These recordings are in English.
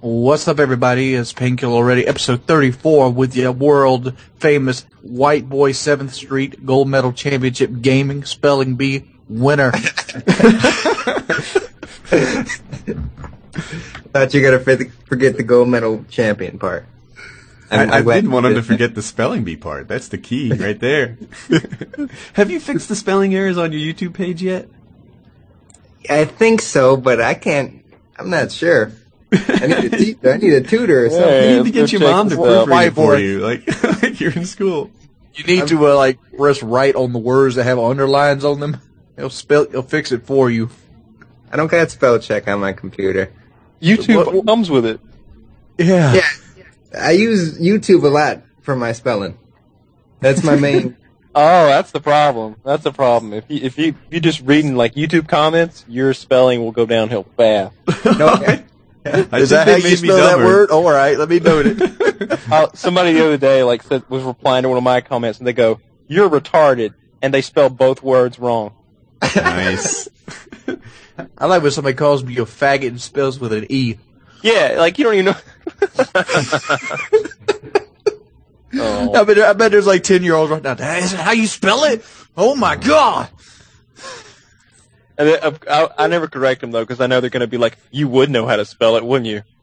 What's up, everybody? It's Painkiller Already, episode 34, with the world famous White Boy 7th Street Gold Medal Championship Gaming Spelling Bee winner. Thought you were going to forget the gold medal champion part. I didn't want him to forget the spelling bee part. That's the key right there. Have you fixed the spelling errors on your YouTube page yet? I think so, but I'm not sure. I need a tutor or something. You need to get your mom to proofread it for you, like you're in school. You need to press right on the words that have underlines on them. He'll fix it for you. I don't got spell check on my computer. YouTube comes with it. Yeah. Yeah. I use YouTube a lot for my spelling. That's my main. Oh, that's the problem. That's the problem. If you just reading like YouTube comments, your spelling will go downhill fast. Okay. Is that how you spell that word? Oh, all right, let me note it. Somebody the other day was replying to one of my comments, and they go, "You're retarded," and they spell both words wrong. Nice. I like when somebody calls me a faggot and spells with an E. Yeah, like you don't even know. Oh. I bet there's like 10-year-olds right now. Is that how you spell it? Oh my god! And I never correct them though, because I know they're going to be like, "You would know how to spell it, wouldn't you?"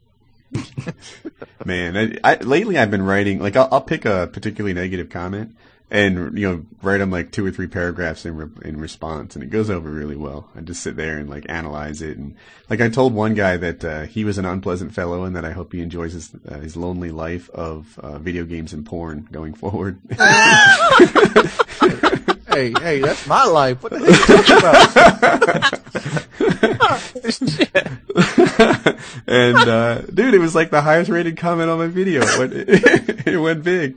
Man, lately I've been writing, like, I'll pick a particularly negative comment and, write them like 2 or 3 paragraphs in response, and it goes over really well. I just sit there and, like, analyze it. And, like, I told one guy that he was an unpleasant fellow and that I hope he enjoys his lonely life of video games and porn going forward. Hey, that's my life. What the heck are you talking about? And, dude, it was like the highest rated comment on my video. It went big.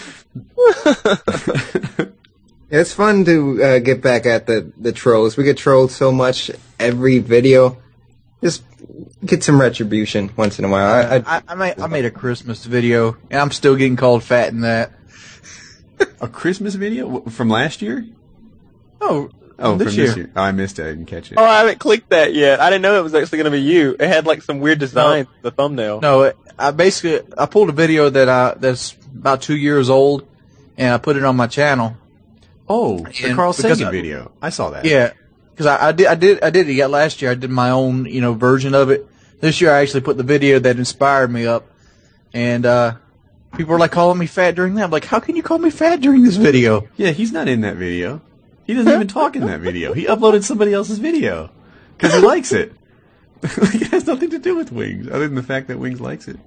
It's fun to get back at the trolls. We get trolled so much every video. Just get some retribution once in a while. I made a Christmas video, and I'm still getting called fat in that. A Christmas video? From last year? Oh, from this year. This year. Oh, I missed it. I didn't catch it. Oh, I haven't clicked that yet. I didn't know it was actually going to be you. It had like some weird design the thumbnail. No, I pulled a video that's about 2 years old, and I put it on my channel. Oh, the Carl Sagan video. I saw that. Yeah, because I did it yet last year. I did my own version of it. This year I actually put the video that inspired me up, and people were like calling me fat during that. I'm like, how can you call me fat during this video? Yeah, he's not in that video. He doesn't even talk in that video. He uploaded somebody else's video because he likes it. It has nothing to do with Wings, other than the fact that Wings likes it.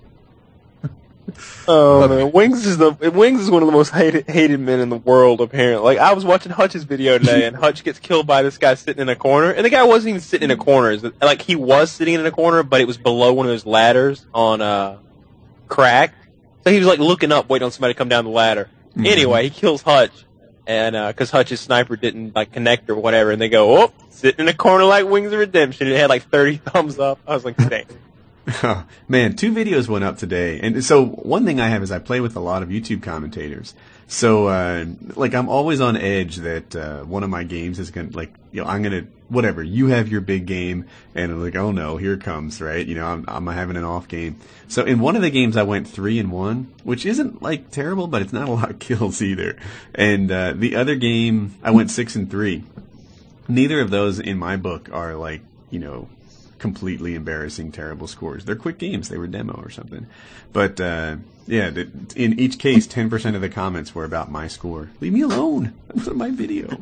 Oh man, Wings is one of the most hated men in the world. Apparently, like I was watching Hutch's video today, and Hutch gets killed by this guy sitting in a corner, and the guy wasn't even sitting in a corner. Like he was sitting in a corner, but it was below one of those ladders on crack. So he was like looking up, waiting on somebody to come down the ladder. Mm-hmm. Anyway, he kills Hutch, and because Hutch's sniper didn't like connect or whatever, and they go, "Oh, sitting in a corner like Wings of Redemption." It had like 30 thumbs up. I was like, "Dang." Oh, man, 2 videos went up today. And so one thing I have is I play with a lot of YouTube commentators. So, I'm always on edge that one of my games is going to, I'm going to, whatever, you have your big game, and I'm like, oh no, here it comes, right? I'm having an off game. So in one of the games I went 3-1, which isn't, terrible, but it's not a lot of kills either. And the other game, I went 6-3. Neither of those, in my book, are, completely embarrassing, terrible scores. They're quick games. They were demo or something. But, in each case, 10% of the comments were about my score. Leave me alone. That wasn't my video.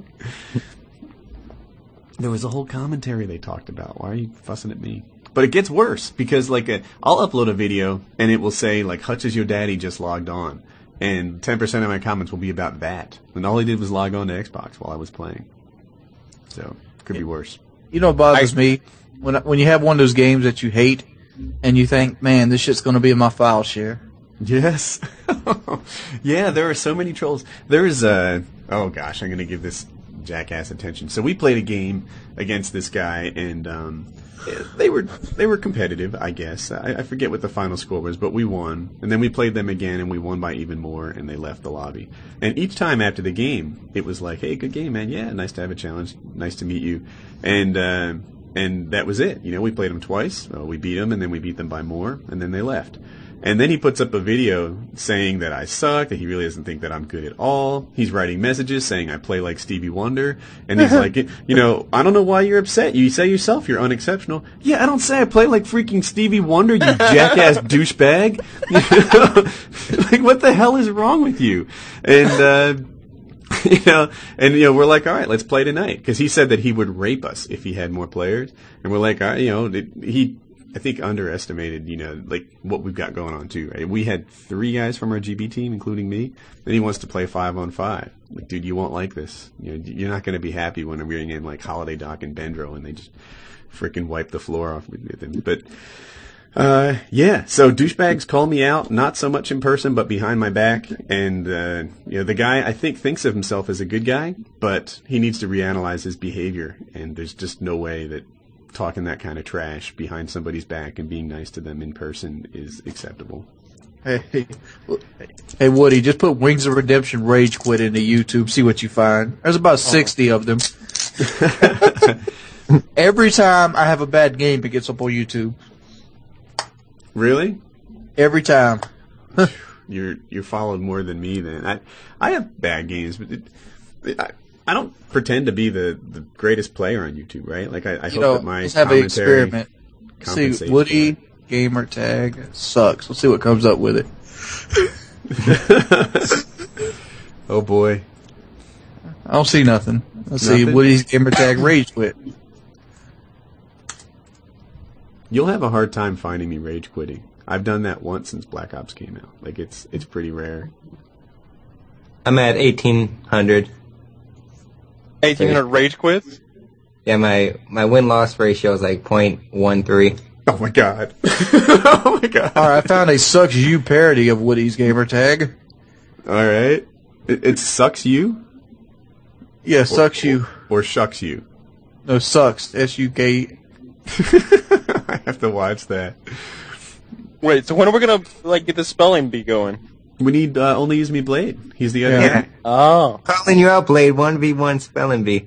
There was a whole commentary they talked about. Why are you fussing at me? But it gets worse because, I'll upload a video and it will say, Hutch is your daddy just logged on. And 10% of my comments will be about that. And all he did was log on to Xbox while I was playing. So, it could be worse. You know what bothers me? When you have one of those games that you hate, and you think, man, this shit's going to be in my file share. Yes. Yeah, there are so many trolls. There's, oh gosh, I'm going to give this jackass attention. So we played a game against this guy, and they were competitive, I guess. I forget what the final score was, but we won. And then we played them again, and we won by even more, and they left the lobby. And each time after the game, it was like, hey, good game, man. Yeah, nice to have a challenge. Nice to meet you. And and that was it. You know, we played them twice. We beat them, and then we beat them by more, and then they left. And then he puts up a video saying that I suck, that he really doesn't think that I'm good at all. He's writing messages saying I play like Stevie Wonder. And he's like, you know, I don't know why you're upset. You say yourself you're unexceptional. Yeah, I don't say I play like freaking Stevie Wonder, you jackass douchebag. You know? Like, what the hell is wrong with you? And, we're like, all right, let's play tonight. Because he said that he would rape us if he had more players. And we're like, all right, I think underestimated, like what we've got going on too. Right? We had 3 guys from our GB team, including me. Then he wants to play 5-on-5. Like, dude, you won't like this. You're not going to be happy when I'm bringing in like Holiday Doc and Bendro, and they just freaking wipe the floor off with them. But so douchebags call me out, not so much in person, but behind my back. And the guy I think thinks of himself as a good guy, but he needs to reanalyze his behavior. And there's just no way that talking that kind of trash behind somebody's back and being nice to them in person is acceptable. Hey, Woody, just put Wings of Redemption Rage Quit into YouTube, see what you find. There's about 60 of them. Every time I have a bad game, it gets up on YouTube. Really? Every time. You're followed more than me then. I have bad games, but I don't pretend to be the greatest player on YouTube, right? Like I hope that my let's have an experiment. See, Woody gamer tag sucks. Let's see what comes up with it. Oh boy, I don't see nothing. Let's see, Woody's gamer tag rage quit. You'll have a hard time finding me rage quitting. I've done that once since Black Ops came out. Like it's pretty rare. I'm at 1,800. 1,800 rage quits? Yeah, my win-loss ratio is like 0.13. Oh my god. Oh my god. Alright, I found a Sucks You parody of Woody's gamer tag. Alright. It sucks you? Yeah, Sucks You. Or shucks you? No, Sucks. S-U-K. I have to watch that. Wait, so when are we gonna get the spelling bee going? We need Only Use Me Blade. He's the other guy. Oh. Calling you out, Blade. 1v1 spelling bee.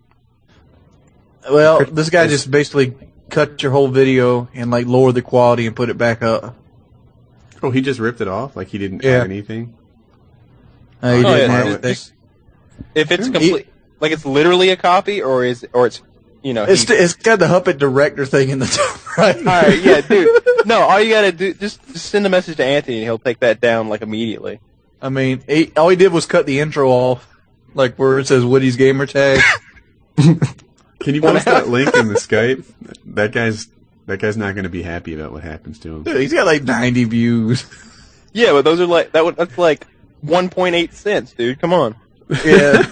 Well, this guy just basically cut your whole video and lower the quality and put it back up. Oh, he just ripped it off? Like he didn't add anything? He didn't add anything. If it's complete, it's literally a copy, or it's it's got the Huppet Director thing in the top right. All right, yeah, dude. No, all you gotta do just send a message to Anthony, and he'll take that down immediately. I mean, all he did was cut the intro off, where it says Woody's gamer tag. Can you post that link in the Skype? That guy's not going to be happy about what happens to him. Dude, he's got 90 views. Yeah, but those are that's 1.8 cents, dude. Come on. Yeah.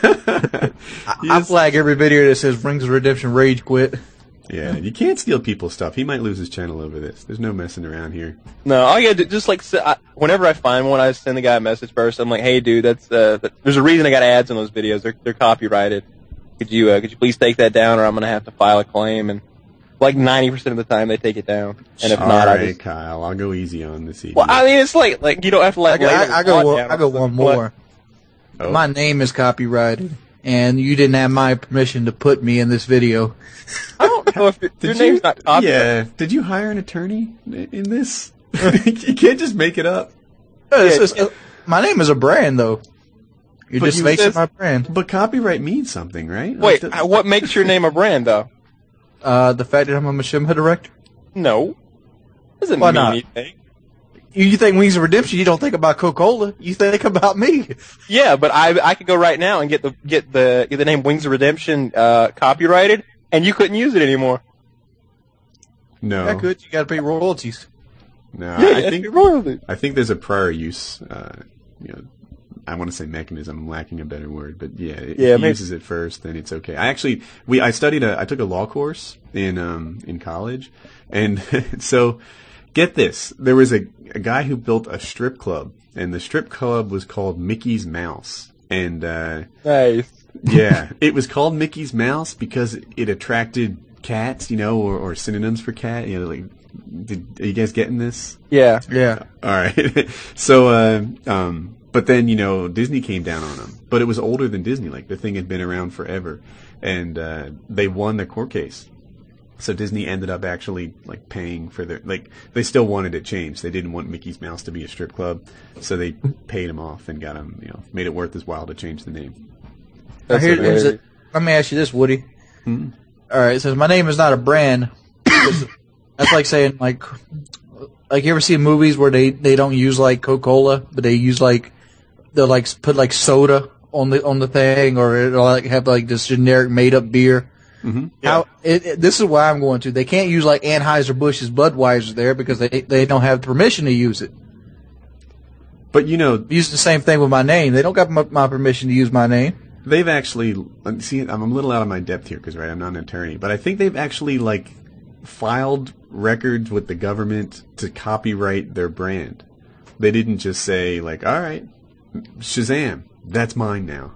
I flag every video that says Rings of Redemption Rage Quit. Yeah, you can't steal people's stuff. He might lose his channel over this. There's no messing around here. No, all you gotta do, just whenever I find one, I send the guy a message first. I'm like, hey, dude, there's a reason I got ads on those videos. They're copyrighted. Could you please take that down, or I'm gonna have to file a claim? And 90% of the time they take it down. And if not, all right, Kyle, I'll go easy on this evening. Well, I mean, it's you don't have to let. I go one more. Oh. My name is copyrighted, and you didn't have my permission to put me in this video. I don't know if your name's not copyrighted. Yeah. Did you hire an attorney in this? You can't just make it up. My name is a brand, though. You're just making my brand. But copyright means something, right? Wait, what makes your name a brand, though? The fact that I'm a Machinima director. No. Doesn't mean anything. You think Wings of Redemption, you don't think about Coca-Cola. You think about me. Yeah, but I could go right now and get the name Wings of Redemption copyrighted, and you couldn't use it anymore. No. I could. You got to pay royalties. No, yeah, I think there's a prior use, I want to say mechanism. I'm lacking a better word, but if he uses it first, then it's okay. I took a law course in college, and so get this: there was a guy who built a strip club, and the strip club was called Mickey's Mouse, and nice. Yeah, it was called Mickey's Mouse because it attracted cats, or synonyms for cat. Are you guys getting this? Yeah. All right. So, but then, Disney came down on them. But it was older than Disney. The thing had been around forever. And they won the court case. So Disney ended up actually like paying for their they still wanted it changed. They didn't want Mickey's Mouse to be a strip club, so they paid him off and got him, made it worth his while to change the name. Let me ask you this, Woody. Hmm? All right, it says my name is not a brand. That's like saying like you ever see movies where they don't use like Coca-Cola, but they use they'll like put like soda on the thing, or it'll like have like this generic made up beer. Mm-hmm. Yeah. This is why I'm going to. They can't use like Anheuser-Busch's Budweiser there because they don't have permission to use it. But use the same thing with my name. They don't got my permission to use my name. They've actually see. I'm a little out of my depth here because I'm not an attorney, but I think they've actually filed records with the government to copyright their brand. They didn't just say all right, Shazam, that's mine now.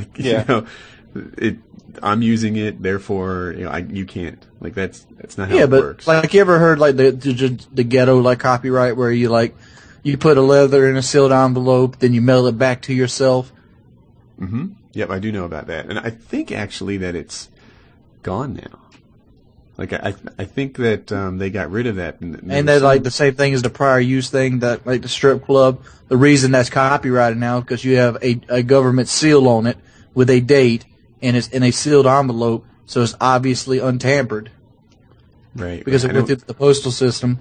I'm using it, therefore you can't. That's not how it works. Yeah, but you ever heard the ghetto copyright where you put a leather in a sealed envelope, then you mail it back to yourself? Mm-hmm. Yep, I do know about that, and I think actually that it's gone now. I think that they got rid of that, and that the same thing as the prior use thing that the strip club. The reason that's copyrighted now is because you have a government seal on it with a date. And it's in a sealed envelope, so it's obviously untampered. Right. Because it went through the postal system.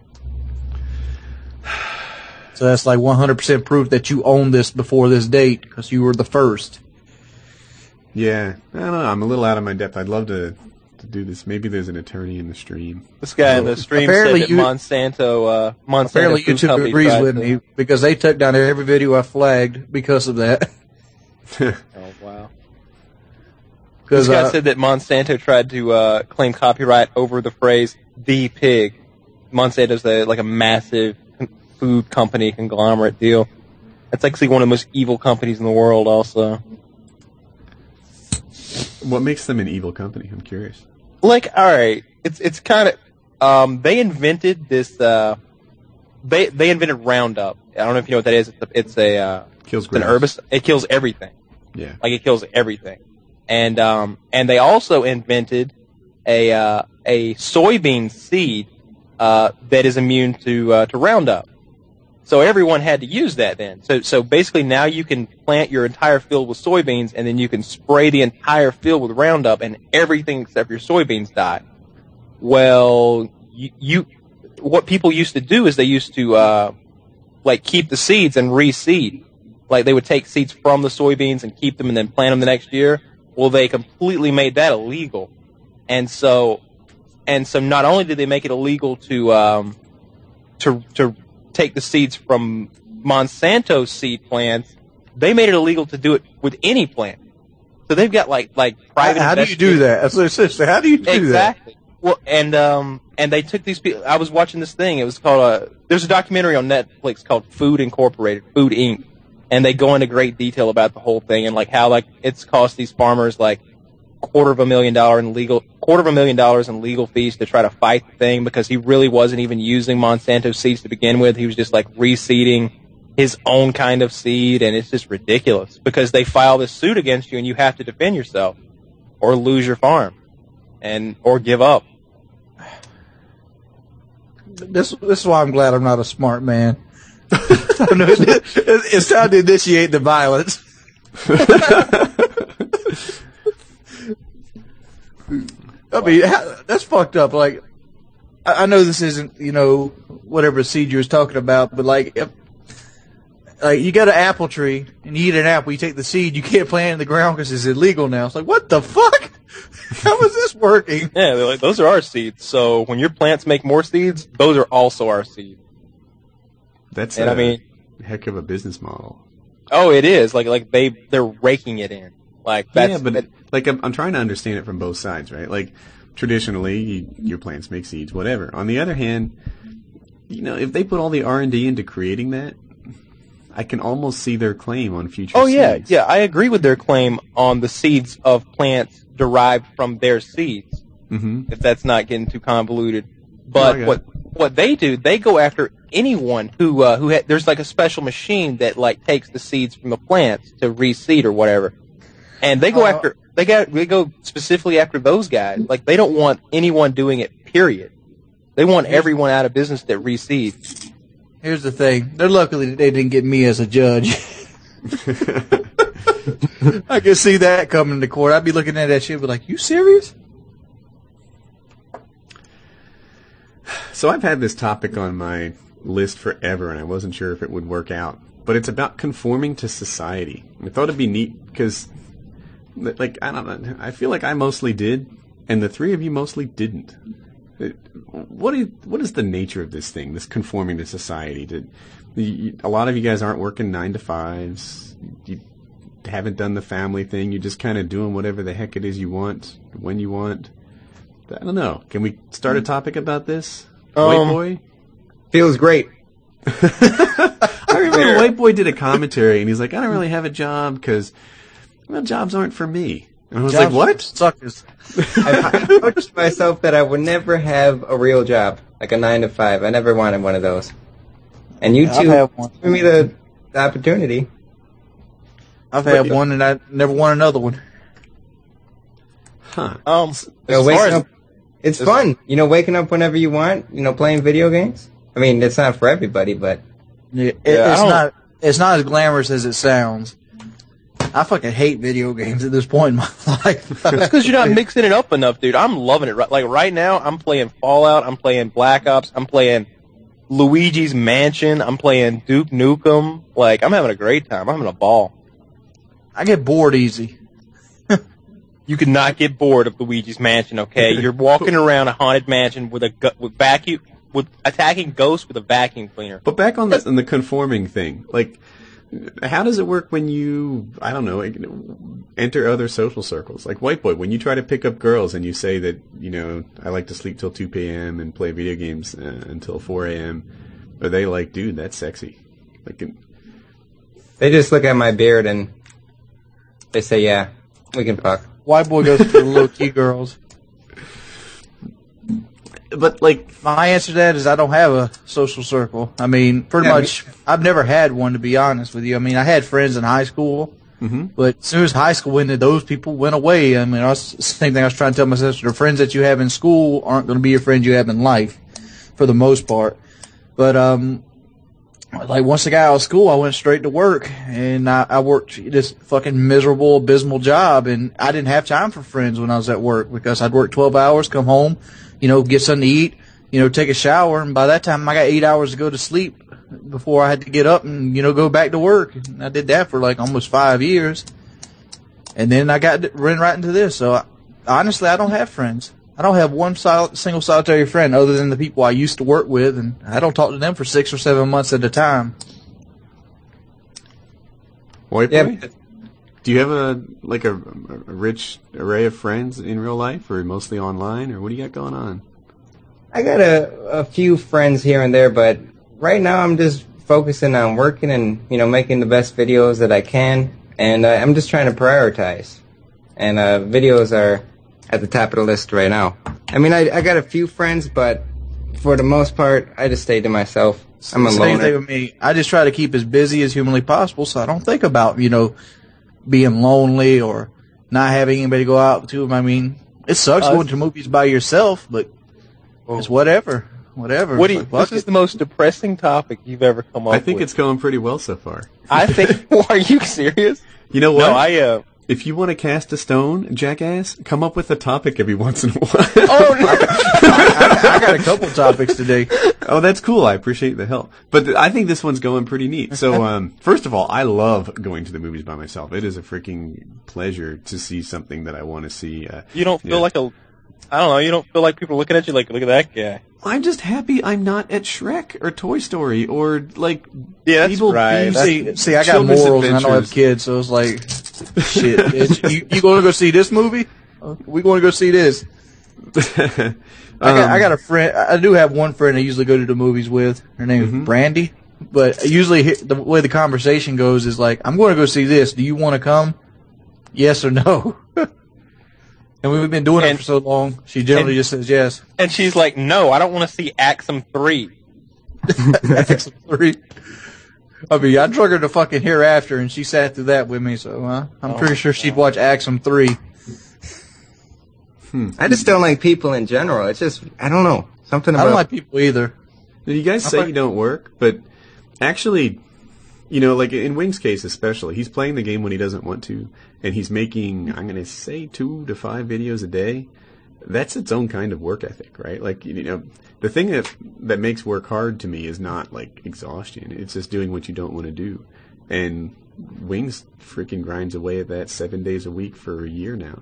So that's 100% proof that you own this before this date, because you were the first. Yeah. I don't know. I'm a little out of my depth. I'd love to do this. Maybe there's an attorney in the stream. This guy in the stream said that Monsanto apparently YouTube agrees with me, because they took down every video I flagged because of that. Oh, wow. This guy said that Monsanto tried to claim copyright over the phrase "the pig." Monsanto's a massive food company conglomerate deal. That's actually one of the most evil companies in the world. Also, what makes them an evil company? I'm curious. All right, it's kind of they invented this. They invented Roundup. I don't know if you know what that is. It's an herbicide. It kills everything. Yeah, it kills everything. And they also invented a soybean seed that is immune to Roundup. So everyone had to use that then. So basically now you can plant your entire field with soybeans, and then you can spray the entire field with Roundup, and everything except your soybeans die. Well, what people used to do is they used to keep the seeds and reseed. They would take seeds from the soybeans and keep them and then plant them the next year. Well, they completely made that illegal, and so not only did they make it illegal to take the seeds from Monsanto seed plants, they made it illegal to do it with any plant. So they've got private. How do you do that? That's what it says. How do you do that? Exactly. Well, and they took these people. I was watching this thing. It was called there's a documentary on Netflix called Food Incorporated, Food Inc. And they go into great detail about the whole thing and how it's cost these farmers $250,000 in legal fees to try to fight the thing, because he really wasn't even using Monsanto seeds to begin with. He was just reseeding his own kind of seed, and it's just ridiculous because they file this suit against you and you have to defend yourself or lose your farm or give up. This is why I'm glad I'm not a smart man. It's time to initiate the violence. I mean, that's fucked up. I know this isn't, whatever seed you was talking about, but if you got an apple tree and you eat an apple, you take the seed, you can't plant it in the ground because it's illegal now. It's what the fuck? How is this working? Yeah, they're those are our seeds. So when your plants make more seeds, those are also our seeds. That's a heck of a business model. Oh, it is. They're raking it in. I'm trying to understand it from both sides, right? Traditionally, your plants make seeds, whatever. On the other hand, if they put all the R&D into creating that, I can almost see their claim on future seeds. Yeah, I agree with their claim on the seeds of plants derived from their seeds. Mm-hmm. If that's not getting too convoluted. But what they do, they go after anyone who there's a special machine that takes the seeds from the plants to reseed or whatever. And they go specifically after those guys. Like, they don't want anyone doing it, period. They want everyone out of business that reseeds. Here's the thing. They're lucky that they didn't get me as a judge. I could see that coming to court. I'd be looking at that shit and be like, you serious? So I've had this topic on my list forever, and I wasn't sure if it would work out. But it's about conforming to society. And I thought it'd be neat because, like, I don't know, I feel like I mostly did, and the three of you mostly didn't. What is the nature of this thing, this conforming to society? A lot of you guys aren't working 9 to 5s. You haven't done the family thing. You're just kind of doing whatever the heck it is you want, when you want. I don't know. Can we start a topic about this? White Boy? Feels great. I remember White Boy did a commentary, and he's like, I don't really have a job because, well, jobs aren't for me. And I was like, what? Suckers. I told myself that I would never have a real job, like a 9 to 5. I never wanted one of those. And you two gave me the opportunity. I've had one, and I never want another one. Huh. Waking up, it's fun. Waking up whenever you want. Playing video games. I mean, it's not for everybody, but it's not as glamorous as it sounds. I fucking hate video games at this point in my life. That's because you're not mixing it up enough, dude. I'm loving it. Like right now, I'm playing Fallout. I'm playing Black Ops. I'm playing Luigi's Mansion. I'm playing Duke Nukem. Like, I'm having a great time. I'm having a ball. I get bored easy. You could not get bored of Luigi's Mansion, okay? You're walking around a haunted mansion with attacking ghosts with a vacuum cleaner. But back on the conforming thing, like, how does it work when you, I don't know, enter other social circles? Like White Boy, when you try to pick up girls and you say that, I like to sleep till 2 p.m. and play video games until 4 a.m., are they like, dude, that's sexy? Like, they just look at my beard and they say, yeah, we can fuck. White Boy goes for the low-key girls. But, like, my answer to that is I don't have a social circle. I mean, pretty much, I've never had one, to be honest with you. I mean, I had friends in high school, but as soon as high school ended, those people went away. I mean, that's the same thing I was trying to tell my sister. The friends that you have in school aren't going to be your friends you have in life, for the most part. But, like, once I got out of school, I went straight to work, and I worked this fucking miserable, abysmal job, and I didn't have time for friends when I was at work, because I'd work 12 hours, come home, get something to eat, take a shower, and by that time I got 8 hours to go to sleep before I had to get up and, go back to work. And I did that for like almost 5 years. And then I ran right into this. So honestly, I don't have friends. I don't have one single solitary friend other than the people I used to work with, and I don't talk to them for 6 or 7 months at a time. White Boy? Do you have a rich array of friends in real life, or mostly online, or what do you got going on? I got a few friends here and there, but right now I'm just focusing on working and, making the best videos that I can, and I'm just trying to prioritize. And videos are at the top of the list right now. I mean, I got a few friends, but for the most part, I just stay to myself. I'm a loner. Same thing with me. I just try to keep as busy as humanly possible, so I don't think about, being lonely or not having anybody to go out to. I mean, it sucks going to movies by yourself, but it's whatever. This is the most depressing topic you've ever come up with. I think it's going pretty well so far. I think. Are you serious? You know what? No, if you want to cast a stone, jackass, come up with a topic every once in a while. Oh, no. I got a couple topics today. Oh, that's cool. I appreciate the help. But I think this one's going pretty neat. So, first of all, I love going to the movies by myself. It is a freaking pleasure to see something that I want to see. You don't feel like you don't feel like people are looking at you like, look at that guy. I'm just happy I'm not at Shrek or Toy Story or, like, people right. See, I got morals and I don't have kids, so it's like, shit, bitch. You going to go see this movie? We going to go see this. I got a friend. I do have one friend I usually go to the movies with. Her name is Brandy. But usually the way the conversation goes is like, I'm going to go see this. Do you want to come? Yes or no? And we've been doing it for so long, she generally just says yes. And she's like, no, I don't want to see Axum 3. Axum 3. I mean, I drug her to fucking Hereafter, and she sat through that with me, so I'm pretty sure she'd watch Axum 3. I just don't like people in general. It's just, I don't know. Something about... I don't like people either. You guys say you don't work, but actually, you know, like in Wing's case especially, he's playing the game when he doesn't want to, and he's making, I'm going to say 2 to 5 videos a day. That's its own kind of work ethic, right? Like, you know, the thing that makes work hard to me is not, like, exhaustion. It's just doing what you don't want to do. And Wings freaking grinds away at that 7 days a week for a year now.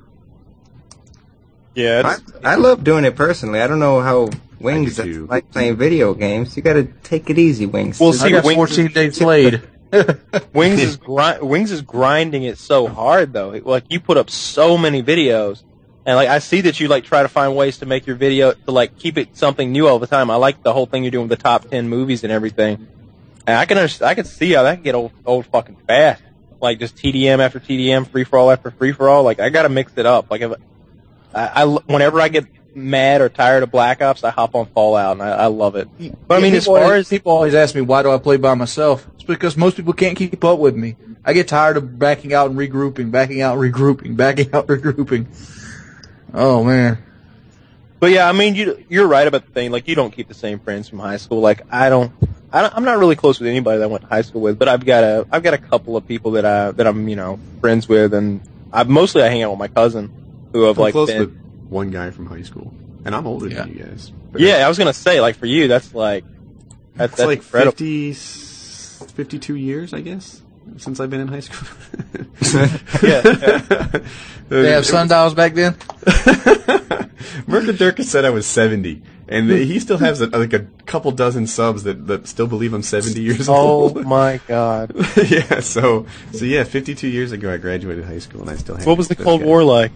Yeah, I love doing it personally. I don't know how Wings like playing video games. You got to take it easy, Wings. Well, see, I got 14 days played. Wings is grinding it so hard though. Like you put up so many videos, and like I see that you like try to find ways to make your video to like keep it something new all the time. I like the whole thing you're doing with the top 10 movies and everything. And I can see how that can get old fucking fast. Like just TDM after TDM, free for all after free for all. Like I gotta mix it up. Like if whenever I get mad or tired of Black Ops, I hop on Fallout, and I love it. But I mean, as far as people always ask me why do I play by myself, it's because most people can't keep up with me. I get tired of backing out and regrouping, backing out, regrouping, backing out, regrouping. Oh man. But yeah, I mean, you're right about the thing. Like, you don't keep the same friends from high school. Like, I'm not really close with anybody that I went to high school with, but I've got a couple of people that I'm friends with, and I hang out with my cousin, who have like close been with one guy from high school, and I'm older than you guys. Yeah, I was gonna say, like, for you, that's like that's like incredible. 52 years, I guess, since I've been in high school. Yeah. They have sundials back then? Murka Durka said I was 70, and he still has a couple dozen subs that still believe I'm 70 years old. Oh my god. Yeah, so yeah, 52 years ago I graduated high school, and I still have. What was the Cold War like?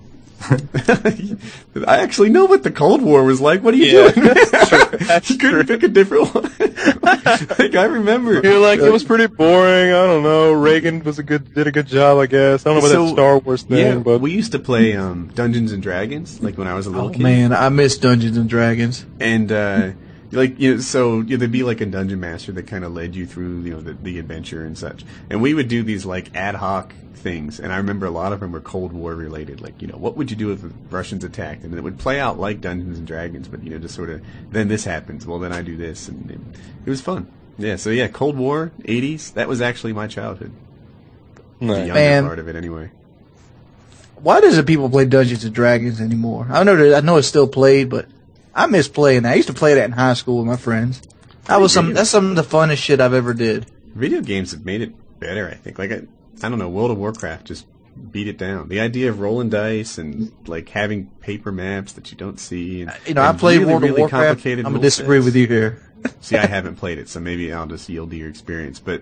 I actually know what the Cold War was like. What are you doing? You couldn't pick a different one. Like, I remember. You're like, it was pretty boring. I don't know. Reagan did a good job, I guess. I don't know about that Star Wars thing, yeah, but we used to play Dungeons and Dragons, like when I was a little kid. Man, I miss Dungeons and Dragons. And so there'd be like a dungeon master that kind of led you through, the adventure and such. And we would do these like ad hoc things, and I remember a lot of them were Cold War related. Like, what would you do if the Russians attacked? And it would play out like Dungeons and Dragons, but just sort of, then this happens. Well, then I do this, and it was fun. Yeah. So yeah, Cold War, 80s. That was actually my childhood. The younger part of it, anyway. Why doesn't people play Dungeons and Dragons anymore? I know it's still played, but I miss playing that. I used to play that in high school with my friends. That's some of the funnest shit I've ever did. Video games have made it better, I think. Like, I don't know, World of Warcraft just beat it down. The idea of rolling dice and like having paper maps that you don't see. And, I played really, World of really Warcraft. I'm gonna disagree with you here. See, I haven't played it, so maybe I'll just yield to your experience. But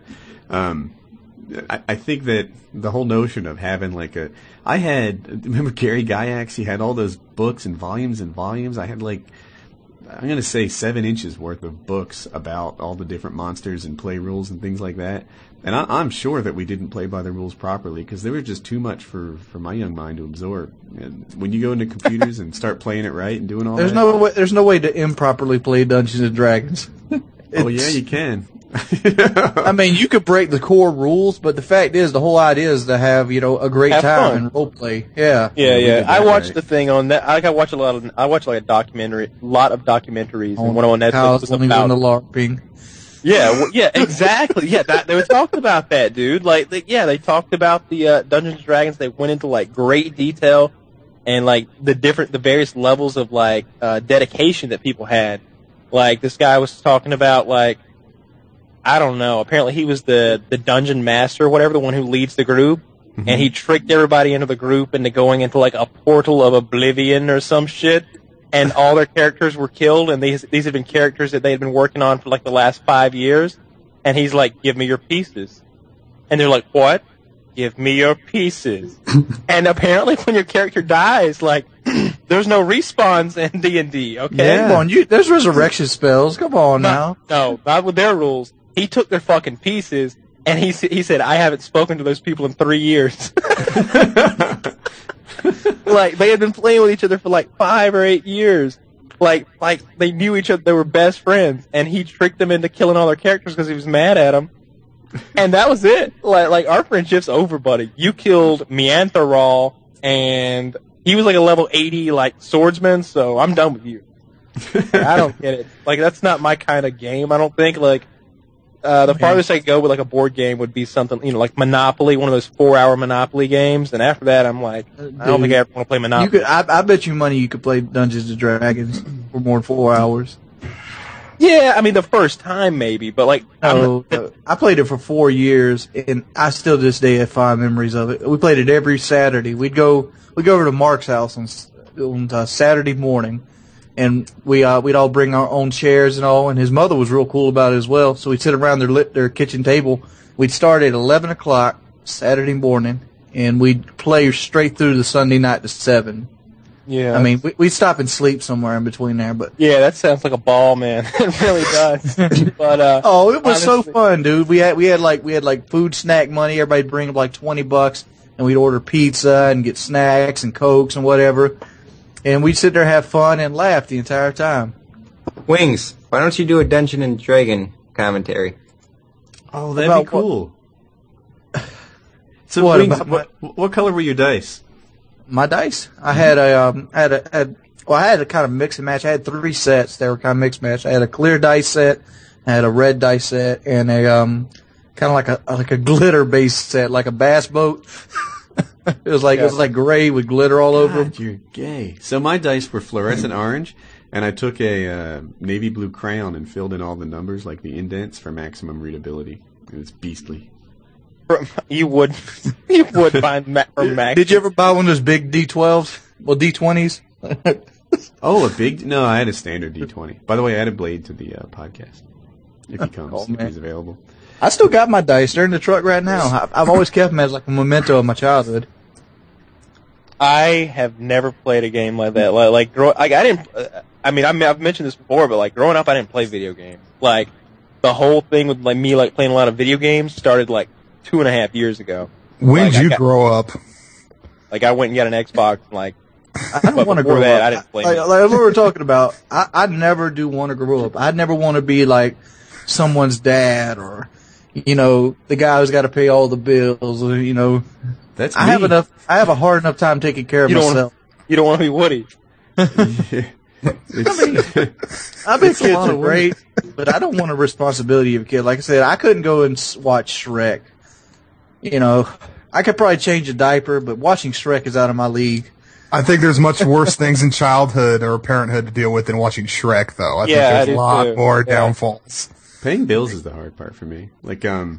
I think that the whole notion of having like remember Gary Gygax? He had all those books and volumes and volumes. I had like, I'm going to say 7 inches worth of books about all the different monsters and play rules and things like that. And I'm sure that we didn't play by the rules properly because they were just too much for my young mind to absorb. And when you go into computers and start playing it right and doing all that. There's no way to improperly play Dungeons and Dragons. Oh, yeah, you can. I mean, you could break the core rules, but the fact is, the whole idea is to have a great have time fun. and role play. Yeah, yeah. I watched the thing on that. I watch like a documentary, lot of documentaries, and one on Netflix was about the LARPing. Yeah, exactly. Yeah, they were talking about that, dude. Like, they talked about the Dungeons and Dragons. They went into like great detail and like the various levels of like dedication that people had. Like, this guy was talking about, like, I don't know, apparently he was the dungeon master or whatever, the one who leads the group, and he tricked everybody into the group into going into, like, a portal of oblivion or some shit, and all their characters were killed, and these had been characters that they had been working on for, like, the last 5 years, and he's like, give me your pieces. And they're like, what? Give me your pieces. And apparently when your character dies, like, there's no respawns in D&D, okay? Yeah. Come on, there's resurrection spells. Come on now. No, not with their rules. He took their fucking pieces, and he said, I haven't spoken to those people in 3 years. Like, they had been playing with each other for like 5 or 8 years. Like they knew each other, they were best friends, and he tricked them into killing all their characters because he was mad at them. And that was it. Like our friendship's over, buddy. You killed Meantharal, and he was like a level 80 like swordsman. So I'm done with you. I don't get it. Like that's not my kind of game. I don't think like. The farthest I could go with like a board game would be something, like Monopoly, one of those 4-hour Monopoly games. And after that, I'm like, I don't think I ever want to play Monopoly. I bet you money you could play Dungeons and Dragons for more than 4 hours. Yeah, I mean the first time maybe, but like, I played it for 4 years, and I still to this day have fond memories of it. We played it every Saturday. We'd go over to Mark's house on Saturday morning. And we'd all bring our own chairs and all, and his mother was real cool about it as well. So we'd sit around their kitchen table. We'd start at 11 o'clock Saturday morning, and we'd play straight through the Sunday night to 7. Yeah. I mean, we'd stop and sleep somewhere in between there, but. Yeah, that sounds like a ball, man. It really does. But, oh, it was honestly, so fun, dude. We had like food snack money. Everybody'd bring up like $20, and we'd order pizza and get snacks and Cokes and whatever. And we'd sit there, have fun, and laugh the entire time. Wings, why don't you do a Dungeon and Dragon commentary? Oh, that'd be cool. So, Wings, what color were your dice? My dice? I had I had a kind of mix and match. I had 3 sets that were kind of mix and match. I had a clear dice set, I had a red dice set, and a kind of like a glitter based set, like a bass boat. It was like gray with glitter all over them. You're gay. So my dice were fluorescent orange, and I took a navy blue crayon and filled in all the numbers, like the indents, for maximum readability. It was beastly. You would find Max. Did you ever buy one of those big D12s? Well, D20s? Oh, a big? No, I had a standard D20. By the way, I added Blade to the podcast. If he comes, if he's available. I still got my dice. They're in the truck right now. I've always kept them as like a memento of my childhood. I have never played a game like that. I've mentioned this before, but like growing up, I didn't play video games. Like the whole thing with like me like playing a lot of video games started like 2.5 years ago. When did you grow up? Like I went and got an Xbox. Like I don't want to grow up. I didn't play. Like what we were talking about, I never do want to grow up. I never want to be like someone's dad or. The guy who's got to pay all the bills, That's me. I have a hard enough time taking care of myself. You don't want to be Woody. I mean, kids are great, but I don't want a responsibility of a kid. Like I said, I couldn't go and watch Shrek. I could probably change a diaper, but watching Shrek is out of my league. I think there's much worse things in childhood or parenthood to deal with than watching Shrek, though. I think there's a lot more downfalls. Paying bills is the hard part for me. I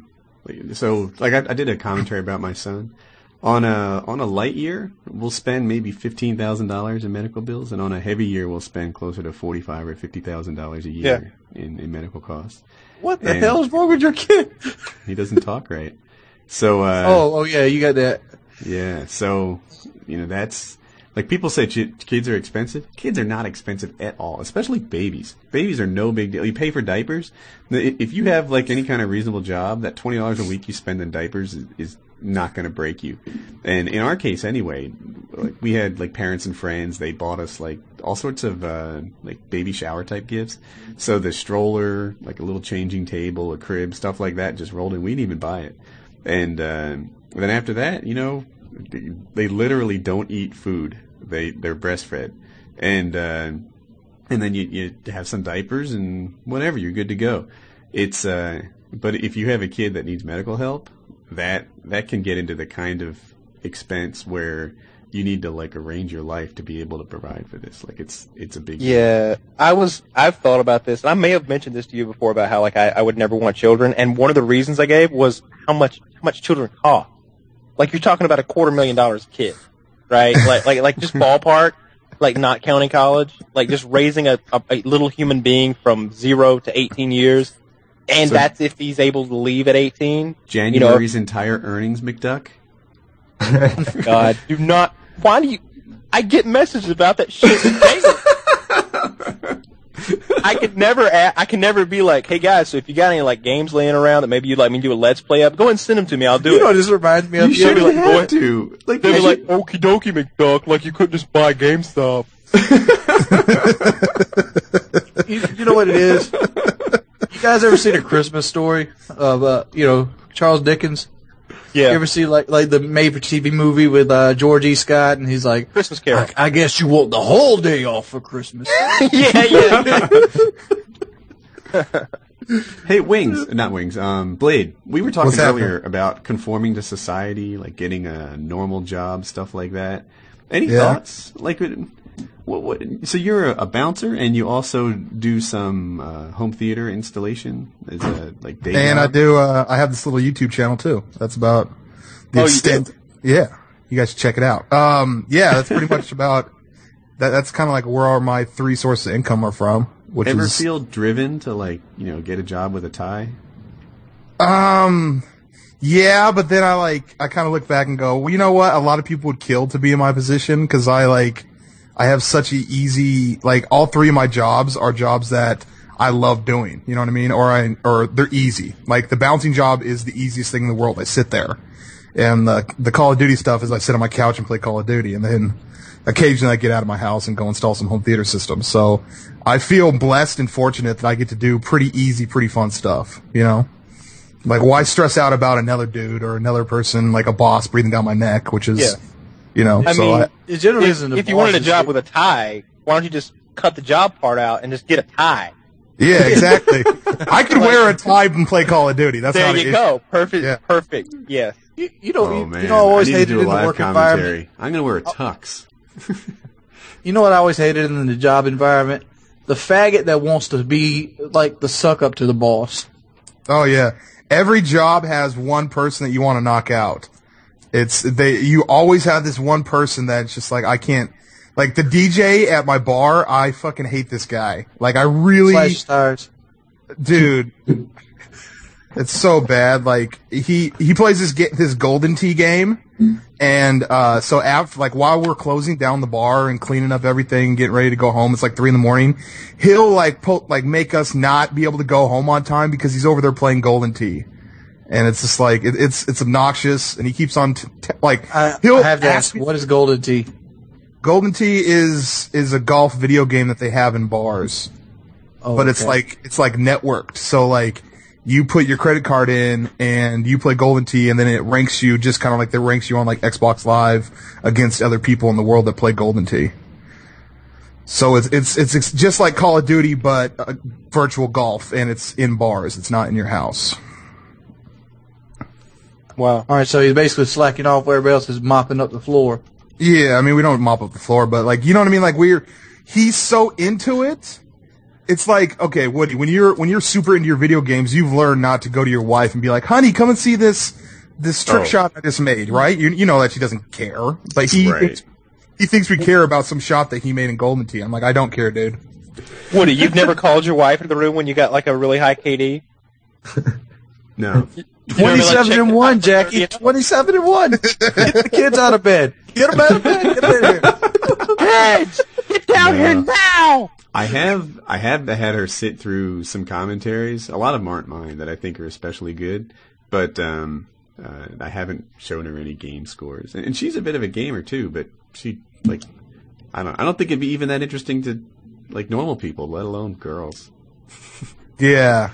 did a commentary about my son. On a light year, we'll spend maybe $15,000 in medical bills, and on a heavy year, we'll spend closer to $45,000 or $50,000 a year in medical costs. What the hell is wrong with your kid? He doesn't talk right. So. Oh yeah, you got that. Yeah. So that's. Like, people say kids are expensive. Kids are not expensive at all, especially babies. Babies are no big deal. You pay for diapers. If you have, like, any kind of reasonable job, that $20 a week you spend in diapers is not going to break you. And in our case, anyway, like, we had, like, parents and friends. They bought us, like, all sorts of, like, baby shower-type gifts. So the stroller, like a little changing table, a crib, stuff like that just rolled in. We didn't even buy it. And then after that, they literally don't eat food. They're breastfed, and then you have some diapers and whatever. You're good to go. It's but if you have a kid that needs medical help, that can get into the kind of expense where you need to like arrange your life to be able to provide for this. Like it's a big deal. I've thought about this, and I may have mentioned this to you before about how like I would never want children, and one of the reasons I gave was how much children cost. Like you're talking about $250,000 a kid, right? like just ballpark, like not counting college, like just raising a little human being from 0 to 18 years, and so that's if he's able to leave at 18. January's entire earnings, McDuck. God, do not. Why do you? I get messages about that shit daily. I can never be like, hey guys, so if you got any like games laying around that maybe you'd like me to do a Let's Play up, go ahead and send them to me. I'll do it. This reminds me of you should have to. Like, they'd be like, okie dokie, McDuck, like you couldn't just buy GameStop. You know what it is? You guys ever seen A Christmas Story of Charles Dickens? Yeah. You ever see like the made-for-TV movie with George E. Scott, and he's like, Christmas Carol. I guess you want the whole day off for Christmas. Yeah. Hey, Blade, we were talking earlier about conforming to society, like getting a normal job, stuff like that. Any thoughts? Like, what? So you're a bouncer, and you also do some home theater installation as a like day and job? I do. I have this little YouTube channel too. That's about the extent. Yeah, you guys should check it out. Yeah, that's pretty much about that. That's kind of like where my 3 sources of income are from. Which Ever is, feel driven to get a job with a tie? Yeah, but then I kind of look back and go, well, you know what? A lot of people would kill to be in my position because I have such an easy, all 3 of my jobs are jobs that I love doing. You know what I mean? Or they're easy. Like the bouncing job is the easiest thing in the world. I sit there. And the Call of Duty stuff is I sit on my couch and play Call of Duty. And then occasionally I get out of my house and go install some home theater systems. So I feel blessed and fortunate that I get to do pretty easy, pretty fun stuff, you know? Like, why stress out about another dude or another person, like a boss breathing down my neck, which is, you know, it generally isn't if you wanted a job with a tie, why don't you just cut the job part out and just get a tie? Yeah, exactly. I could wear a tie and play Call of Duty. That's there you go. Perfect. Yeah. Perfect. Yes. You always hated in the work environment. I'm going to wear a tux. You know what I always hated in the job environment? The faggot that wants to be like the suck up to the boss. Oh yeah. Every job has one person that you want to knock out. You always have this one person that's just like, I can't, like the DJ at my bar, I fucking hate this guy. Like I really, Slash stars. Dude, it's so bad. Like he plays this Golden Tee game. And, so after, while we're closing down the bar and cleaning up everything, getting ready to go home, it's 3 a.m, he'll, make us not be able to go home on time because he's over there playing Golden Tee. And it's just it's obnoxious, and he keeps on, he'll I have to ask, what is Golden Tee? Golden Tee is a golf video game that they have in bars. Oh, but okay. it's networked. So, you put your credit card in and you play Golden Tee, and then it ranks you just kind of like they ranks you on Xbox Live against other people in the world that play Golden Tee. So it's just like Call of Duty, but virtual golf, and it's in bars. It's not in your house. Wow. All right, so he's basically slacking off where everybody else is mopping up the floor. Yeah, I mean, we don't mop up the floor, but you know what I mean? He's so into it. It's okay, Woody, when you're super into your video games, you've learned not to go to your wife and be like, honey, come and see this trick shot I just made, right? You know that she doesn't care. But he thinks we care about some shot that he made in Golden Tee. I'm like, I don't care, dude. Woody, you've never called your wife into the room when you got a really high KD? No. 27-1, Jackie. 27-1. Get the kids out of bed. Get them out of bed. Get them in here. Kids, get down here now. I have had her sit through some commentaries. A lot of them aren't mine that I think are especially good, but I haven't shown her any game scores. And she's a bit of a gamer too, but she I don't think it'd be even that interesting to normal people, let alone girls. Yeah.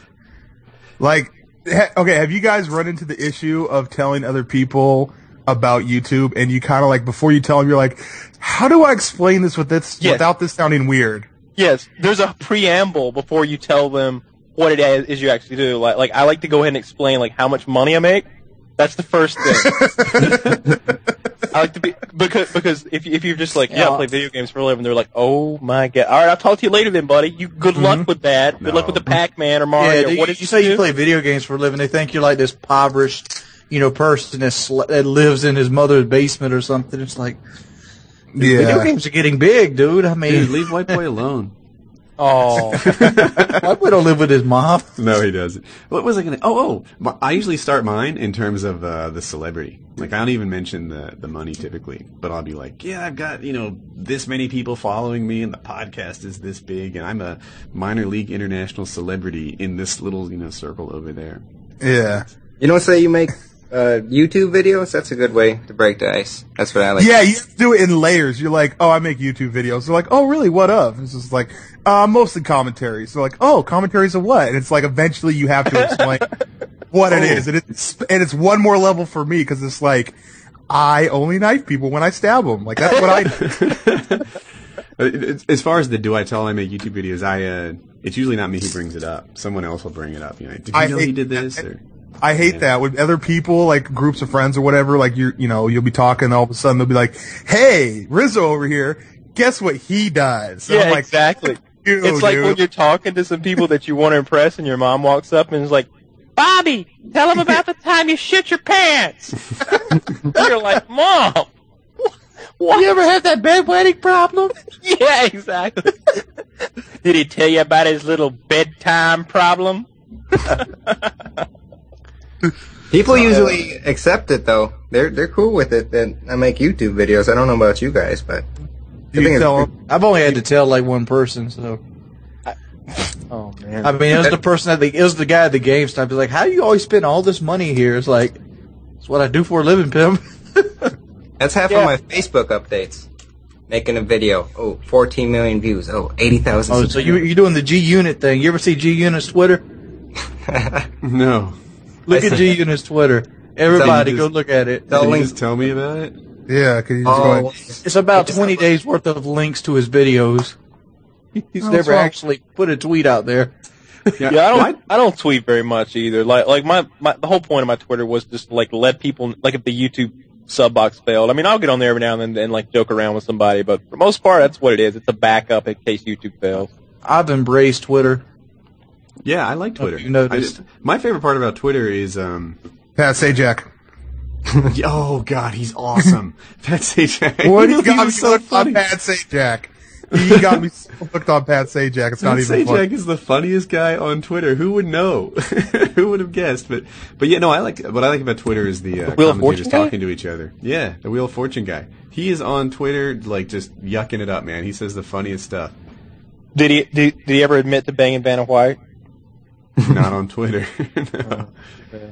Okay, have you guys run into the issue of telling other people about YouTube, and you kind of before you tell them, you're like, how do I explain this without this sounding weird? Yes, there's a preamble before you tell them what it is you actually do. I like to go ahead and explain how much money I make. That's the first thing. I like to be because if you're just I play video games for a living, they're like, oh my god. All right, I'll talk to you later then, buddy. Good luck with that. Good luck with the Pac-Man or Mario. Yeah, what did you say you play video games for a living? They think you're this impoverished, person that lives in his mother's basement or something. It's video games are getting big, dude. I mean, dude, leave White Boy alone. Oh, White Boy don't live with his mom. No, he doesn't. What was I going to? I usually start mine in terms of the celebrity. I don't even mention the money typically, but I'll be yeah, I've got this many people following me, and the podcast is this big, and I'm a minor league international celebrity in this little circle over there. Yeah. Say you make YouTube videos? That's a good way to break the ice. That's what I like. Yeah, you do it in layers. You're like, oh, I make YouTube videos. They're like, oh, really? What of? It's just mostly commentaries. They're like, oh, commentaries of what? And it's eventually you have to explain. what it is, and it's one more level for me because it's like I only knife people when I stab them. Like that's what I do. As far as the do I tell I make YouTube videos, it's usually not me who brings it up. Someone else will bring it up. Did you know he did this? I hate that with other people, like groups of friends or whatever. Like you'll be talking, and all of a sudden they'll be like, "Hey, Rizzo over here, guess what he does?" And Yeah, I'm like, exactly. It's like when you're talking to some people that you want to impress, and your mom walks up and is like, "Bobby, tell them about the time you shit your pants." You're like, "Mom, what? You ever had that bedwetting problem? Yeah, exactly." Did he tell you about his little bedtime problem? People usually accept it though. They're cool with it. That I make YouTube videos. I don't know about you guys, but I've only had to tell like one person, so. Oh man! I mean, it was the person it was the guy at the GameStop. He's like, "How do you always spend all this money here?" It's like, it's what I do for a living, pimp. that's half of my Facebook updates. Making a video. 14 million views. 80,000. Oh, so you're doing the G Unit thing. You ever see G Unit's Twitter? No. Look at G Unit's Twitter. Everybody, go look at it. Can you just tell me about it? Yeah, can you just go ahead? It's about 20 days worth of links to his videos. He's never actually put a tweet out there. Yeah, I don't tweet very much either. Like the whole point of my Twitter was just like let people, like if the YouTube sub box failed. I mean, I'll get on there every now and then and like joke around with somebody, but for the most part, that's what it is. It's a backup in case YouTube fails. I've embraced Twitter. Yeah, I like Twitter. You noticed. My favorite part about Twitter is Pat Sajak. oh God, he's awesome. Pat Sajak. What he got me hooked on Pat Sajak. He got me so hooked on Pat Sajak. It's not even funny. Sajak is the funniest guy on Twitter. Who would know? Who would have guessed? But yeah, no, what I like about Twitter is the Wheel of commentators Fortune talking guy? to each other. Yeah, the Wheel of Fortune guy. He is on Twitter, like just yucking it up, man. He says the funniest stuff. Did he ever admit to banging Vanna White? Not on Twitter. No. Yeah.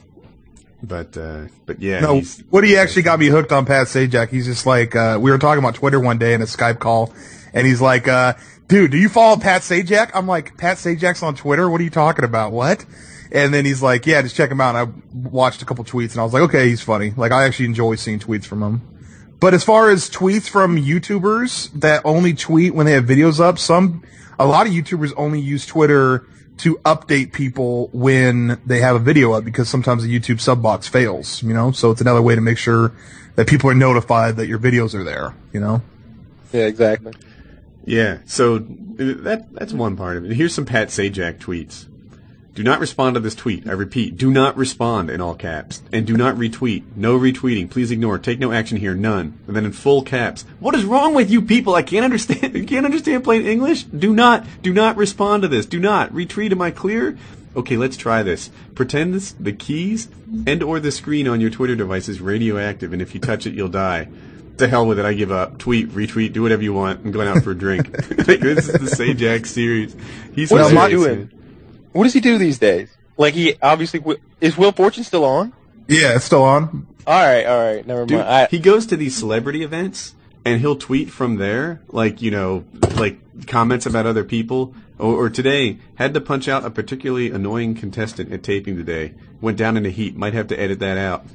But yeah. No, Woody actually got me hooked on Pat Sajak. He's just like, we were talking about Twitter one day in a Skype call, and he's like, dude, do you follow Pat Sajak? I'm like, Pat Sajak's on Twitter? What are you talking about? What? And then he's like, yeah, just check him out. And I watched a couple tweets, and I was like, okay, he's funny. Like, I actually enjoy seeing tweets from him. But as far as tweets from YouTubers that only tweet when they have videos up, a lot of YouTubers only use Twitter to update people when they have a video up, because sometimes the YouTube sub box fails, so it's another way to make sure that people are notified that your videos are there, Yeah, exactly. Yeah, so that's one part of it. Here's some Pat Sajak tweets. Do not respond to this tweet. I repeat, do not respond in all caps. And do not retweet. No retweeting. Please ignore. Take no action here. None. And then in full caps. What is wrong with you people? I can't understand. You can't understand plain English? Do not respond to this. Do not. Retweet. Am I clear? Okay, let's try this. Pretend the keys and or the screen on your Twitter device is radioactive, and if you touch it, you'll die. To hell with it. I give up. Tweet, retweet, do whatever you want. I'm going out for a drink. This is the Sajak series. He's What is he hilarious, doing? man. What does he do these days? Like he obviously is Wheel of Fortune still on? Yeah, it's still on. All right, never Dude, mind. he goes to these celebrity events and he'll tweet from there, like comments about other people. Or today, had to punch out a particularly annoying contestant at taping today. Went down in a heat. Might have to edit that out.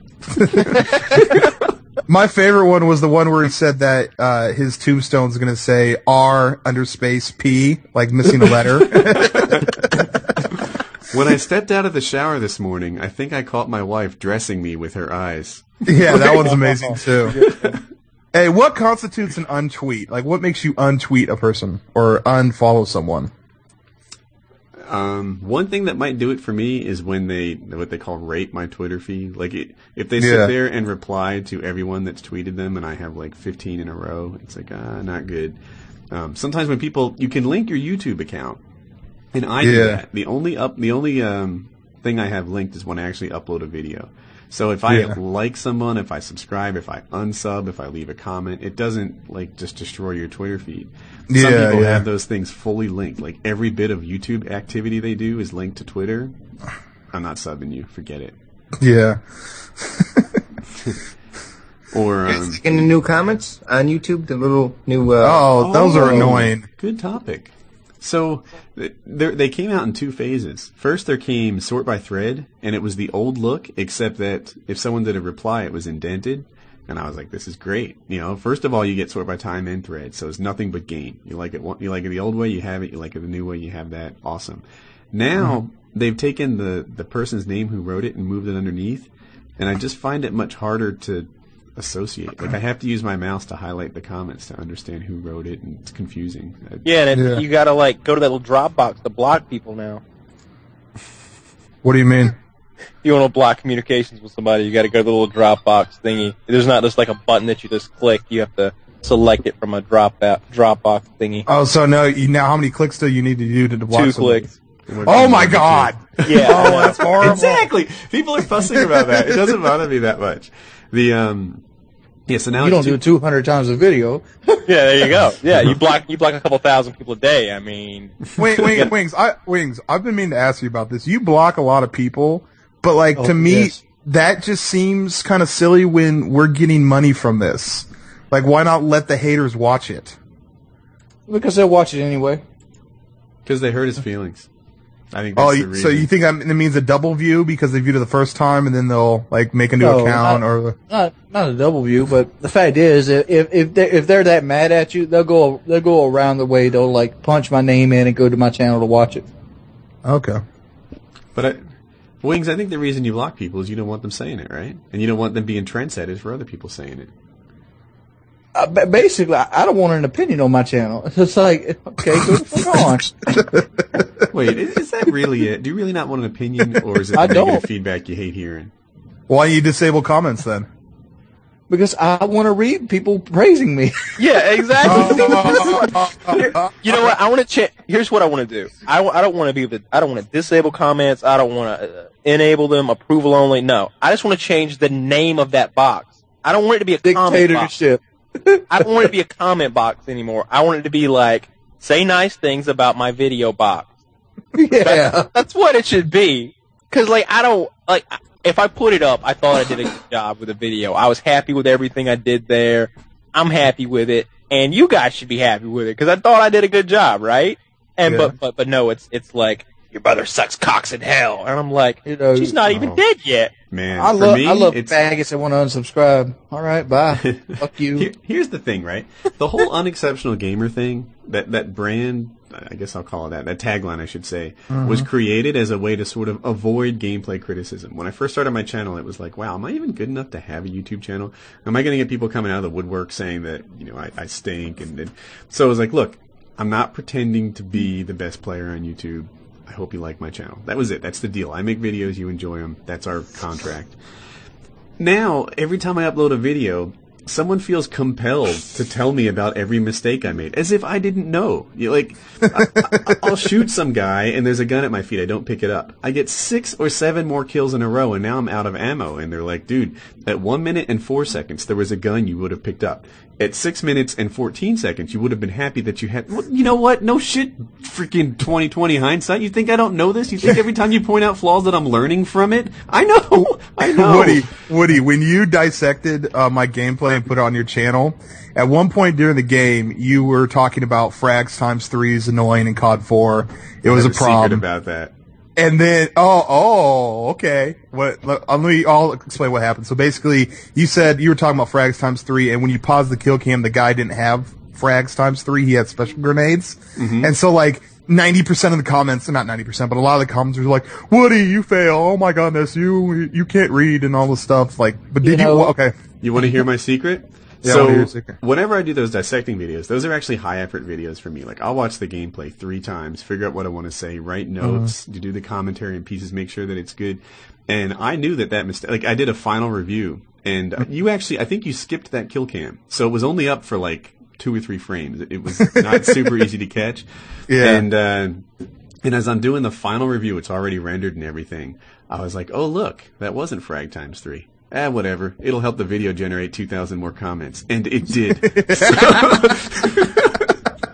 My favorite one was the one where he said that his tombstone's going to say R_P, like missing a letter. When I stepped out of the shower this morning, I think I caught my wife dressing me with her eyes. Yeah, that one's amazing too. Hey, what constitutes an untweet? Like, what makes you untweet a person or unfollow someone? One thing that might do it for me is when what they call rape my Twitter feed. Like, if they sit there and reply to everyone that's tweeted them, and I have like 15 in a row, it's like, not good. Sometimes when you can link your YouTube account, and I do that. The only thing I have linked is when I actually upload a video. So if I like someone, if I subscribe, if I unsub, if I leave a comment, it doesn't like just destroy your Twitter feed. Some people have those things fully linked. Like every bit of YouTube activity they do is linked to Twitter. I'm not subbing you. Forget it. Yeah. Or in the new comments on YouTube, the little new. Those are annoying. Good topic. So they came out in two phases. First, there came sort by thread, and it was the old look, except that if someone did a reply, it was indented. And I was like, this is great. First of all, you get sort by time and thread, so it's nothing but gain. You like it the old way, you have it. You like it the new way, you have that. Awesome. Now they've taken the person's name who wrote it and moved it underneath, and I just find it much harder to associate. Like, I have to use my mouse to highlight the comments to understand who wrote it, and it's confusing. Yeah, and you gotta go to that little Dropbox to block people now. What do you mean? If you want to block communications with somebody, you gotta go to the little Dropbox thingy. There's not just like a button that you just click. You have to select it from a Dropbox thingy. Oh, so now how many clicks do you need to do to block 2 somebody? clicks. Oh my God! Yeah. Oh, that's horrible. Exactly. People are fussing about that. It doesn't bother me that much. So now You don't do it 200 times a video. Yeah, there you go. Yeah, you block a couple thousand people a day. I mean, Wings. I've been meaning to ask you about this. You block a lot of people, but to me, yes. that just seems kind of silly when we're getting money from this. Like, why not let the haters watch it? Because they'll watch it anyway. Because they hurt his feelings. I think that's the reason. So you think that means a double view because they viewed it the first time and then they'll make a new account or not a double view, but the fact is, if they're that mad at you, they'll go around the way. They'll punch my name in and go to my channel to watch it. Okay. But Wings, I think the reason you block people is you don't want them saying it, right? And you don't want them being trendsetters for other people saying it. Basically, I don't want an opinion on my channel. It's like, okay, go the fuck on. Wait, is that really it? Do you really not want an opinion, or is it the I negative don't. feedback you hate hearing? Why you disable comments then? Because I want to read people praising me. yeah, exactly. You know what? I want to Here's what I want to do. I don't want to disable comments. I don't want to enable them, approval only. No, I just want to change the name of that box. I don't want it to be a comment box. Dictatorship. I don't want it to be a comment box anymore. I want it to be say nice things about my video box. Yeah. That's what it should be. Cause I don't, if I put it up, I thought I did a good job with the video. I was happy with everything I did there. I'm happy with it. And you guys should be happy with it. Cause I thought I did a good job, right? And, Yeah. but no, it's your brother sucks cocks in hell. And I'm like, she's not even dead yet. Man, I for love me, it's faggots that want to unsubscribe. All right, bye. Fuck you. Here's the thing, right? The whole unexceptional gamer thing, that brand, I guess I'll call it that tagline, I should say, was created as a way to sort of avoid gameplay criticism. When I first started my channel, it was like, wow, am I even good enough to have a YouTube channel? Am I going to get people coming out of the woodwork saying that, I stink? So I was like, look, I'm not pretending to be the best player on YouTube. I hope you like my channel. That was it. That's the deal. I make videos, you enjoy them. That's our contract. Now, every time I upload a video, someone feels compelled to tell me about every mistake I made, as if I didn't know. I'll shoot some guy, and there's a gun at my feet. I don't pick it up. I get 6 or 7 more kills in a row, and now I'm out of ammo. And they're like, dude, at 1 minute and 4 seconds, there was a gun you would have picked up. At 6 minutes and 14 seconds, you would have been happy that you had... Well, you know what? No shit, freaking 2020 hindsight. You think I don't know this? You think every time you point out flaws that I'm learning from it? I know. I know. Woody, when you dissected my gameplay and put it on your channel, at one point during the game, you were talking about frags times 3 is annoying in COD 4. It was a problem. Secret about that. And then, okay. I'll explain what happened. So basically, you said you were talking about frags times 3, and when you paused the kill cam, the guy didn't have frags times 3. He had special grenades. Mm-hmm. And so 90% of the comments, not 90%, but a lot of the comments were like, Woody, you fail. Oh my goodness, you can't read and all this stuff. But did you? Okay. You want to hear my secret? Yeah, I wanna hear your secret. Whenever I do those dissecting videos, those are actually high effort videos for me. I'll watch the gameplay 3 times, figure out what I want to say, write notes, do the commentary in pieces, make sure that it's good. And I knew that mistake, I did a final review, and I think you skipped that kill cam. So it was only up for 2 or 3 frames. It was not super easy to catch. Yeah. And as I'm doing the final review, it's already rendered and everything. I was like, oh look, that wasn't frag times 3. Whatever. It'll help the video generate 2,000 more comments. And it did.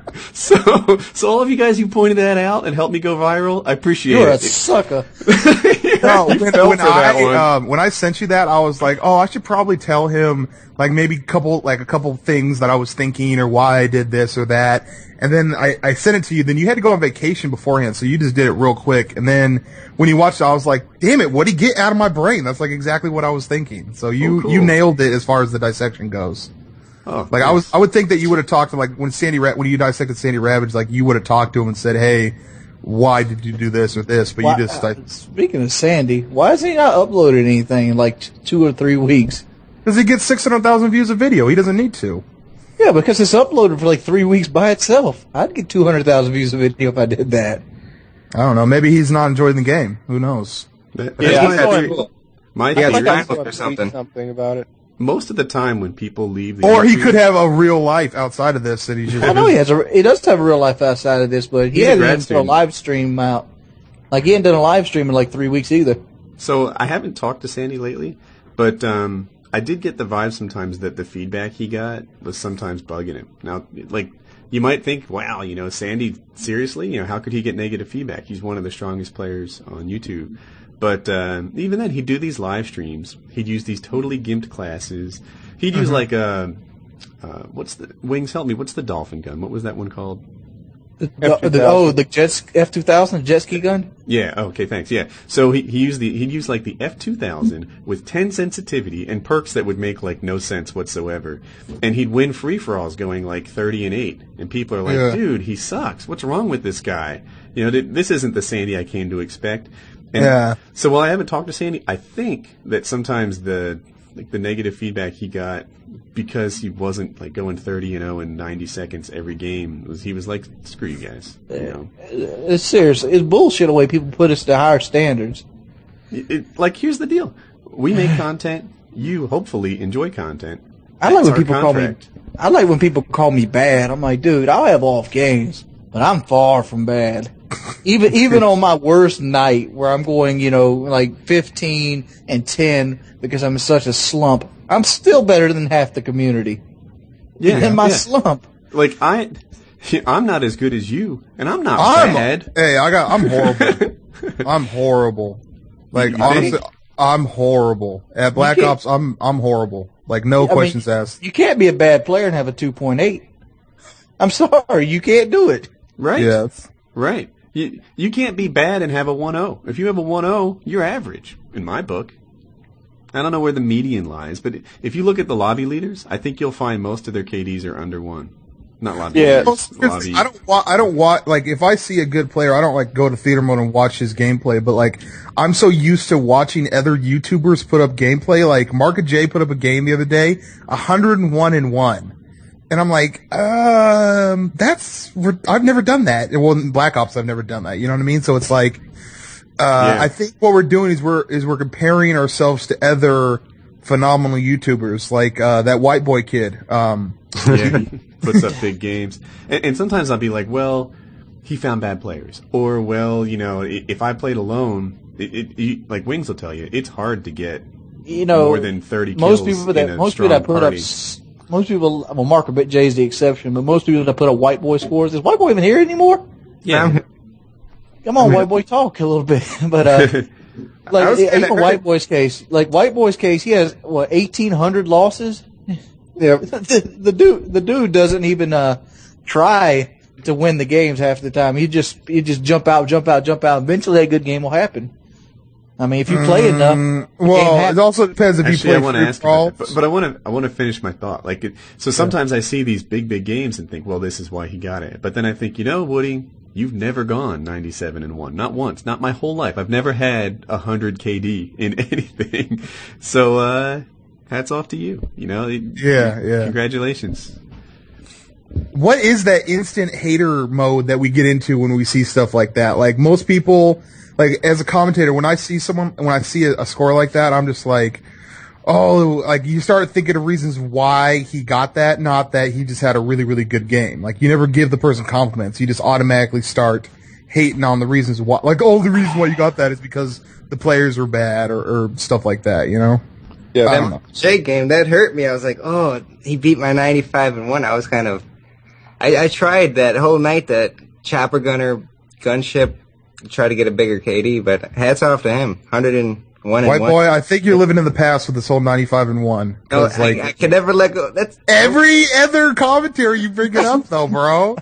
So all of you guys who pointed that out and helped me go viral, I appreciate You're a it. sucker. No, You fell for that one. when I sent you that, I was like, oh, I should probably tell him like maybe a couple things that I was thinking or why I did this or that. And then I sent it to you. Then you had to go on vacation beforehand, so you just did it real quick. And then when you watched it, I was like, damn it, what'd he get out of my brain? That's like exactly what I was thinking. So you nailed it as far as the dissection goes. Oh, Like nice. I would think that you would have talked to like when you dissected Sandy Ravage, like you would have talked to him and said, hey, why did you do this or this? But you just like, Speaking of Sandy, why has he not uploaded anything in like 2 or 3 weeks? because he gets 600,000 views a video. He doesn't need to. Yeah, because it's uploaded for like 3 weeks by itself. I'd get 200,000 views a video if I did that. I don't know. Maybe he's not enjoying the game. Who knows? That- Yeah, that's I my saw theory. him. My Yeah, theory- like Tweet or something. something about it. most of the time when people leave the Or he YouTube- could have a real life outside of this that he just. I know he does have a real life outside of this, but he He's a hasn't grad even put a student. live stream out. Like he ain't done a live stream in like 3 weeks either. So I haven't talked to Sandy lately, but I did get the vibe sometimes that the feedback he got was sometimes bugging him. Now, like, you might think, wow, Sandy, seriously? How could he get negative feedback? He's one of the strongest players on YouTube. But even then, he'd do these live streams. He'd use these totally gimped classes. He'd use like Wings, help me, what's the dolphin gun? What was that one called? The F2000. F2000 jet ski gun. Yeah. Okay. Thanks. Yeah. So he'd use like the F2000 with 10 sensitivity and perks that would make like no sense whatsoever, and he'd win free for alls going like 30-8, and people are like, Yeah. dude, he sucks. What's wrong with this guy? This isn't the Sandy I came to expect. And Yeah. So while I haven't talked to Sandy, I think that sometimes the negative feedback he got because he wasn't like going 30-0 in 90 seconds every game he was like, screw you guys. It's serious. It's bullshit the way people put us to higher standards. Here's the deal. We make content. You hopefully enjoy content. I like That's when our people contract. I like when people call me bad. I'm like, dude, I'll have off games, but I'm far from bad. Even on my worst night where I'm going, like 15-10 because I'm in such a slump, I'm still better than half the community. In my slump. Like I'm not as good as you, and I'm not bad. I'm horrible. I'm horrible. Like You honestly, think? I'm horrible at Black can't- Ops. I'm horrible. Like no questions asked. You can't be a bad player and have a 2.8. I'm sorry, you can't do it. Right? Yes. Right. You can't be bad and have a 1-0. If you have a 1-0, you're average in my book. I don't know where the median lies, but if you look at the lobby leaders, I think you'll find most of their KDs are under 1. Not lobby Yeah. leaders. Lobby. I don't want like if I see a good player, I don't like go to theater mode and watch his gameplay. But like I'm so used to watching other YouTubers put up gameplay. Like Marka J put up a game the other day, 101-1, and I'm like, I've never done that. Well, in Black Ops, I've never done that. You know what I mean? So it's like, Yeah. I think what we're doing is we're comparing ourselves to other phenomenal YouTubers, like that white boy kid. Yeah, he puts up big games. And sometimes I'll be like, well, he found bad players. Or, well, if I played alone, like Wings will tell you, it's hard to get more than 30 kills in a strong party. Most people, well, Mark J is the exception, but most people that put up white boy scores. Is white boy even here anymore? Yeah. Come on, white boy, talk a little bit. But like even white boy's case, he has 1,800 losses. Yeah, the dude doesn't even try to win the games half the time. He just jump out. Eventually, a good game will happen. I mean, if you play enough. Well, it also depends if Actually, you I play want to free ask for all. about that, but I want to finish my thought. So sometimes I see these big games and think, well, this is why he got it. But then I think, Woody, you've never gone 97-1, not once, not my whole life. I've never had 100 KD in anything. So hats off to you. Yeah. Congratulations. What is that instant hater mode that we get into when we see stuff like that? Like most people, like as a commentator, when I see a score like that, I'm just like, oh, like you start thinking of reasons why he got that, not that he just had a really, really good game. Like you never give the person compliments. You just automatically start hating on the reasons why, like, oh, the reason why you got that is because the players were bad or stuff like that, Yeah. I don't know. J game, that hurt me. I was like, oh, he beat my 95-1. I was kind of I tried that whole night, that chopper gunner gunship, to try to get a bigger KD, but hats off to him. 101 and White 1. boy, I think you're living in the past with this whole 95 and 1. No, 'Cause, like, I can never let go. That's every other commentary you bring it up, though, bro.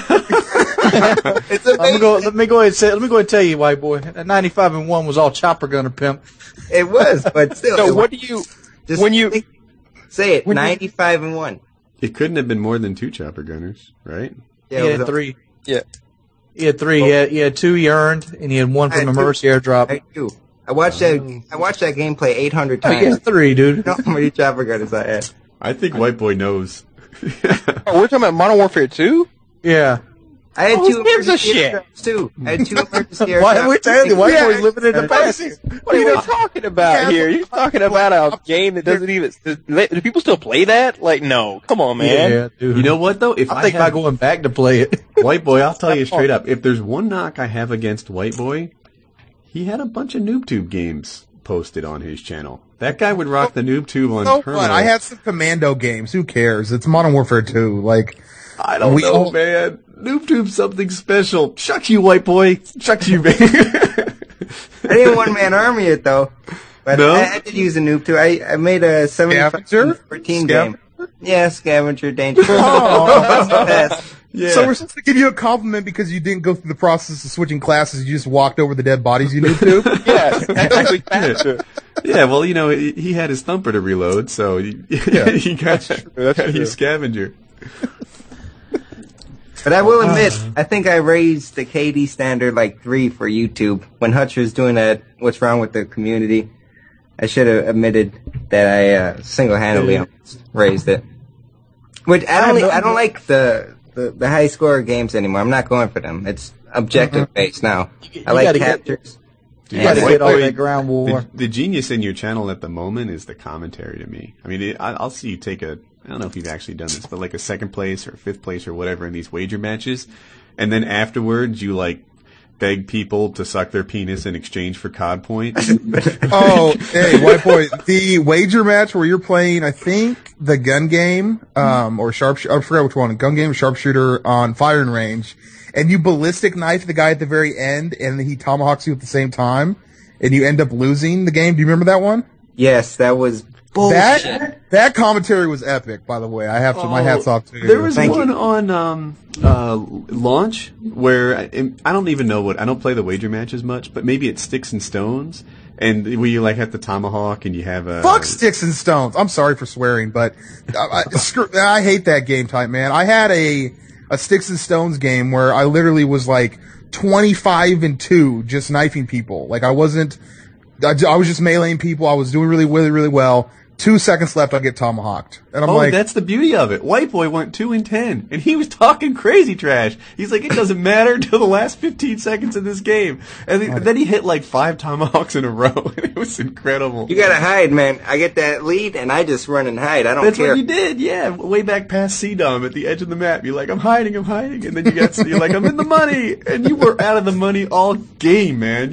it's amazing. Let me go ahead and tell you, white boy, that 95 and 1 was all chopper gunner pimp. It was, but still. So it what was- do you just when you say it? when you- 95 and 1. It couldn't have been more than 2 chopper gunners, right? Yeah, He it had was 3. yeah. He had 3. He had 2 he earned, and he had 1 I from the had 2. Mercy airdrop. I do. I watched that gameplay 800 Oh, he times. had 3, dude. You know how many chopper gunners I had? I think White Boy knows. Oh, we're talking about Modern Warfare 2? Yeah. I had Oh, 2 who gives a emergency shit? airdrops, too. I had 2 emergency airdrops. Why we telling you, white boy's living in the past. What are you talking about here? You're talking about a game that doesn't even. Do people still play that? Like, no. Come on, man. Yeah, dude. You know what though? If I I think about have going back to play it. White Boy, I'll tell you straight up. If there's one knock I have against White Boy, he had a bunch of NoobTube games posted on his channel. That guy would rock the NoobTube on So terminal. what? I had some Commando games. Who cares? It's Modern Warfare 2. Like, I don't we know, all- man. NoobTube's something special. Shucks you, White Boy. Shucks you, man. I didn't one-man army it, though. But No? I did use a noob, too. I made a 75 Scavenger? for team game. Yeah, Scavenger, Danger. Oh. Yeah. So we're supposed to give you a compliment because you didn't go through the process of switching classes. You just walked over the dead bodies you knew to. Yeah, that's actually faster. Yeah, well, you know, he had his thumper to reload, so he got That's true. his scavenger. But I will admit, I think I raised the KD standard like 3 for YouTube. When Hutch was doing that, what's wrong with the community, I should have admitted that I single-handedly raised it. Which I don't like the high score games anymore. I'm not going for them. It's objective based now. I like gotta captures. You gotta White get all Boy, that ground war. The genius in your channel at the moment is the commentary to me. I mean, I'll see you take I don't know if you've actually done this, but like a 2nd place or 5th place or whatever in these wager matches, and then afterwards you like beg people to suck their penis in exchange for COD points. Oh, hey, White Boy, the wager match where you're playing, I think, the gun game, or sharpshooter, I forgot which one, gun game or sharpshooter on firing range, and you ballistic knife the guy at the very end, and he tomahawks you at the same time, and you end up losing the game. Do you remember that one? Yes, that was bullshit. That commentary was epic, by the way. I have to, my hats off to you. There was Thank one you. on launch where I don't even know I don't play the wager matches much, but maybe it's Sticks and Stones, and where you like have the tomahawk and you have a Fuck Sticks and Stones. I'm sorry for swearing, but I hate that game type, man. I had a Sticks and Stones game where I literally was like 25-2 just knifing people. Like I was just meleeing people. I was doing really, really, really well. 2 seconds left, I get tomahawked. And I'm like, that's the beauty of it. White Boy went 2-10, and he was talking crazy trash. He's like, it doesn't matter until the last 15 seconds of this game. And then he hit like 5 tomahawks in a row, and it was incredible. You gotta hide, man. I get that lead, and I just run and hide. I don't That's care. what you did, yeah. Way back past C-Dom at the edge of the map. You're like, I'm hiding, and then you're like, I'm in the money, and you were out of the money all game, man.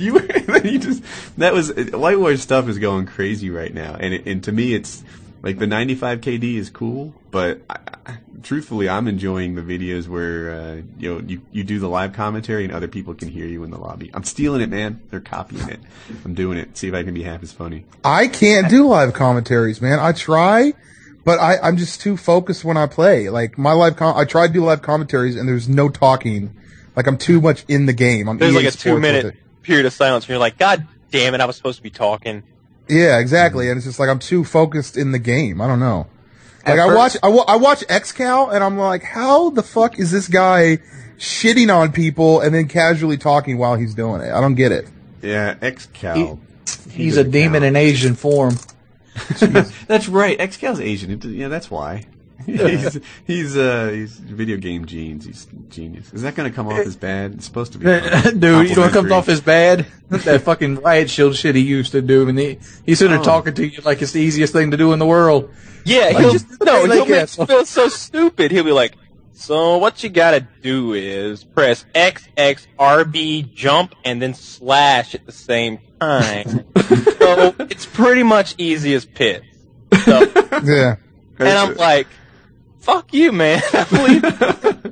White Boy's stuff is going crazy right now, and to me, it's like the 95 KD is cool, but truthfully, I'm enjoying the videos where you do the live commentary and other people can hear you in the lobby. I'm stealing it, man. They're copying it. I'm doing it. See if I can be half as funny. I can't do live commentaries, man. I try, but I'm just too focused when I play. Like my I try to do live commentaries and there's no talking. Like I'm too much in the game. I'm There's EA like a Sports with 2-minute it. period of silence where you're like, God damn it, I was supposed to be talking. Yeah, exactly. And it's just like I'm too focused in the game. I don't know. At Like first- I watch XCal and I'm like, how the fuck is this guy shitting on people and then casually talking while he's doing it? I don't get it. Yeah, XCal. He's a demon in Asian form. That's right. XCal's Asian. Yeah, that's why. He's video game genes. He's genius. Is that going to come off as bad? It's supposed to be. Dude, you know what comes complimentary. off as bad? That fucking riot shield shit he used to do. And he's sitting there talking to you like it's the easiest thing to do in the world. Yeah, Like, he'll like make you feel so stupid. He'll be like, so what you gotta do is press X, RB, jump, and then slash at the same time. So it's pretty much easy as pit. So, Yeah. and I'm like, fuck you, man. I believe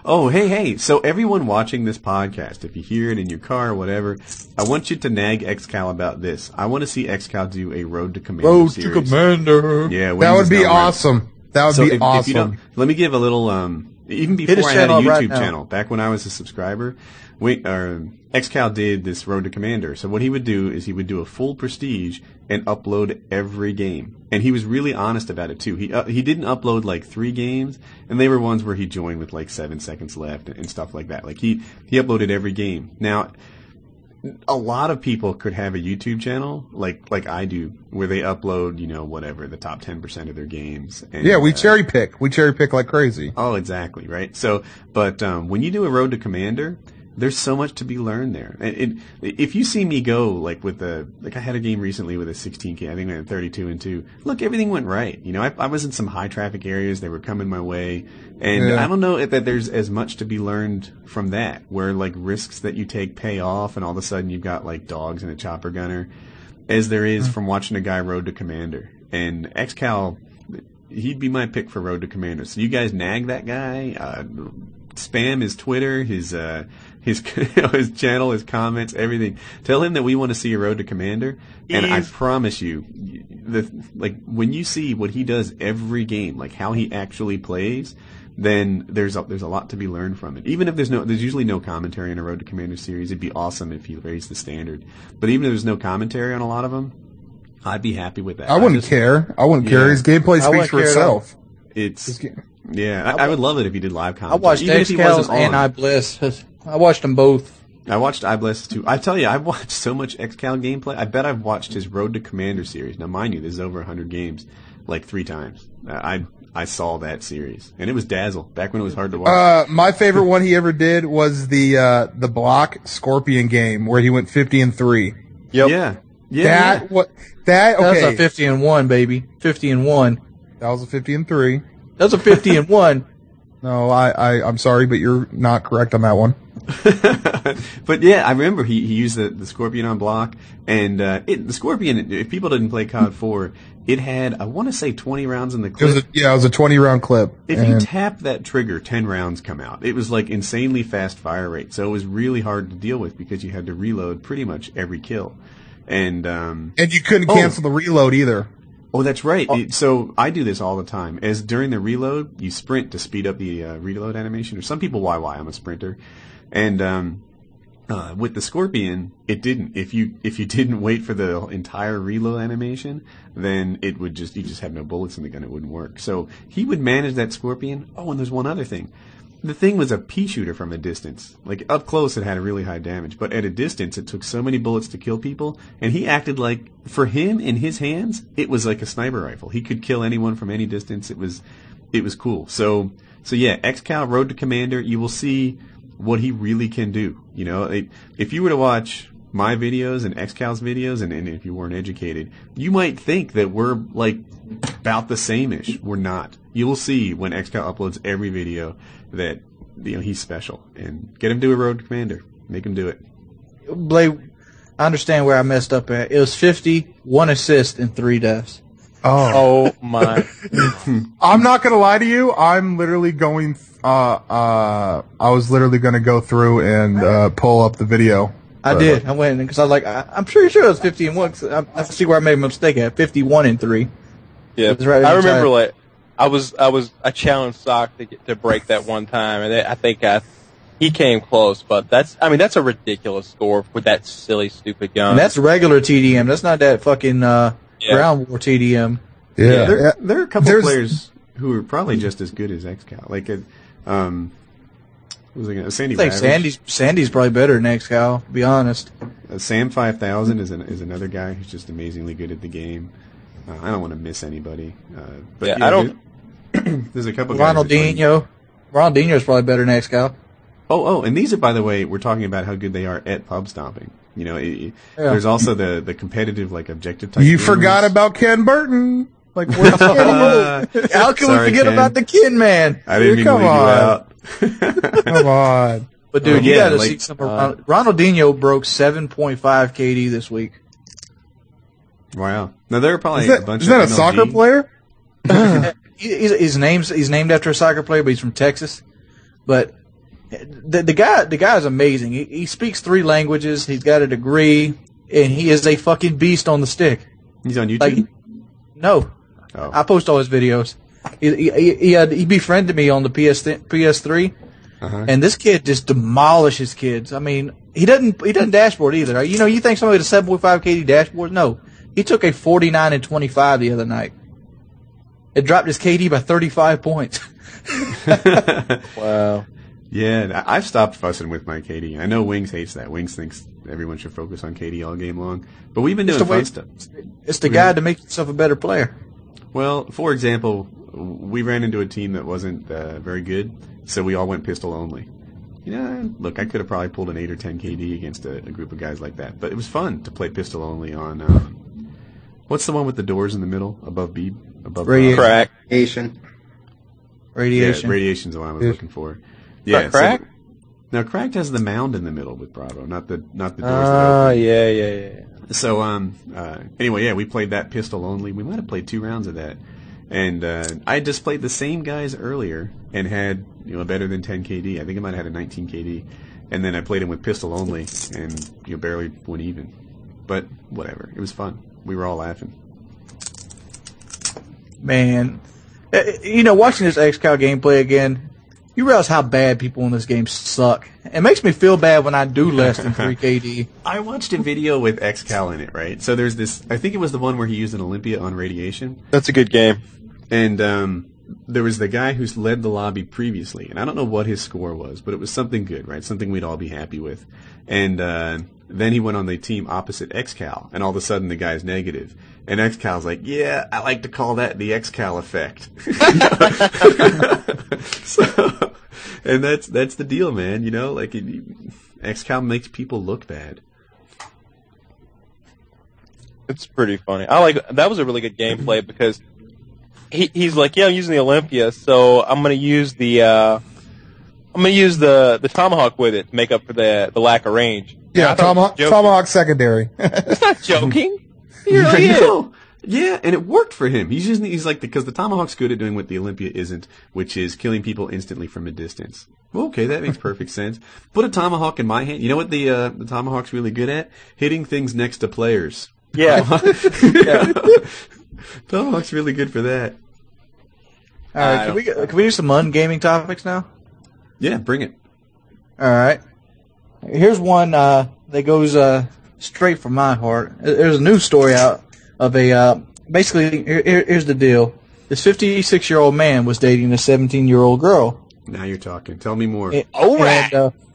Oh, hey. So everyone watching this podcast, if you hear it in your car or whatever, I want you to nag XCal about this. I want to see XCal do a Road to Commander series. Commander. Yeah, That would be awesome. That would be awesome. If you don't, let me give a little, even Hit before his I had a channel YouTube right now. channel, back when I was a subscriber, XCal did this Road to Commander. So what he would do is he would do a full Prestige and upload every game. And he was really honest about it too. He didn't upload like 3 games, and they were ones where he joined with like 7 seconds left and stuff like that. Like he uploaded every game. Now, a lot of people could have a YouTube channel like I do, where they upload, whatever, the top 10% of their games. And, Yeah, we cherry pick. We cherry pick like crazy. Oh, exactly, right? So, but when you do a Road to Commander, there's so much to be learned there. And if you see me go, like I had a game recently with a 16K, I think I had 32-2. Look, everything went right. I was in some high traffic areas, they were coming my way, and Yeah. I don't know that there's as much to be learned from that, where like risks that you take pay off, and all of a sudden you've got like dogs and a chopper gunner, as there is from watching a guy Road to Commander. And XCal, he'd be my pick for Road to Commander. So you guys nag that guy, spam his Twitter, his his channel, his comments, everything. Tell him that we want to see a Road to Commander, and I promise you, when you see what he does every game, like how he actually plays, then there's a lot to be learned from it. Even if there's usually no commentary in a Road to Commander series. It'd be awesome if he raised the standard. But even if there's no commentary on a lot of them, I'd be happy with that. I wouldn't care. I wouldn't care. His gameplay speaks wouldn't for care at all. itself. I would love it if he did live commentary. I watched even if he XCal's wasn't and on. iBliss. I watched them both. I watched iBless too. I tell you, I've watched so much XCal gameplay. I bet I've watched his Road to Commander series. Now, mind you, this is over 100 games, like 3 times. I saw that series, and it was Dazzle back when it was hard to watch. My favorite one he ever did was the Block Scorpion game where he went 50-3. Yep. Yeah. That's Okay. a 50-1, baby. 50-1. That was a 50-3. That's a 50-1. No, I'm sorry, but you're not correct on that one. But yeah, I remember he used the Scorpion on block, and the Scorpion, if people didn't play COD 4, it had, I want to say 20 rounds in the clip. It was a 20-round clip. If you tap that trigger, 10 rounds come out. It was like insanely fast fire rate, so it was really hard to deal with because you had to reload pretty much every kill. And you couldn't cancel the reload either. Oh, that's right. So I do this all the time. As during the reload, you sprint to speed up the reload animation. Or some people YY. I'm a sprinter, and with the Scorpion, it didn't. If you didn't wait for the entire reload animation, then it would you just have no bullets in the gun. It wouldn't work. So he would manage that Scorpion. Oh, and there's one other thing. The thing was a pea shooter from a distance. Like, up close it had a really high damage, but at a distance it took so many bullets to kill people, and he acted like, for him, in his hands, it was like a sniper rifle. He could kill anyone from any distance. It was cool. So yeah, XCal Road to Commander, you will see what he really can do. If you were to watch my videos and XCal's videos, and if you weren't educated, you might think that we're, like, about the same-ish. We're not. You will see when XCal uploads every video that he's special, and get him to a Road to Commander. Make him do it. Blake, I understand where I messed up at. It was 50, 1 assist, and 3 deaths. Oh my! I'm not gonna lie to you. I'm literally going. I was literally gonna go through and pull up the video. I did. I went because I was like, I'm pretty sure it was 50-1. 'Cause I see where I made a mistake at 51-3. Yeah, It was right I inside. remember like I challenged Sock to break that one time, and I think he came close. But that's a ridiculous score with that silly, stupid gun. And that's regular TDM. That's not that fucking ground war TDM. Yeah. There are a couple There's- players who are probably just as good as XCal. Like, Sandy I think Ravage. Sandy's probably better than XCal, to be honest. Sam 5000 is another guy who's just amazingly good at the game. I don't want to miss anybody. But Yeah, I don't- There's a couple guys. Ronaldinho. Ronaldinho's probably better than XCal. Oh, and these are, by the way, we're talking about how good they are at pub stomping. There's also the competitive, like, objective type. You gamers. forgot about Ken Burton. Like, where's Kenny? How can Sorry, we forget Ken. about the Kin Man? I didn't mean to Come leave you on. out. Come on. But dude, you yeah, gotta like, see some of Ronaldinho broke 7.5 KD this week. Wow. Now there are probably Is a bunch that a of soccer MLG. player? He's named after a soccer player, but he's from Texas. But the guy's amazing. He speaks 3 languages. He's got a degree, and he is a fucking beast on the stick. He's on YouTube? Like, no. Oh. I post all his videos. He befriended me on the PS3, and this kid just demolishes kids. I mean, he doesn't dashboard either. You know, you think somebody with a 7.5 KD dashboard? No. He took a 49 and 25 the other night. It dropped his KD by 35 points. Wow. Yeah, I've stopped fussing with my KD. I know Wings hates that. Wings thinks everyone should focus on KD all game long. But we've been doing fun stuff. It's the guide to make yourself a better player. Well, for example, we ran into a team that wasn't very good, so we all went pistol only. You know, look, I could have probably pulled an 8 or 10 KD against a group of guys like that, but it was fun to play pistol only on. What's the one with the doors in the middle above B? Above Crack. Asian. Radiation. Yeah, radiation's the one I was looking for. Yeah, Crack? So, now Cracked has the mound in the middle with Bravo, not the doors that Oh, open. yeah. So anyway, yeah, we played that pistol only. We might have played 2 rounds of that. And I just played the same guys earlier and had, you know, better than 10 KD. I think I might have had a 19 KD. And then I played him with pistol only and, you know, barely went even. But whatever. It was fun. We were all laughing. Man, you know, watching this XCal gameplay again, you realize how bad people in this game suck. It makes me feel bad when I do less than 3 KD. I watched a video with XCal in it, right? So there's this, I think it was the one where he used an Olympia on radiation. That's a good game. And there was the guy who's led the lobby previously, and I don't know what his score was, but it was something good, right? Something we'd all be happy with. And then he went on the team opposite XCal, and all of a sudden the guy's negative. And XCal's like, yeah, I like to call that the XCal effect. So, and that's the deal, man. You know, like XCal makes people look bad. It's pretty funny. That was a really good gameplay because he's like, yeah, I'm using the Olympia, so I'm gonna use the Tomahawk with it to make up for the lack of range. Yeah, Tomahawk secondary. It's not joking. He really is. No. Yeah, and it worked for him. He's like, because the Tomahawk's good at doing what the Olympia isn't, which is killing people instantly from a distance. Well, okay, that makes perfect sense. Put a Tomahawk in my hand. You know what the Tomahawk's really good at? Hitting things next to players. Yeah. Tomahawk's really good for that. All right, can we do some ungaming topics now? Yeah, bring it. All right. Here's one that goes straight from my heart. There's a news story out of basically, here's the deal. This 56-year-old man was dating a 17-year-old girl. Now you're talking. Tell me more. All right.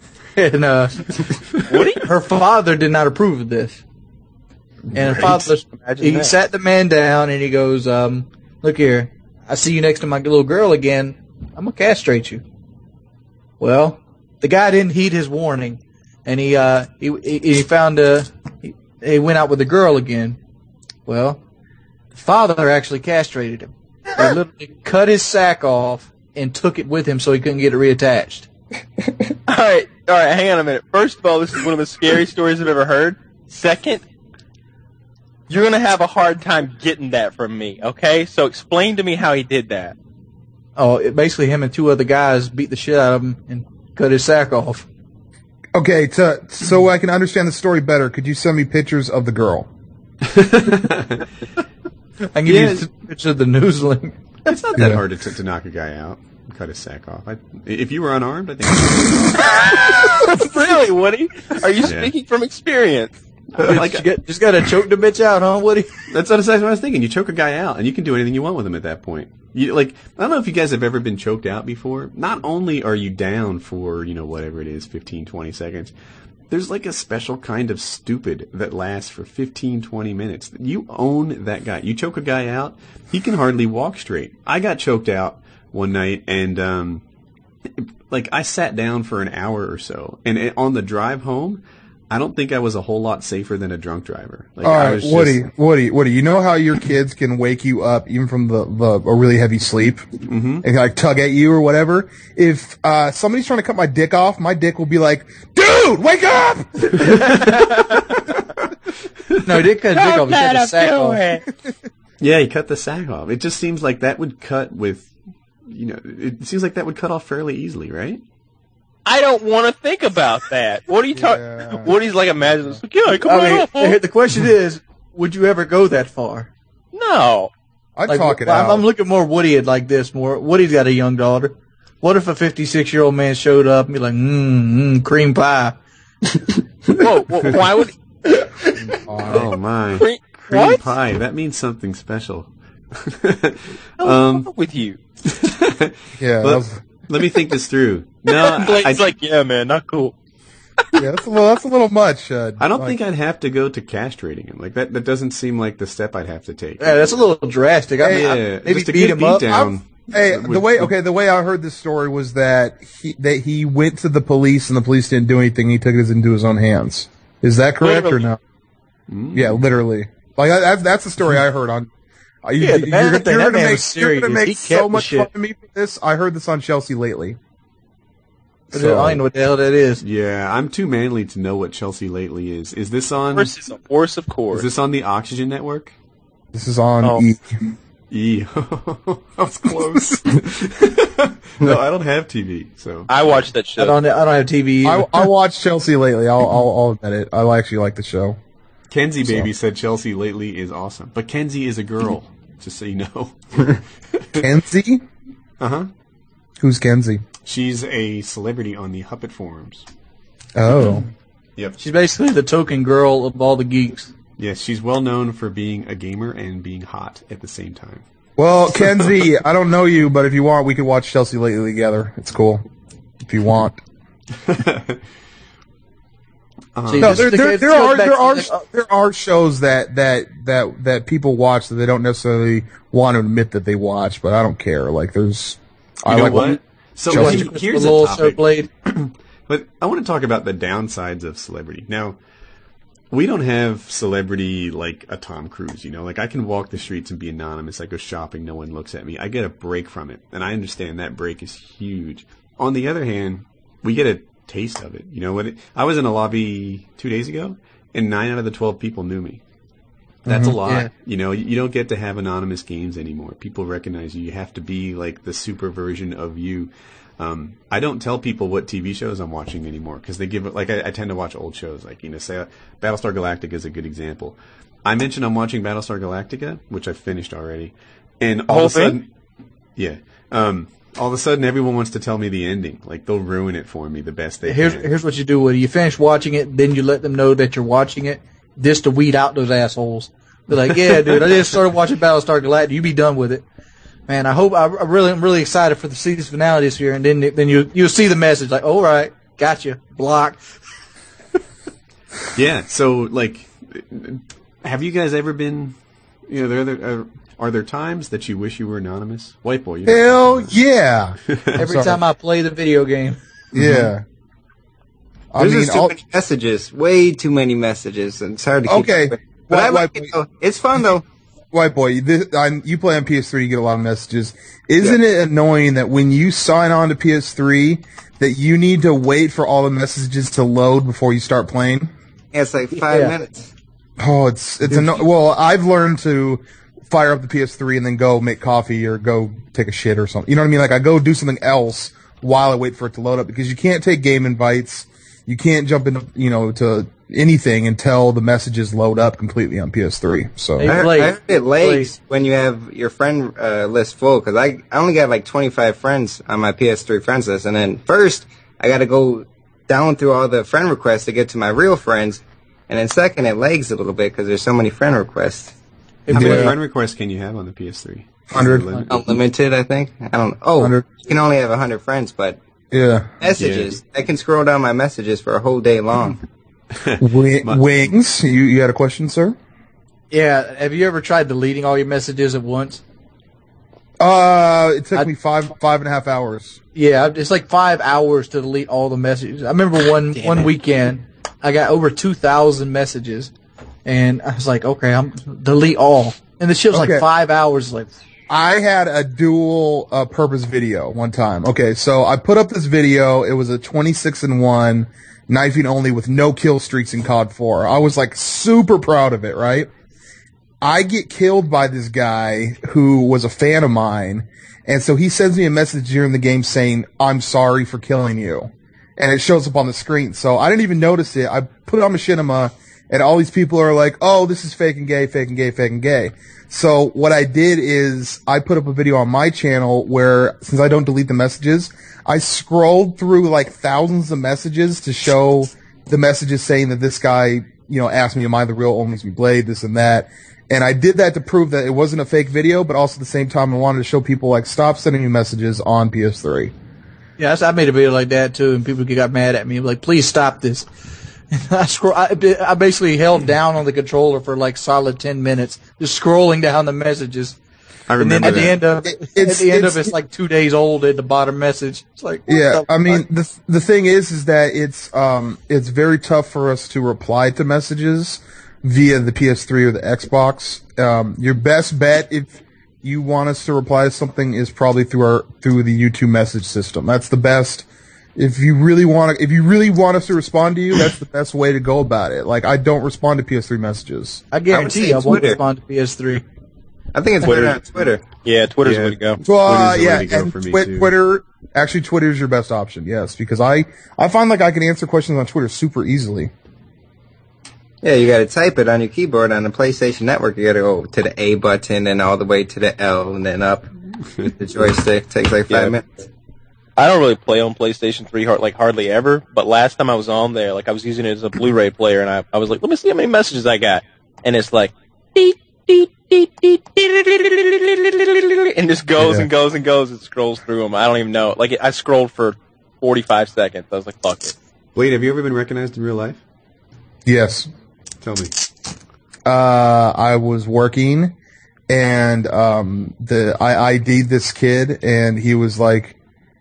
Her father did not approve of this. And her father, he sat the man down and he goes, look here, I see you next to my little girl again. I'm going to castrate you. Well, the guy didn't heed his warning. And he found he went out with the girl again. Well, the father actually castrated him. He literally cut his sack off and took it with him so he couldn't get it reattached. All right, hang on a minute. First of all, this is one of the scariest stories I've ever heard. Second, you're going to have a hard time getting that from me, okay? So explain to me how he did that. Oh, basically him and 2 other guys beat the shit out of him and cut his sack off. Okay, so I can understand the story better, could you send me pictures of the girl? I can give you a picture of the news link. It's not that hard to knock a guy out and cut his sack off. If you were unarmed, I think. Really, Woody? Are you speaking from experience? Just gotta choke the bitch out, huh, Woody? That's what I was thinking. You choke a guy out, and you can do anything you want with him at that point. I don't know if you guys have ever been choked out before. Not only are you down for, whatever it is, 15, 20 seconds, there's like a special kind of stupid that lasts for 15, 20 minutes. You own that guy. You choke a guy out, he can hardly walk straight. I got choked out one night, and I sat down for an hour or so, and on the drive home, I don't think I was a whole lot safer than a drunk driver. All right, Woody, you know how your kids can wake you up even from a really heavy sleep and tug at you or whatever? If somebody's trying to cut my dick off, my dick will be like, dude, wake up! No, he didn't cut his dick off, he cut his sack off. Yeah, he cut the sack off. It just seems like that would cut with, it seems like that would cut off fairly easily, right? I don't want to think about that. What are you talking? Yeah. Woody's like, imagine this. Like, yeah, come I on mean, over. the question is, would you ever go that far? No. I'd Like, talk it I'm out. looking more Woody at like this. More Woody's got a young daughter. What if a 56-year-old man showed up and be like, cream pie? Whoa, why would? Oh my. Cream Cream pie. That means something special. What's wrong with you? Yeah, Let me think this through. No, Blake's like, yeah, man, not cool. yeah, that's a little much. I don't think I'd have to go to castrating him. Like that doesn't seem like the step I'd have to take. Yeah, that's a little drastic. I mean, Yeah, maybe just a beat good him up. beatdown. Hey, the way I heard this story was that he went to the police and the police didn't do anything. He took it into his own hands. Is that correct or no? Yeah, literally. Like that's the story I heard on. Yeah, the man- that man was You're serious. gonna make He so kept the much shit. fun of me for this. I heard this on Chelsea lately. I don't even know what the hell that is. Yeah, I'm too manly to know what Chelsea lately is. Is this on? Horse is a horse, of course. Is this on the Oxygen Network? This is on Oh. E. E. I was close. No, I don't have TV, so I watched that I show. don't have TV either. I watched Chelsea lately. I'll admit it. I actually like the show. Kenzie Baby said Chelsea lately is awesome, but Kenzie is a girl. Just so you know. Kenzie? Uh-huh. Who's Kenzie? She's a celebrity on the Huppet forums. Oh. Yep. She's basically the token girl of all the geeks. Yes, she's well known for being a gamer and being hot at the same time. Well, Kenzie, I don't know you, but if you want, we could watch Chelsea lately together. It's cool. If you want. See, No, this- there are shows that people watch that they don't necessarily want to admit that they watch, but I don't care. Like there's, You I know like what? So Chelsea. here's a Little topic. Blade. But I want to talk about the downsides of celebrity. Now, we don't have celebrity like a Tom Cruise, you know? Like, I can walk the streets and be anonymous. I go shopping, no one looks at me. I get a break from it, and I understand that break is huge. On the other hand, we get a taste of it. You know, I was in a lobby 2 days ago, and 9 out of the 12 people knew me. That's a lot. Yeah. You know, you don't get to have anonymous games anymore. People recognize you. You have to be like the super version of you. I don't tell people what TV shows I'm watching anymore because they give it, like, I tend to watch old shows. Like, you know, say Battlestar Galactica is a good example. I mentioned I'm watching Battlestar Galactica, which I finished already. And all whole of a sudden, yeah. All of a sudden everyone wants to tell me the ending. Like, they'll ruin it for me the best they can. Here's what you do, Woody. You finish watching it, then you let them know that you're watching it, just to weed out those assholes. Be like, yeah, dude, I just started watching Battlestar Galactica. You be done with it. Man, I'm really excited for the season finale this year, and then you'll see the message like, all right, gotcha, block. Yeah, so, like, have you guys ever been, you know, are there times that you wish you were anonymous? White boy, you know. Hell yeah. Every sorry. time I play the video game. Yeah. I There's mean, just too many messages. Way too many messages. And it's hard to keep Okay. up with. But I like Why- it, though. It's fun, though. White boy, you play on PS3, you get a lot of messages. Isn't it annoying that when you sign on to PS3, that you need to wait for all the messages to load before you start playing? Yeah, it's like 5 Yeah. minutes. Oh, it's well, I've learned to fire up the PS3 and then go make coffee or go take a shit or something. You know what I mean? Like I go do something else while I wait for it to load up because you can't take game invites. You can't jump into, to anything until the messages load up completely on PS3. So Hey, I Blake, heard it lags Blake. when you have your friend list full, because I only got like 25 friends on my PS3 friends list, and then first I got to go down through all the friend requests to get to my real friends, and then second it lags a little bit because there's so many friend requests. How many Yeah. friend requests can you have on the PS3? 100. Limit? Unlimited, I think. I don't. Oh, 100. you can only have 100 friends, but yeah. messages. I can scroll down my messages for a whole day long. Wings, you had a question, sir? Yeah, have you ever tried deleting all your messages at once? It took me five and a half hours. Yeah, it's like 5 hours to delete all the messages. I remember one weekend, I got over 2,000 messages, and I was like, okay, I'm delete all. And the shit was Okay. like 5 hours. Like, I had a dual purpose video one time. Okay, so I put up this video. It was a 26-1 knifing only with no kill streaks in COD 4. I was like super proud of it, right? I get killed by this guy who was a fan of mine, and so he sends me a message during the game saying, "I'm sorry for killing you." and it shows up on the screen. So I didn't even notice it. I put it on Machinima, and all these people are like, "Oh, this is fake and gay, fake and gay, fake and gay." So what I did is I put up a video on my channel where, since I don't delete the messages, I scrolled through like thousands of messages to show the messages saying that this guy, asked me, am I the real Ormsby Blade, this and that. And I did that to prove that it wasn't a fake video, but also at the same time I wanted to show people, like, stop sending me messages on PS3. Yeah, I made a video like that too, and people got mad at me, like, please stop this. I basically held down on the controller for like solid 10 minutes, just scrolling down the messages. I remember and then at the end of it's like 2 days old at the bottom message. It's like, yeah, I mean, the thing is that it's very tough for us to reply to messages via the PS3 or the Xbox. Your best bet if you want us to reply to something is probably through the YouTube message system. That's the best. If you really want us to respond to you, that's the best way to go about it. Like, I don't respond to PS3 messages. I guarantee I won't respond to PS3. I think it's Twitter. Yeah, Twitter's the way to go. Twitter's the way to go and for me, too. Twitter's your best option, yes, because I find like I can answer questions on Twitter super easily. Yeah, you gotta type it on your keyboard. On the PlayStation Network, you gotta go to the A button and all the way to the L and then up with the joystick. Takes like 5 minutes. I don't really play on PlayStation 3 hardly ever, but last time I was on there, like, I was using it as a Blu-ray player, and I was like, let me see how many messages I got. And it's like, and just goes and goes and goes and scrolls through them. I don't even know. Like, I scrolled for 45 seconds. I was like, fuck it. Wait, have you ever been recognized in real life? Yes. Tell me. I was working, and I ID'd this kid, and he was like,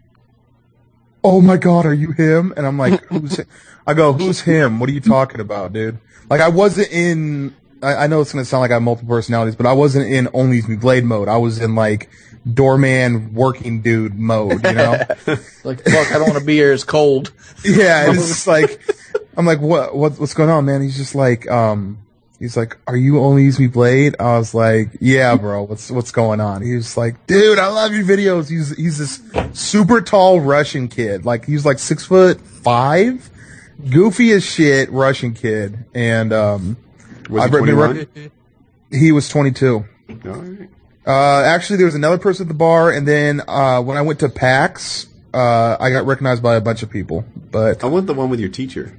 "Oh my God, are you him?" And I'm like, "Who's him?" I go, "Who's him? What are you talking about, dude?" Like, I wasn't in. I know it's gonna sound like I have multiple personalities, but I wasn't in Only Me Blade mode. I was in like doorman working dude mode, you know? Like, fuck, I don't want to be here. It's cold. Yeah, and it's just like, I'm like, what's going on, man? He's like, are you Only Me Blade? I was like, yeah, bro, what's going on? He was like, dude, I love your videos. He's this super tall Russian kid. Like, he's like 6'5", goofy as shit Russian kid. And, Was he 21? He was 22. All right. Actually, there was another person at the bar, and then when I went to PAX, I got recognized by a bunch of people. But I want the one with your teacher.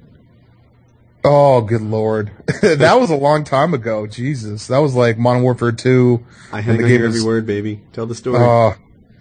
oh, good lord, that was a long time ago. Jesus, that was like Modern Warfare 2. I hang on your every word, baby. Tell the story. All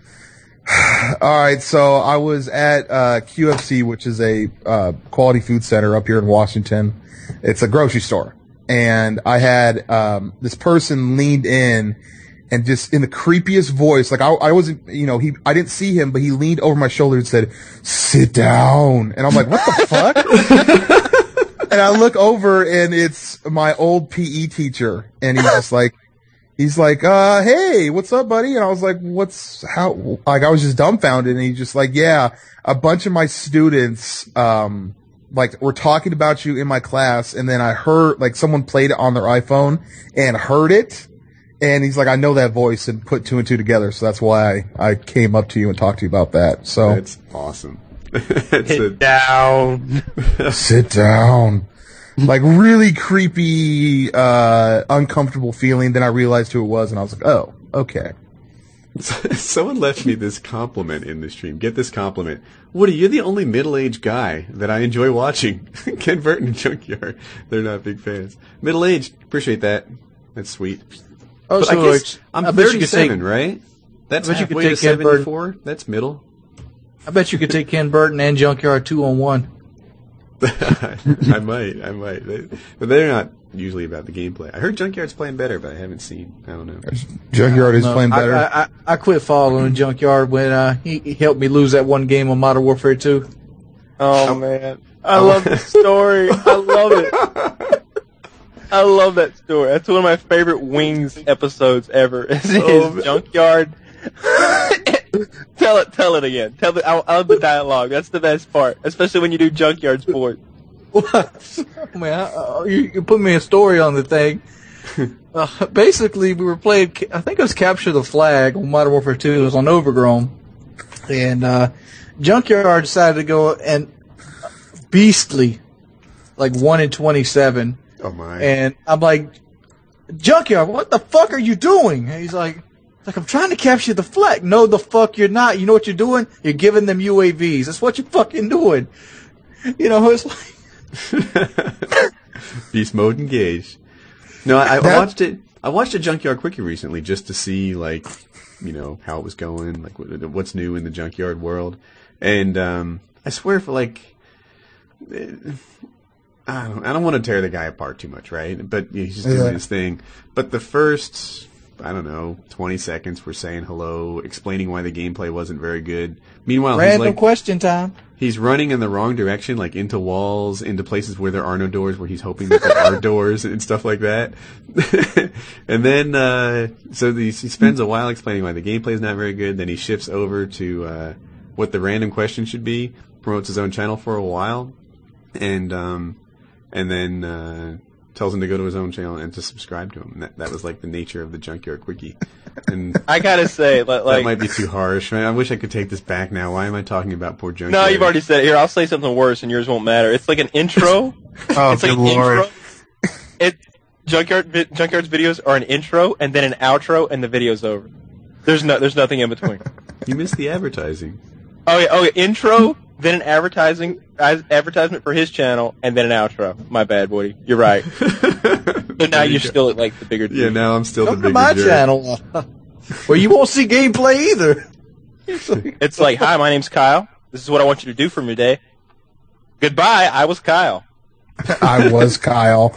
right, so I was at QFC, which is a quality food center up here in Washington. It's a grocery store. And I had this person leaned in and just in the creepiest voice, like I wasn't, I didn't see him, but he leaned over my shoulder and said, "Sit down." And I'm like, what the fuck? And I look over and it's my old PE teacher. And he's like, hey, what's up, buddy? And I was like, I was just dumbfounded. And he's just like, yeah, a bunch of my students, we're talking about you in my class, and then I heard, like, someone played it on their iPhone and heard it, and he's like, I know that voice, and put two and two together, so that's why I came up to you and talked to you about that. So That's awesome. Sit down. Sit down. Like, really creepy, uncomfortable feeling. Then I realized who it was, and I was like, oh, okay. Someone left me this compliment in the stream. Get this compliment. Woody, you're the only middle-aged guy that I enjoy watching. Ken Burton and Junkyard. They're not big fans. Middle-aged. Appreciate that. That's sweet. Oh, But so I guess I'm I bet you could 37, right? That's I bet you could halfway to take Ken Burton. 74. That's middle. I bet you could take Ken Burton and Junkyard 2-on-1. I might. But they're not usually about the gameplay. I heard Junkyard's playing better, but I haven't seen. I don't know. Junkyard is No, playing better. I quit following Junkyard when he helped me lose that one game on Modern Warfare 2. Oh, man. I love the story. I love it. I love that story. That's one of my favorite Wings episodes ever. Is Junkyard. Tell it again. I love the dialogue. That's the best part, especially when you do Junkyard Sport. What? Man, you put me a story on the thing. Basically, we were playing, I think it was Capture the Flag on Modern Warfare 2. It was on Overgrown. And Junkyard decided to go and beastly, like 1-27. Oh my! And I'm like, Junkyard, what the fuck are you doing? And he's like, I'm trying to capture the flag. No, the fuck you're not. You know what you're doing? You're giving them UAVs. That's what you're fucking doing. You know, it's like Beast mode engaged. No, I watched it. I watched a Junkyard Quickie recently just to see, like, you know, how it was going, like what's new in the Junkyard world. And I swear for like, I don't want to tear the guy apart too much, right? But he's just doing his thing. But the first, I don't know, 20 seconds were saying hello, explaining why the gameplay wasn't very good. Meanwhile, random question time. He's running in the wrong direction, like into walls, into places where there are no doors, where he's hoping that there are doors and stuff like that. And then, so he spends a while explaining why the gameplay is not very good. Then he shifts over to what the random question should be, promotes his own channel for a while, and then tells him to go to his own channel and to subscribe to him. And that was like the nature of the Junkyard Quickie. And I gotta say, like, that might be too harsh. I wish I could take this back now. Why am I talking about poor Junkyard? no, you've already said it. Here, I'll say something worse, and yours won't matter. It's like an intro. Oh, It's like good an lord. intro. Junkyard's videos are an intro and then an outro, and the video's over. There's nothing in between. You missed the advertising. Oh yeah, intro, then an advertisement for his channel, and then an outro. My bad, Woody. You're right. So now you're still at like the bigger. Yeah, now I'm still Come the to bigger my jerk. channel, where you won't see gameplay either. It's like, hi, my name's Kyle. This is what I want you to do for me today. Goodbye. I was Kyle. I was Kyle.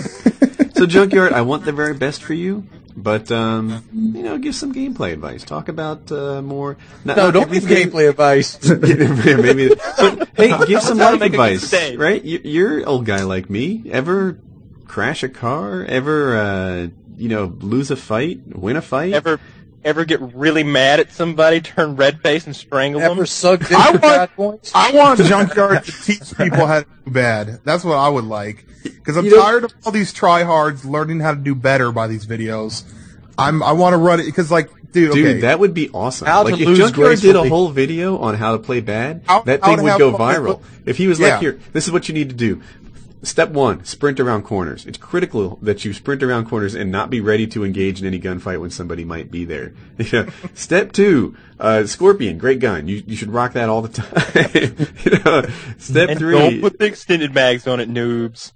So Junkyard, I want the very best for you, but you know, give some gameplay advice. Talk about more. No, don't give gameplay advice. Maybe, but hey, give some That's how to life make a good advice, stay. right? You're an old guy like me. Ever crash a car? Ever you know, lose a fight, win a fight? Ever get really mad at somebody, turn red face, and strangle Ever them? sucked in I for want- 5 points? I want Junkyard to teach people how to do bad. That's what I would like. Because I'm You know- tired of all these tryhards learning how to do better by these videos. I want to run it because, like, dude, Dude, okay. that would be awesome. How Like to if lose Junkyard did a gracefully. whole video on how to play bad, How that to thing would have go fun. viral. If he was Yeah. like, here, this is what you need to do. Step 1, sprint around corners. It's critical that you sprint around corners and not be ready to engage in any gunfight when somebody might be there. Yeah. Step 2, Scorpion, great gun. You should rock that all the time. You know, step And 3. don't put the extended mags on it, noobs.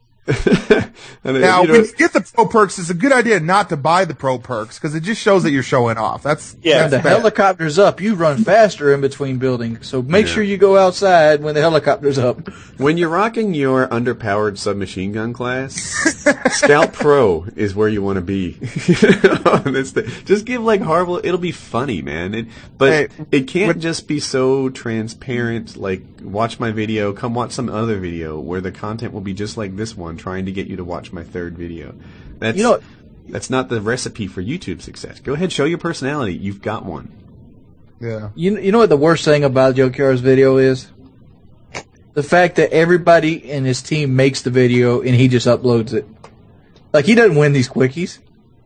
And, Now, you know, when you get the pro perks, it's a good idea not to buy the pro perks because it just shows that you're showing off. That's Yeah. When the bad. helicopter's up, you run faster in between buildings. So make Yeah. sure you go outside when the helicopter's up. when you're rocking your underpowered submachine gun class, Scout Pro is where you want to be. Just give like horrible. It'll be funny, man. But Hey, it can't with- just be so transparent. Like, watch my video, come watch some other video where the content will be just like this one, trying to get you to watch my third video. That's You know- that's not the recipe for YouTube success. Go ahead, show your personality. You've got one. Yeah. You know what the worst thing about Junkyard's video is? The fact that everybody in his team makes the video and he just uploads it. Like, he doesn't win these quickies.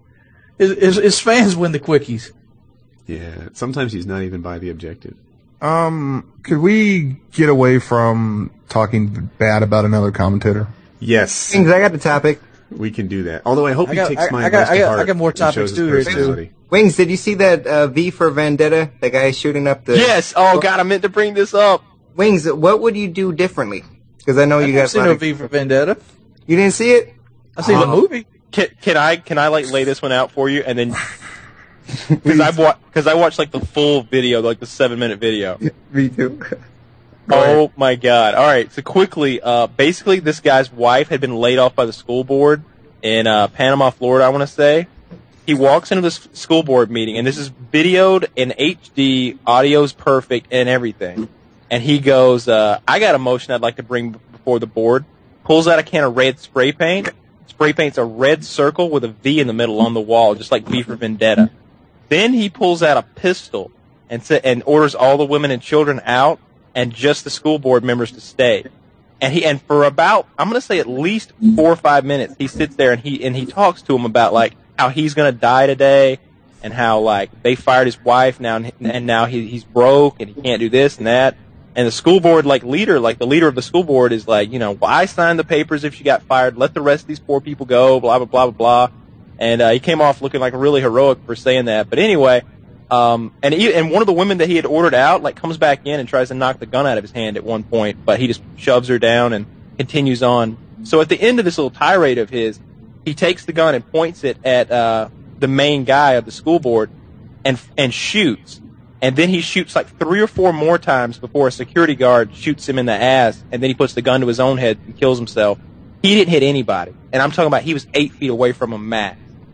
His fans win the quickies. Yeah. Sometimes he's not even by the objective. Could we get away from talking bad about another commentator? Yes, Things, I got the topic. we can do that. Although I hope I got- he takes my I got- advice to heart I got more and shows topics his too here, too. personality. Wings, did you see that V for Vendetta? The guy shooting up the... Yes. Oh God, I meant to bring this up. Wings, what would you do differently? Because I know I've you never guys... seen no V for Vendetta. You didn't see it? I've seen the movie. Can I like lay this one out for you and then because I watched like the full video, like the 7-minute video. Me too. Oh my God! All right, so quickly, basically, this guy's wife had been laid off by the school board in Panama, Florida. I want to say he walks into this school board meeting, and this is videoed in HD, audio's perfect, and everything. And he goes, "I got a motion I'd like to bring before the board." Pulls out a can of red spray paint. Spray paints a red circle with a V in the middle on the wall, just like V for Vendetta. Then he pulls out a pistol and orders all the women and children out, and just the school board members to stay. And for about, I'm going to say at least 4 or 5 minutes, he sits there and he talks to him about like how he's going to die today, and how like they fired his wife now, and now he's broke and he can't do this and that. And the school board, leader, the leader of the school board is like, well, I signed the papers if she got fired. Let the rest of these poor people go, blah, blah, blah, blah, blah. And he came off looking like really heroic for saying that. But anyway, and one of the women that he had ordered out, comes back in and tries to knock the gun out of his hand at one point, but he just shoves her down and continues on. So at the end of this little tirade of his, he takes the gun and points it at the main guy of the school board and shoots. And then he shoots 3 or 4 more times before a security guard shoots him in the ass, and then he puts the gun to his own head and kills himself. He didn't hit anybody. And I'm talking about he was 8 feet away from a max.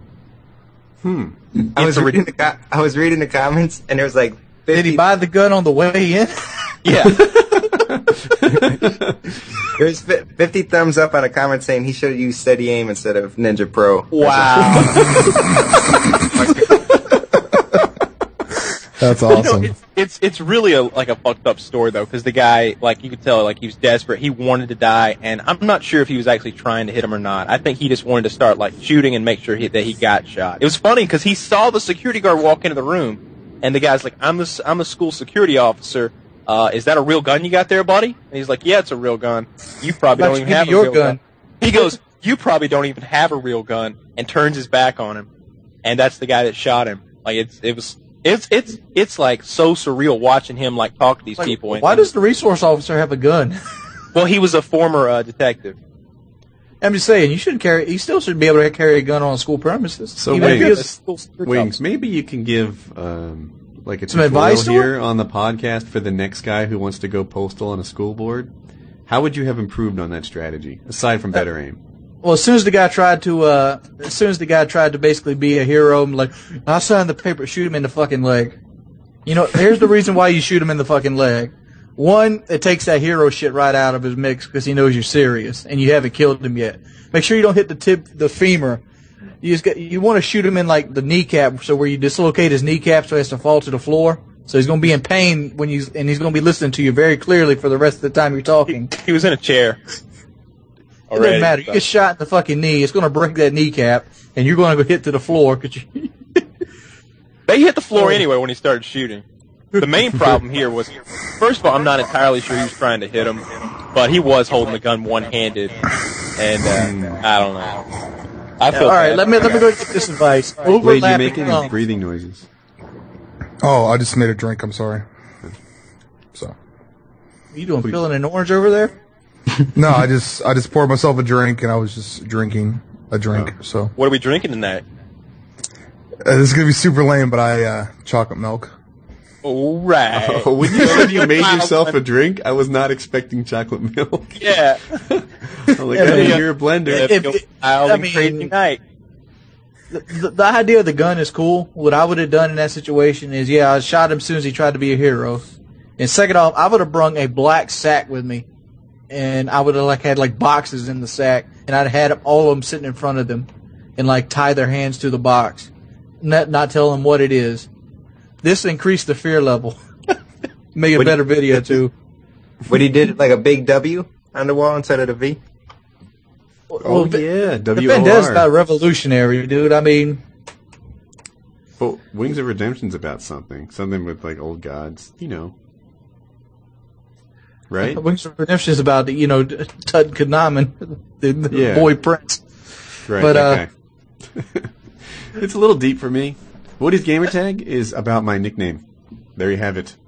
I was reading the comments, and there was 50, Did he buy the gun on the way in? Yeah. There's 50 thumbs up on a comment saying he should have used Steady Aim instead of Ninja Pro. Wow. That's awesome. It's really a fucked up story though, because the guy, you could tell, he was desperate. He wanted to die, and I'm not sure if he was actually trying to hit him or not. I think he just wanted to start shooting and make sure that he got shot. It was funny because he saw the security guard walk into the room, and the guy's like, "I'm the school security officer. Is that a real gun you got there, buddy?" And he's like, "Yeah, it's a real gun. You probably don't even have a real gun." He goes, "You probably don't even have a real gun," and turns his back on him, and that's the guy that shot him. It's so surreal watching him talk to these people. Why does the resource officer have a gun? Well, he was a former detective. I'm just saying, you still should be able to carry a gun on school premises. So even if you're a Wings, school security Wings, officer. maybe you can give a Some tutorial advice to here on the podcast for the next guy who wants to go postal on a school board. How would you have improved on that strategy aside from better aim? Well, as soon as the guy tried to basically be a hero, I'm I signed the paper, shoot him in the fucking leg. Here's the reason why you shoot him in the fucking leg. One, it takes that hero shit right out of his mix because he knows you're serious and you haven't killed him yet. Make sure you don't hit the femur. You want to shoot him in the kneecap, so where you dislocate his kneecap so he has to fall to the floor. So he's going to be in pain and he's going to be listening to you very clearly for the rest of the time you're talking. He was in a chair. It doesn't matter. You get shot in the fucking knee, it's going to break that kneecap, and you're going to go hit to the floor. They hit the floor anyway when he started shooting. The main problem here was, first of all, I'm not entirely sure he was trying to hit him, but he was holding the gun one-handed, and I don't know. I feel all right, bad. let me go get this advice. Wait, you Overlapping making thumbs. breathing noises? Oh, I just made a drink. I'm sorry. So You doing peeling an orange over there? no, I just poured myself a drink, and I was just drinking a drink. So What are we drinking tonight? this is gonna be super lame, but chocolate milk. All right. Oh, when you said you made yourself a drink, I was not expecting chocolate milk. Yeah. I'm like, I didn't hear a blender. Crazy night. The idea of the gun is cool. What I would have done in that situation is, I shot him as soon as he tried to be a hero. And second off, I would have brung a black sack with me. And I would have had boxes in the sack, and I'd had all of them sitting in front of them, and tie their hands to the box, not tell them what it is. This increased the fear level. Make a better video too. What he did, a big W on the wall instead of the V? Oh, yeah, The Vendetta's WOR. not revolutionary, dude. I mean, But Wings of Redemption's about something with old gods, right? Wings of Redemption is about Tutankhamun, the Yeah. boy prince. Right, But, okay. It's a little deep for me. Woody's gamertag is about my nickname. There you have it.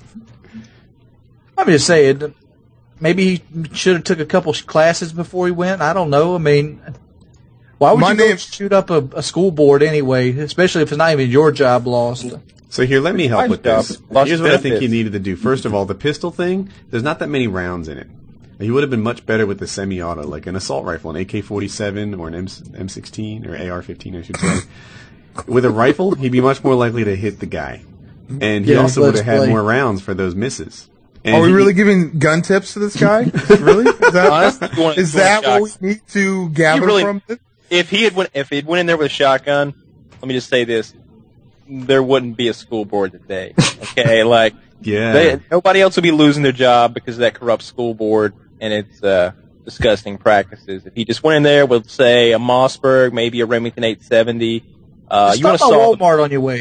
I'm just saying, maybe he should have took a couple classes before he went. I don't know. I mean, why would you go shoot up a school board anyway, especially if it's not even your job lost? So here, let me help Fine with job. this. Lost Here's what I think benefits. he needed to do. First of all, the pistol thing, there's not that many rounds in it. He would have been much better with the semi-auto, like an assault rifle, an AK-47 or an M16 or AR-15, I should say. With a rifle, he'd be much more likely to hit the guy. And he Yeah, also would let's have had play. more rounds for those misses. And Are we he- really giving gun tips to this guy? Really? Honestly, you want- Is you want that what we shots. need to gather really- from this? If he'd went in there with a shotgun, let me just say this: there wouldn't be a school board today. Okay, Yeah. nobody else would be losing their job because of that corrupt school board and its disgusting practices. If he just went in there with, say, a Mossberg, maybe a Remington 870, you want Stop to by solve Walmart on your way.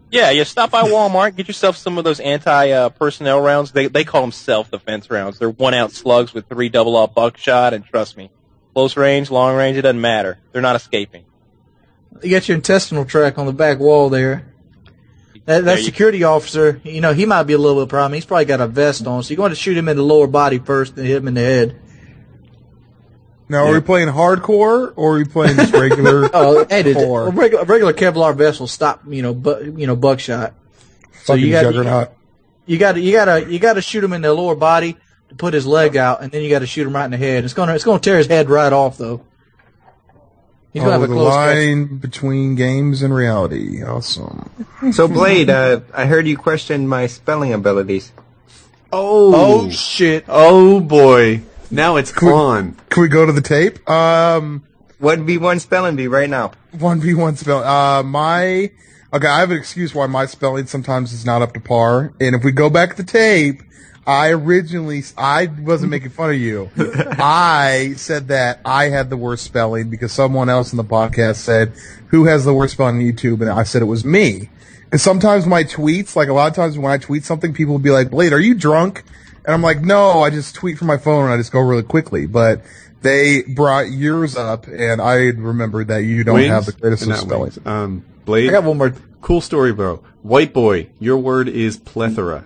Yeah, stop by Walmart, get yourself some of those anti-personnel rounds. They call them self-defense rounds. They're 1-ounce slugs with 3 double-aught buckshot, and trust me, close range, long range, it doesn't matter. They're not escaping. You got your intestinal tract on the back wall there. That security officer, he might be a little bit of a problem. He's probably got a vest on, so you're going to shoot him in the lower body first, then hit him in the head. Now, are we playing hardcore or are we playing just regular? A core? regular Kevlar vest will stop, buckshot. So Fucking juggernaut. You got to shoot him in the lower body to put his leg out, and then you got to shoot him right in the head. It's going to tear his head right off, though. He's going to have a the close line between games and reality. Awesome. So, Blade, I heard you questioned my spelling abilities. Oh shit! Oh boy! Now it's on. Can we go to the tape? 1v1 spelling bee right now. 1v1 spelling. Okay, I have an excuse why my spelling sometimes is not up to par. And if we go back to the tape, I wasn't making fun of you. I said that I had the worst spelling because someone else in the podcast said, who has the worst spelling on YouTube? And I said it was me. Because sometimes my tweets, like a lot of times when I tweet something, people will be like, Blade, are you drunk? And I'm like, no, I just tweet from my phone and I just go really quickly. But they brought yours up, and I remembered that you don't have the greatest of spelling. Blade, I got one more. Cool story, bro. White boy, your word is plethora.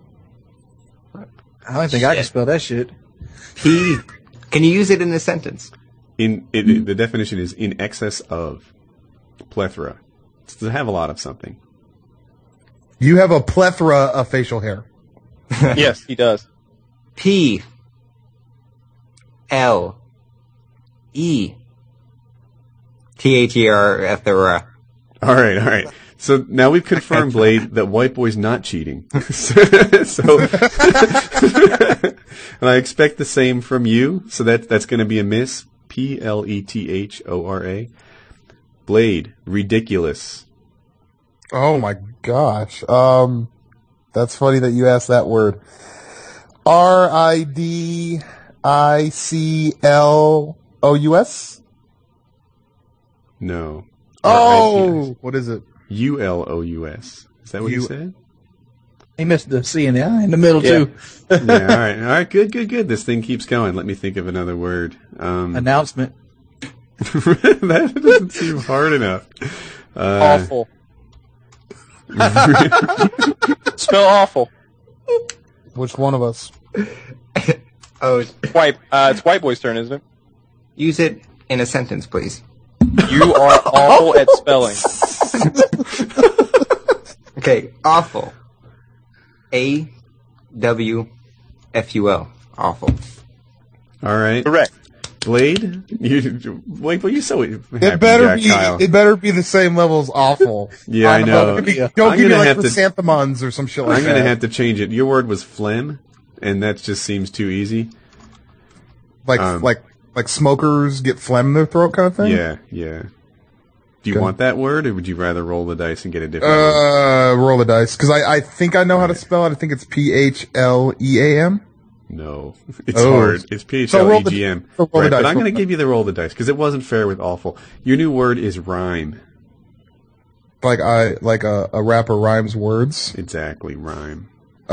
I don't think I can spell that shit. Can you use it in a sentence? The definition is in excess of plethora. It's to have a lot of something. You have a plethora of facial hair. Yes, he does. P-L-E. T-H-E-R-F-R-A. All right. So now we've confirmed, Blade, that White Boy's not cheating. So, and I expect the same from you. So that's going to be a miss. P-L-E-T-H-O-R-A. Blade, ridiculous. Oh my gosh. That's funny that you asked that word. R-I-D-I-C-L-O-U-S? No. Oh! What is it? U-L-O-U-S. Is that what you said? He missed the C and the I in the middle, too. Yeah, all right. Good. This thing keeps going. Let me think of another word. Announcement. That doesn't seem hard enough. Awful. Spell awful. Which one of us? Oh, It's White Boy's turn, isn't it? use it in a sentence, please. You are awful at spelling. Okay, awful. A-W-F-U-L. Awful. All right. Correct. Blade? You're so happy It better be. Kyle. It better be the same level as awful. Yeah, I know. Don't give I'm me gonna like have to- chrysanthemums or some shit like I'm that. going to have to change it. Your word was phlegm, and that just seems too easy. like smokers get phlegm in their throat kind of thing. Yeah. Do you Okay. want that word, or would you rather roll the dice and get a different word? Roll the dice because I think I know how to spell it. I think it's P-H-L-E-A-M. No, it's Oh. hard. It's P-H-L-E-G-M. So roll the Right, dice. but I'm going to give you the roll the dice because it wasn't fair with awful. Your new word is rhyme. Like a rapper rhymes words. Exactly, rhyme.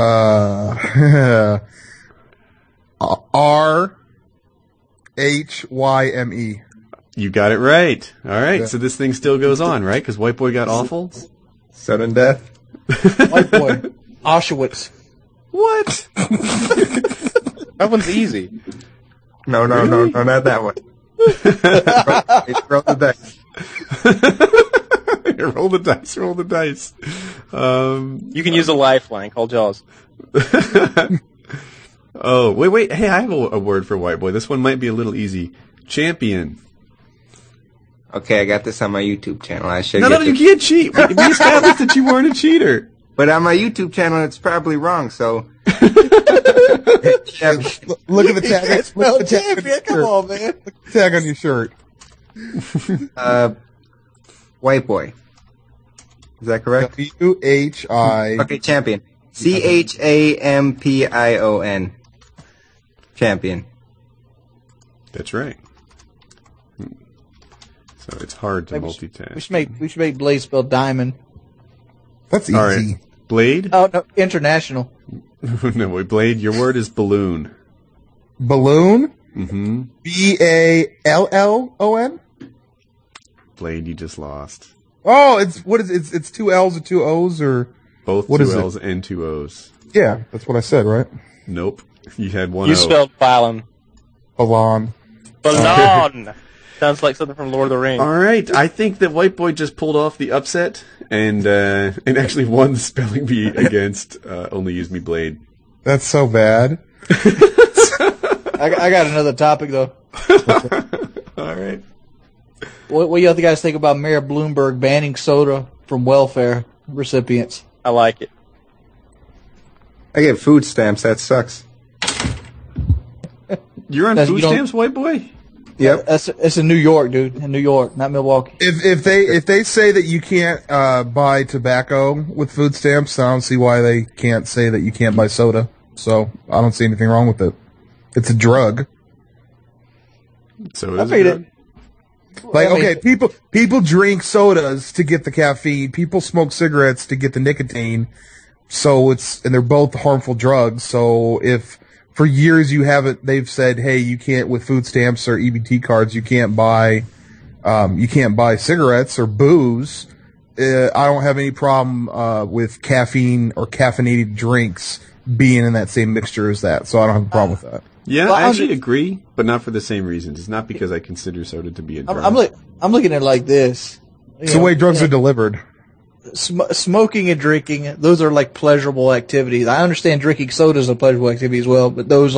R-H-Y-M-E. You got it right. All right, Yeah. so this thing still goes on, right? Because White Boy got awful. Sudden death. White Boy. Auschwitz. What? That one's easy. No, not that one. Roll the dice. Roll the dice. You can use a lifeline. Call Jaws. Oh, wait. Hey, I have a word for White Boy. This one might be a little easy. Champion. Okay, I got this on my YouTube channel. I should No, get you this. can't cheat. We established that you weren't a cheater. But on my YouTube channel, it's probably wrong, so... Look at the tag. Look at the tag on your Come shirt. on, man. Look at the tag on your shirt. White Boy. Is that correct? W-H-I. Okay, champion. C-H-A-M-P-I-O-N. Champion. That's right. So it's hard to multitask. We should make Blaze spell diamond. That's easy. All right. Blade? Oh no, international. No, wait, Blade, your word is balloon. Balloon? Mm-hmm. Ballon? Blade, you just lost. Oh, it's two L's or two O's or Both what two is it? L's and two O's. yeah, that's what I said, right? Nope. You had one You O. spelled Fallon. Ballon. Ballon. Sounds like something from Lord of the Rings. All right, I think that White Boy just pulled off the upset and actually won the spelling bee against Only Use Me Blade. That's so bad. I got another topic though. All right. What do you guys think about Mayor Bloomberg banning soda from welfare recipients? I like it. I get food stamps. That sucks. You're on That's- food you don't- stamps, White Boy? Yep. It's in New York, dude. In New York, not Milwaukee. If they say that you can't buy tobacco with food stamps, I don't see why they can't say that you can't buy soda. So I don't see anything wrong with it. It's a drug. So I is read it. Like, I mean- okay, people drink sodas to get the caffeine. People smoke cigarettes to get the nicotine. So and they're both harmful drugs. So if for years they've said, hey, you can't, with food stamps or EBT cards, you can't buy cigarettes or booze. I don't have any problem, with caffeine or caffeinated drinks being in that same mixture as that. So I don't have a problem with that. Yeah, Well, I I'm actually just- agree, but not for the same reasons. It's not because I consider soda to be a drug. I'm looking at it like this. It's the way drugs are delivered. Smoking and drinking, those are like pleasurable activities. I understand drinking soda is a pleasurable activity as well, but those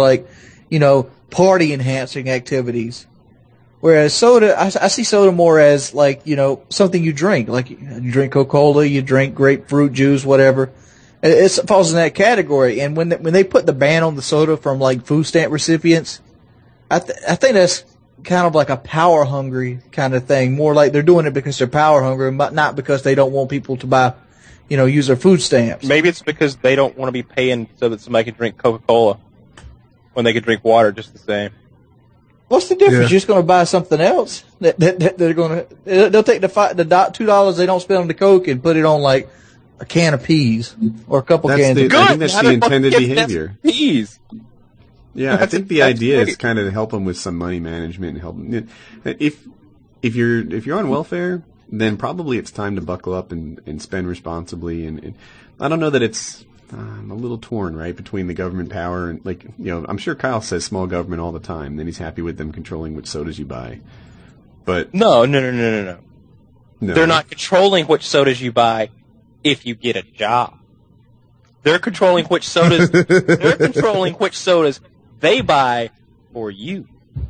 party enhancing activities. Whereas soda, I see soda more as like, something you drink. Like you drink Coca-Cola, you drink grapefruit juice, whatever. It falls in that category. And when they put the ban on the soda from like food stamp recipients, I think that's kind of like a power hungry kind of thing. More like they're doing it because they're power hungry, but not because they don't want people to buy, use their food stamps. Maybe it's because they don't want to be paying so that somebody can drink Coca-Cola when they could drink water just the same. What's the difference? Yeah. You're just going to buy something else. They'll take the $2 they don't spend on the Coke and put it on like a can of peas or a couple cans. I Of think that's the intended behavior. Peas. Yeah, I That's- think the that's idea is great. kind of to help them with some money management and help them. If you're on welfare, then probably it's time to buckle up and spend responsibly. And I don't know that it's. I'm a little torn, right, between the government power and I'm sure Kyle says small government all the time. Then he's happy with them controlling which sodas you buy. But No. no, They're not controlling which sodas you buy if you get a job. They're controlling which sodas. They're controlling which sodas they buy for you.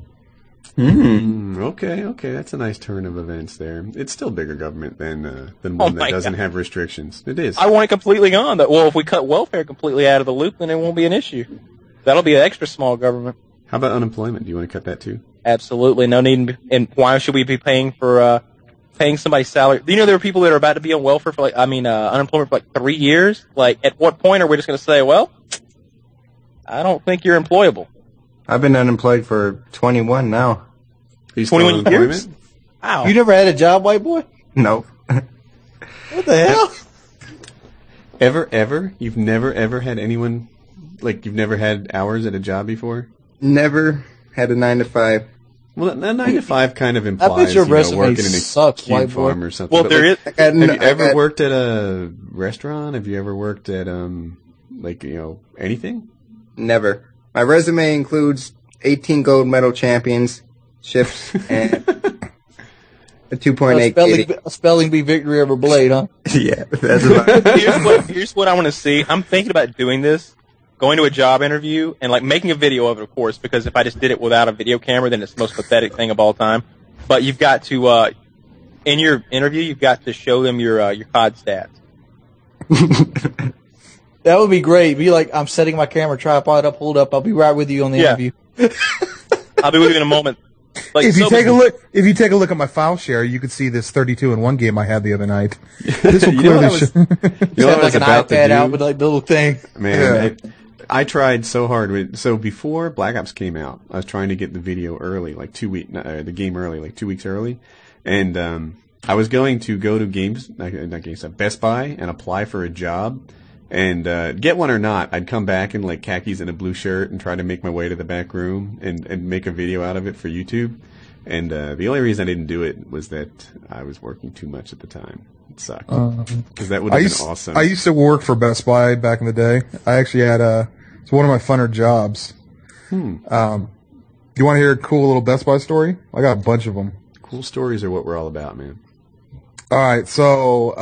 Okay, that's a nice turn of events there. It's still bigger government than one that my doesn't God. have restrictions. It is. I want it completely gone. That if we cut welfare completely out of the loop, then it won't be an issue. That'll be an extra small government. How about unemployment? Do you want to cut that too? Absolutely, no need. And why should we be paying for paying somebody's salary? There are people that are about to be on welfare for unemployment for 3 years. Like, at what point are we just going to say, well, I don't think you're employable? I've been unemployed for 21 now. Are you still 21 on years? unemployment? Wow. You never had a job, white boy? Nope. What the hell? Ever? You've never ever had anyone you've never had hours at a job before? Never had a 9 to 5. Well, that 9 to 5 kind of implies your resume working in a sucks, cube white boy. farm or something. Well, But, there is. have you ever worked at a restaurant? Have you ever worked at anything? Never. My resume includes 18 gold medal championships and a 2.8 spelling bee victory over Blade, huh? Yeah, that's about it. Here's what I want to see. I'm thinking about doing this, going to a job interview, and making a video of it, of course, because if I just did it without a video camera, then it's the most pathetic thing of all time. But you've got to, in your interview, you've got to show them your COD stats. That would be great. Be like, I'm setting my camera tripod up, hold up. I'll be right with you on the Yeah. interview. I'll be with you in a moment. If you take a look at my file share, you could see this 32-1 game I had the other night. This will You know what I clearly was- show. You know what I Have was like an about to iPad do? out with like the little thing. Man, I tried so hard. So before Black Ops came out, I was trying to get the video early, the game early, 2 weeks early. And I was going to go to Best Buy and apply for a job. And get one or not, I'd come back in like khakis and a blue shirt and try to make my way to the back room and make a video out of it for YouTube. And the only reason I didn't do it was that I was working too much at the time. It sucked. Because that would have been awesome. I used to work for Best Buy back in the day. I actually had it's one of my funner jobs. Do you want to hear a cool little Best Buy story? I got a bunch of them. Cool stories are what we're all about, man. All right, so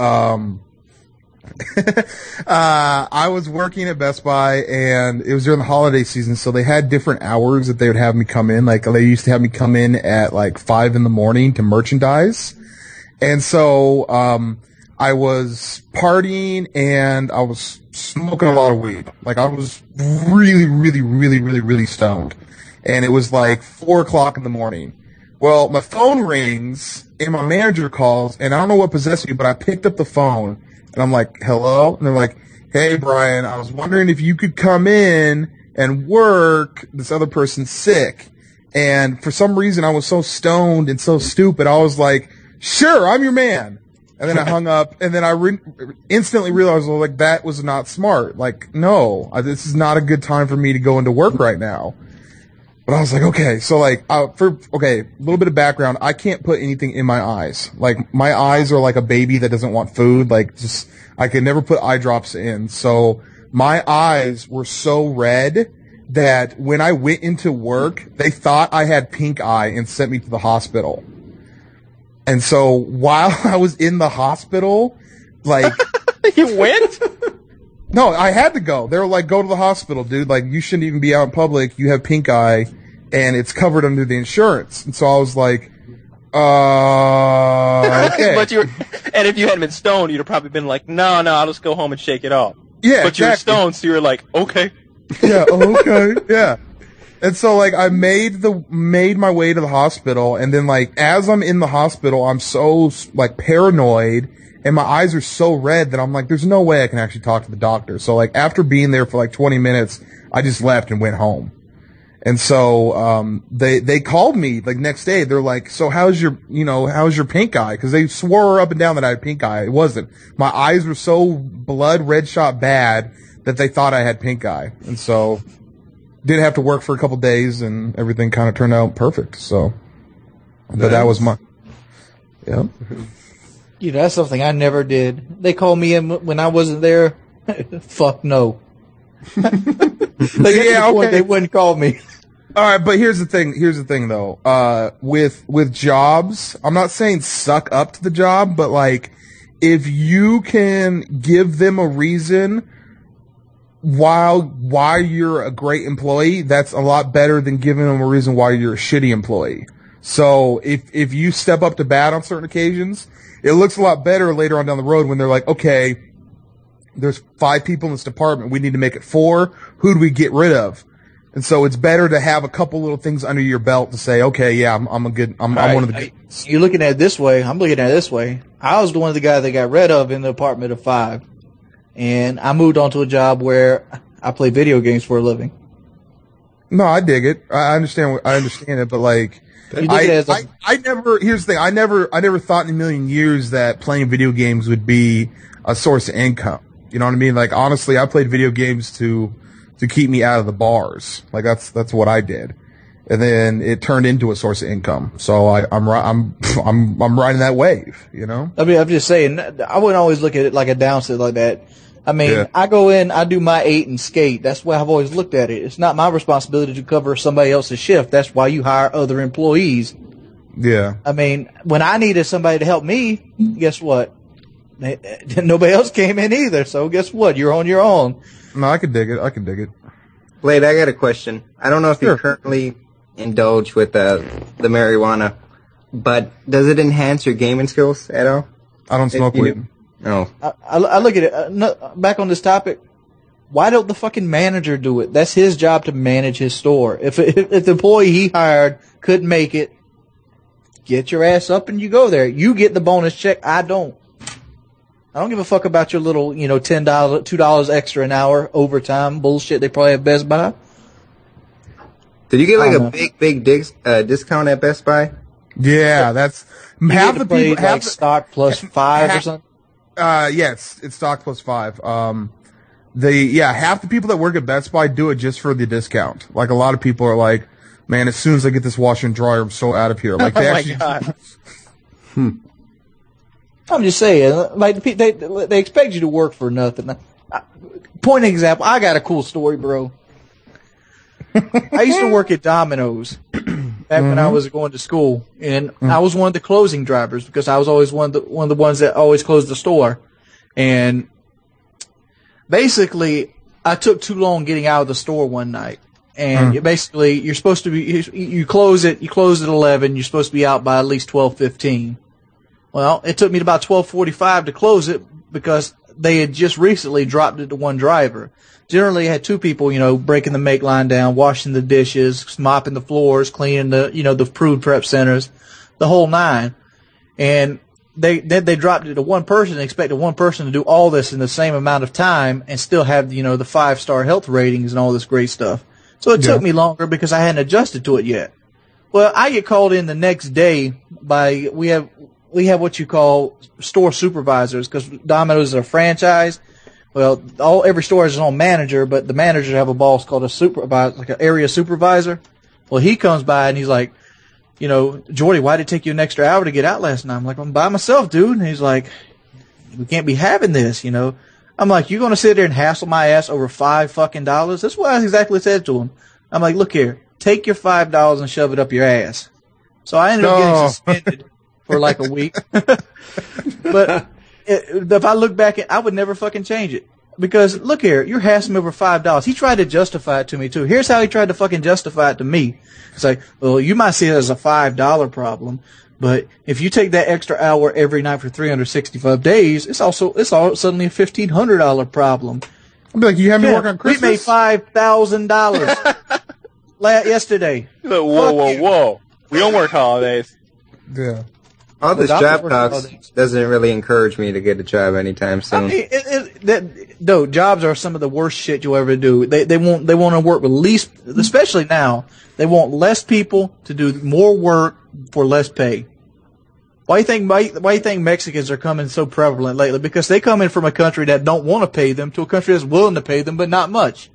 I was working at Best Buy, and it was during the holiday season, so they had different hours that they would have me come in. Like, they used to have me come in at like 5 a.m. to merchandise. And so I was partying, and I was smoking a lot of weed. Like, I was really stoned. And it was like 4 o'clock in the morning. Well, my phone rings, and my manager calls, and I don't know what possessed me, but I picked up the phone. And I'm like, hello? And they're like, hey, Brian, I was wondering if you could come in and work. This other person's sick. And for some reason, I was so stoned and so stupid. I was like, sure, I'm your man. And then I hung up. And then I instantly realized, well, like, that was not smart. Like, no, this is not a good time for me to go into work right now. But I was like, okay, so like, a little bit of background. I can't put anything in my eyes. Like, my eyes are like a baby that doesn't want food. Like, I could never put eye drops in. So my eyes were so red that when I went into work, they thought I had pink eye and sent me to the hospital. And so while I was in the hospital, like, You went? no, I had to go. They were like, go to the hospital, dude. Like, you shouldn't even be out in public. You have pink eye, and it's covered under the insurance. And so I was like, okay. And if you hadn't been stoned, you'd have probably been like, no, I'll just go home and shake it off. Yeah, but you're stoned, so you're like, okay. Yeah, okay, yeah. And so, like, I made my way to the hospital, and then, like, as I'm in the hospital, I'm so, like, paranoid, and my eyes are so red that I'm like, there's no way I can actually talk to the doctor. So, like, after being there for, like, 20 minutes, I just left and went home. And so, they called me, like, next day. They're like, so how's your pink eye? Cause they swore up and down that I had pink eye. It wasn't. My eyes were so blood red shot bad that they thought I had pink eye. And so, did have to work for a couple days, and everything kind of turned out perfect. So, but that was yeah. You know, that's something I never did. They called me in when I wasn't there. Fuck no. Yeah, okay. They wouldn't call me. All right, but here's the thing though. With jobs, I'm not saying suck up to the job, but like, if you can give them a reason why you're a great employee, that's a lot better than giving them a reason why you're a shitty employee. So if you step up to bat on certain occasions, it looks a lot better later on down the road when they're like, okay, there's 5 people in this department. We need to make it 4. Who do we get rid of? And so it's better to have a couple little things under your belt to say, okay, yeah, I'm one of the good. You're looking at it this way. I'm looking at it this way. I was one of the guys that got rid of in the department of 5. And I moved on to a job where I play video games for a living. No, I dig it. I understand it, but like, here's the thing. I never thought in a million years that playing video games would be a source of income. You know what I mean? Like, honestly, I played video games to keep me out of the bars. Like, that's what I did. And then it turned into a source of income. So I'm riding that wave, you know? I mean, I'm just saying, I wouldn't always look at it like a downside like that. I mean, yeah. I go in, I do my 8 and skate. That's why I've always looked at it. It's not my responsibility to cover somebody else's shift. That's why you hire other employees. Yeah. I mean, when I needed somebody to help me, guess what? Nobody else came in either. So guess what? You're on your own. No, I can dig it. Blade, I got a question. I don't know if you currently indulge with the marijuana, but does it enhance your gaming skills at all? I don't smoke weed. No. I look at it, back on this topic, why don't the fucking manager do it? That's his job to manage his store. If the employee he hired couldn't make it, get your ass up and you go there. You get the bonus check, I don't. I don't give a fuck about your little, $10, $2 extra an hour overtime bullshit they probably have Best Buy. Did you get like a big discount at Best Buy? Yeah, that's You half get the to play, people. like stock plus 5 or half- something. Yeah, it's stock plus 5. Half the people that work at Best Buy do it just for the discount. Like a lot of people are like, man, as soon as I get this washer and dryer, I'm so out of here. Like Oh they my actually, god. I'm just saying, like they expect you to work for nothing. Point example, I got a cool story, bro. I used to work at Domino's back when I was going to school, and I was one of the closing drivers because I was always one of the ones that always closed the store. And basically, I took too long getting out of the store one night. And you're supposed to be you close at 11. You're supposed to be out by at least 12:15. Well, it took me to about 12:45 to close it because they had just recently dropped it to one driver. Generally, I had two people, breaking the make line down, washing the dishes, mopping the floors, cleaning the food prep centers, the whole nine. And they dropped it to one person and expected one person to do all this in the same amount of time and still have, the 5-star health ratings and all this great stuff. So it took me longer because I hadn't adjusted to it yet. Well, I get called in the next day by, we have what you call store supervisors because Domino's is a franchise. Well, every store has its own manager, but the managers have a boss called a supervisor, like an area supervisor. Well, he comes by and he's like, Jordy, why did it take you an extra hour to get out last night? I'm like, I'm by myself, dude. And he's like, we can't be having this, I'm like, you're going to sit there and hassle my ass over $5 That's what I exactly said to him. I'm like, look here, take your $5 and shove it up your ass. So I ended up getting suspended for like a week. But if I look back, I would never fucking change it. Because, look here, you're hassling me over $5. He tried to justify it to me, too. Here's how he tried to fucking justify it to me. It's like, well, you might see it as a $5 problem, but if you take that extra hour every night for 365 days, it's all suddenly a $1,500 problem. I'll be like, you have me work on Christmas? We made $5,000 yesterday. Whoa. We don't work holidays. Yeah. All this Well, job doctors talk work all day. doesn't really encourage me to get a job anytime soon. I mean, no, jobs are some of the worst shit you'll ever do. They want to work with least, especially now, they want less people to do more work for less pay. Why do you think Mexicans are coming so prevalent lately? Because they come in from a country that don't want to pay them to a country that's willing to pay them, but not much.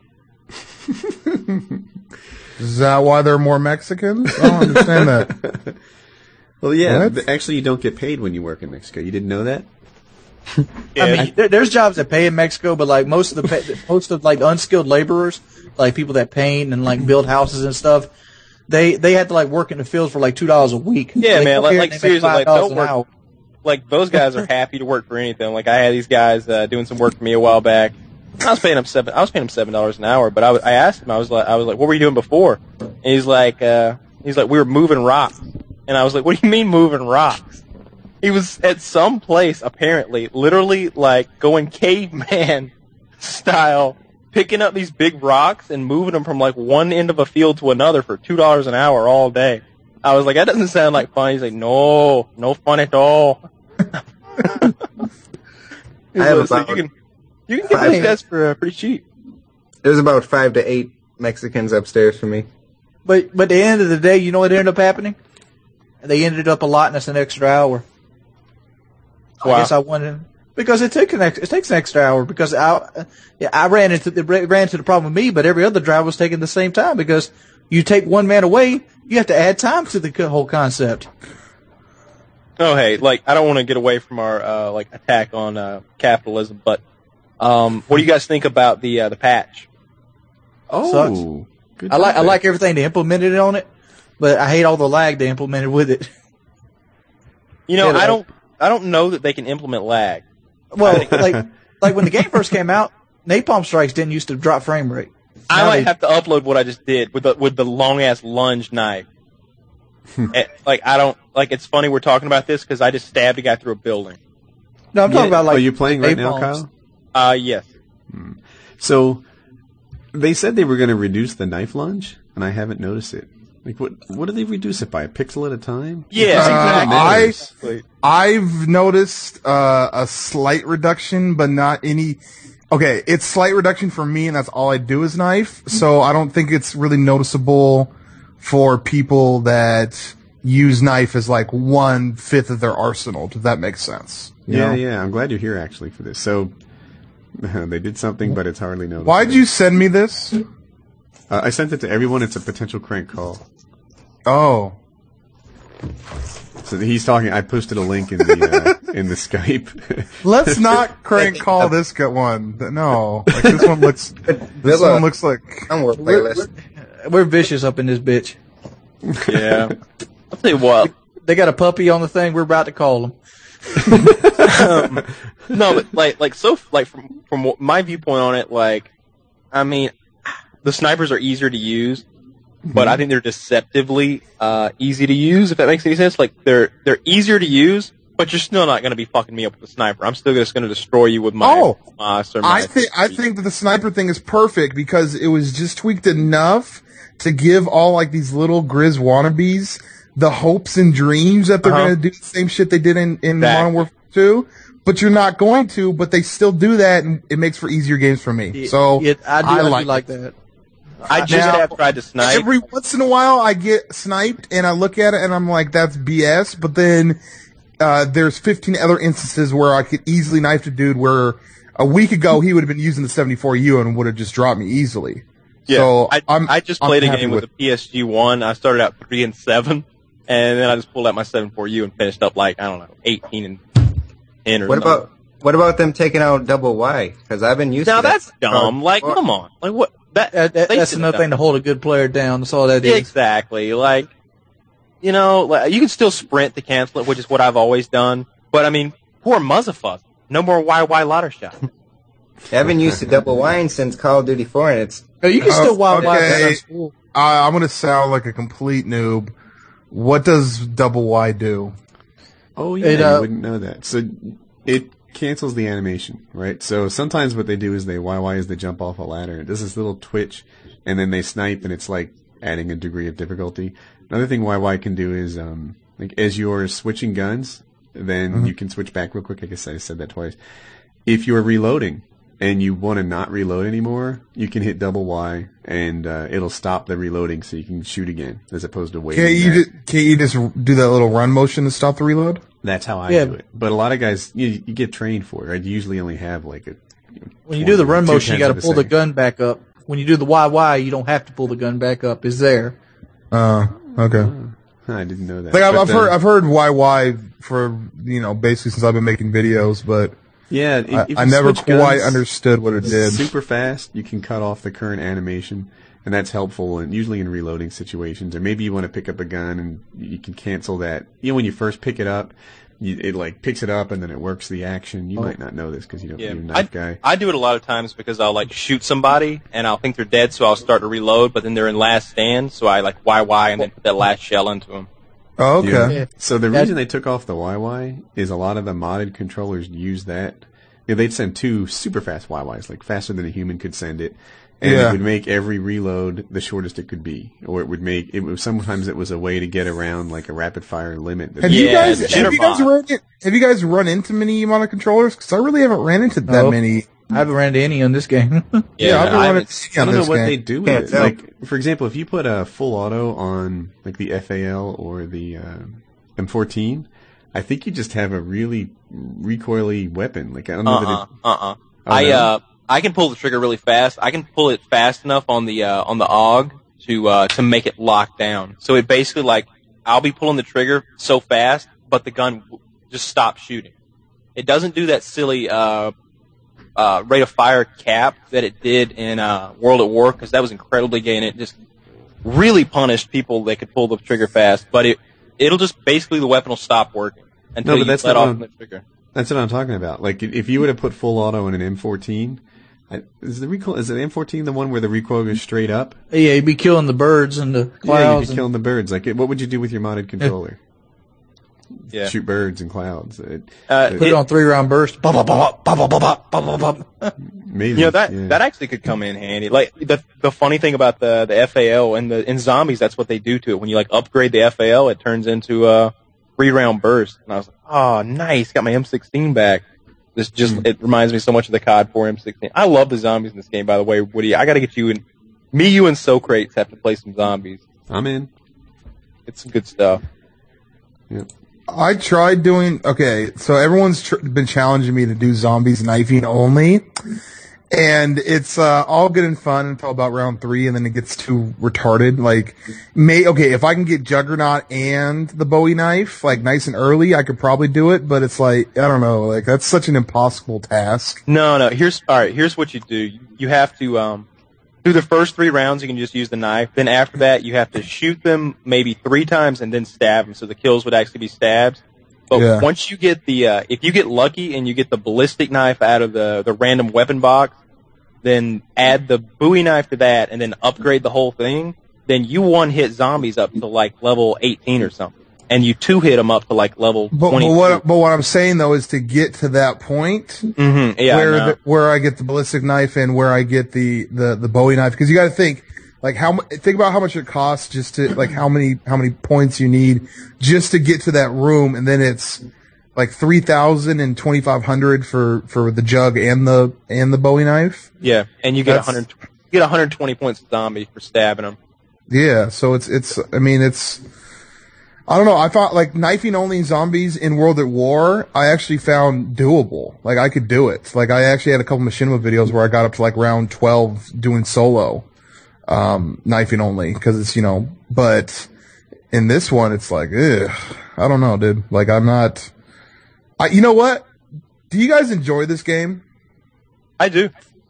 Is that why there are more Mexicans? I don't understand that. Well, yeah. What? Actually, you don't get paid when you work in Mexico. You didn't know that? Yeah. I mean, there's jobs that pay in Mexico, but like most of like unskilled laborers, like people that paint and like build houses and stuff, they had to like work in the fields for like $2 a week. Yeah, man. come here Like and they make seriously, like $5 don't an work. hour. Like those guys are happy to work for anything. Like I had these guys doing some work for me a while back. I was paying him $7 an hour. But I asked him. I was like, what were you doing before? And he's like, we were moving rocks. And I was like, what do you mean moving rocks? He was at some place apparently, literally like going caveman style, picking up these big rocks and moving them from like one end of a field to another for $2 an hour all day. I was like, that doesn't sound like fun. He's like, no fun at all. You can get those guys for pretty cheap. There's about 5 to 8 Mexicans upstairs for me. But at the end of the day, you know what ended up happening? They ended up allotting us an extra hour. Wow. I guess I wanted because it takes an extra hour because I ran into the problem with me, but every other driver was taking the same time because you take one man away, you have to add time to the whole concept. Oh, hey, like I don't want to get away from our like attack on capitalism, but what do you guys think about the patch? Oh, good I topic. like everything they implemented on it, but I hate all the lag they implemented with it. You know, Yeah, I don't know that they can implement lag. Well, like when the game first came out, napalm strikes didn't used to drop frame rate. I Now might they- have to upload what I just did with the long ass lunge knife. It's funny we're talking about this because I just stabbed a guy through a building. No, I'm talking about like Are you playing right now, napalms. Kyle? Yes. So they said they were going to reduce the knife lunge, and I haven't noticed it. Like, what do they reduce it by? A pixel at a time? Yeah, exactly. I've noticed a slight reduction, but not any. Okay, it's slight reduction for me, and that's all I do is knife. So I don't think it's really noticeable for people that use knife as like 1/5 of their arsenal. Does that make sense? You know? Yeah. I'm glad you're here actually for this. So they did something, but it's hardly noticeable. Why'd you send me this? I sent it to everyone. It's a potential crank call. Oh. So he's talking. I posted a link in the in the Skype. Let's not crank call this one. No. Like this one looks like More playlist. We're vicious up in this bitch. Yeah. I'll tell you what. They got a puppy on the thing. We're about to call them. No, but from my viewpoint on it, like, I mean, the snipers are easier to use, but I think they're deceptively easy to use. If that makes any sense, like they're easier to use, but you're still not going to be fucking me up with a sniper. I'm still just going to destroy you with my moss or my. I think that the sniper thing is perfect because it was just tweaked enough to give all like these little Grizz wannabes the hopes and dreams that they're going to do the same shit they did in Modern Warfare 2. But you're not going to, but they still do that, and it makes for easier games for me. So I like that. I just have tried to snipe. Every once in a while, I get sniped, and I look at it, and I'm like, that's BS. But then there's 15 other instances where I could easily knife a dude where a week ago he would have been using the 74U and would have just dropped me easily. Yeah, so I just played a game with a PSG-1. I started out 3-7, and then I just pulled out my 74U and finished up like, I don't know, 18-10 or something. What about them taking out double Y? Because I've been used to that. Now that's dumb. Like, come on. Like, what? That's another thing to hold a good player down. That's all that is. Exactly. Like, you know, like, you can still sprint to cancel it, which is what I've always done. But I mean, poor Muzzafuzz. No more YY ladder shot. I haven't used the double Y since Call of Duty 4, and it's. No, you can still wild okay. I'm going to sound like a complete noob. What does double Y do? Oh yeah, you wouldn't know that. So it cancels the animation, right? So sometimes what they do is they jump off a ladder. It does this little twitch, and then they snipe, and it's like adding a degree of difficulty. Another thing YY can do is like as you're switching guns, then you can switch back real quick. I guess I said that twice. If you're reloading and you want to not reload anymore, you can hit double Y, and it'll stop the reloading so you can shoot again, as opposed to waiting. Can't you just do that little run motion to stop the reload? That's how I do it. But a lot of guys, you get trained for it. Right? You usually only have like a. When you do the run motion, you got to pull the gun back up. When you do the YY, you don't have to pull the gun back up. It's there. Okay. I didn't know that. Like I've heard YY for basically since I've been making videos, but. Yeah, I never quite understood what it did. Super fast, you can cut off the current animation, and that's helpful, and usually in reloading situations. Or maybe you want to pick up a gun, and you can cancel that. When you first pick it up, it like picks it up, and then it works the action. You might not know this because you're a knife guy. I do it a lot of times because I'll like shoot somebody, and I'll think they're dead, so I'll start to reload, but then they're in last stand, so I like YY and then put that last shell into them. Oh, okay. Yeah. So the reason they took off the YY is a lot of the modded controllers use that. They'd send 2 super fast YYs, like faster than a human could send it, and it would make every reload the shortest it could be, or it would make it. Sometimes it was a way to get around like a rapid fire limit. Have you guys run into many modded controllers? Because I really haven't ran into that many. I haven't ran into any on this game. I've been running into I don't know this what game. they do with it. Like, for example, if you put a full auto on like the FAL or the M14, I think you just have a really recoily weapon. Like I don't know that it. I can pull the trigger really fast. I can pull it fast enough on the AUG to make it lock down. So it basically like I'll be pulling the trigger so fast, but the gun just stops shooting. It doesn't do that silly rate of fire cap that it did in World at War, because that was incredibly gay, and it just really punished people that could pull the trigger fast. But it'll just basically the weapon will stop working until you let off the trigger. That's what I'm talking about. Like if you would have put full auto in an M14, is the M14 the one where the recoil goes straight up? Yeah, you'd be killing the birds and the clouds. Yeah, you'd be killing the birds. Like what would you do with your modded controller? Yeah. Shoot birds and clouds. Put it on 3-round burst. Maybe. That actually could come in handy. Like the funny thing about the FAL and in zombies, that's what they do to it. When you like upgrade the FAL, it turns into a 3-round burst. And I was like, oh, nice, got my M16 back. It reminds me so much of the COD 4 M16. I love the zombies in this game, by the way, Woody. I got to get you and you and Socrates have to play some zombies. I'm in. It's some good stuff. Yeah. I tried doing, okay, so everyone's been challenging me to do zombies knifing only. And it's all good and fun until about round 3, and then it gets too retarded. Like, if I can get Juggernaut and the Bowie knife, like, nice and early, I could probably do it, but it's like, I don't know, like, that's such an impossible task. No. Here's what you do. You have to, through the first 3 rounds, you can just use the knife. Then after that, you have to shoot them maybe 3 times and then stab them, so the kills would actually be stabs. But once you get the, if you get lucky and you get the ballistic knife out of the random weapon box, then add the Bowie knife to that and then upgrade the whole thing, then you one-hit zombies up to like level 18 or something. And you 2-hit them up to like level 20. But what I'm saying though is to get to that point where I get the ballistic knife and where I get the Bowie knife, because you got to think think about how much it costs just to like how many points you need just to get to that room, and then it's like 3,000 and 2,500 for the jug and the Bowie knife. Yeah, and you get 120 points of zombie for stabbing them. Yeah, so it's I don't know. I thought like knifing only zombies in World at War, I actually found doable. Like I could do it. Like I actually had a couple Machinima videos where I got up to like round 12 doing solo, knifing only, because it's, but in this one it's like, I don't know, dude. Like I'm not. You know what? Do you guys enjoy this game? I do.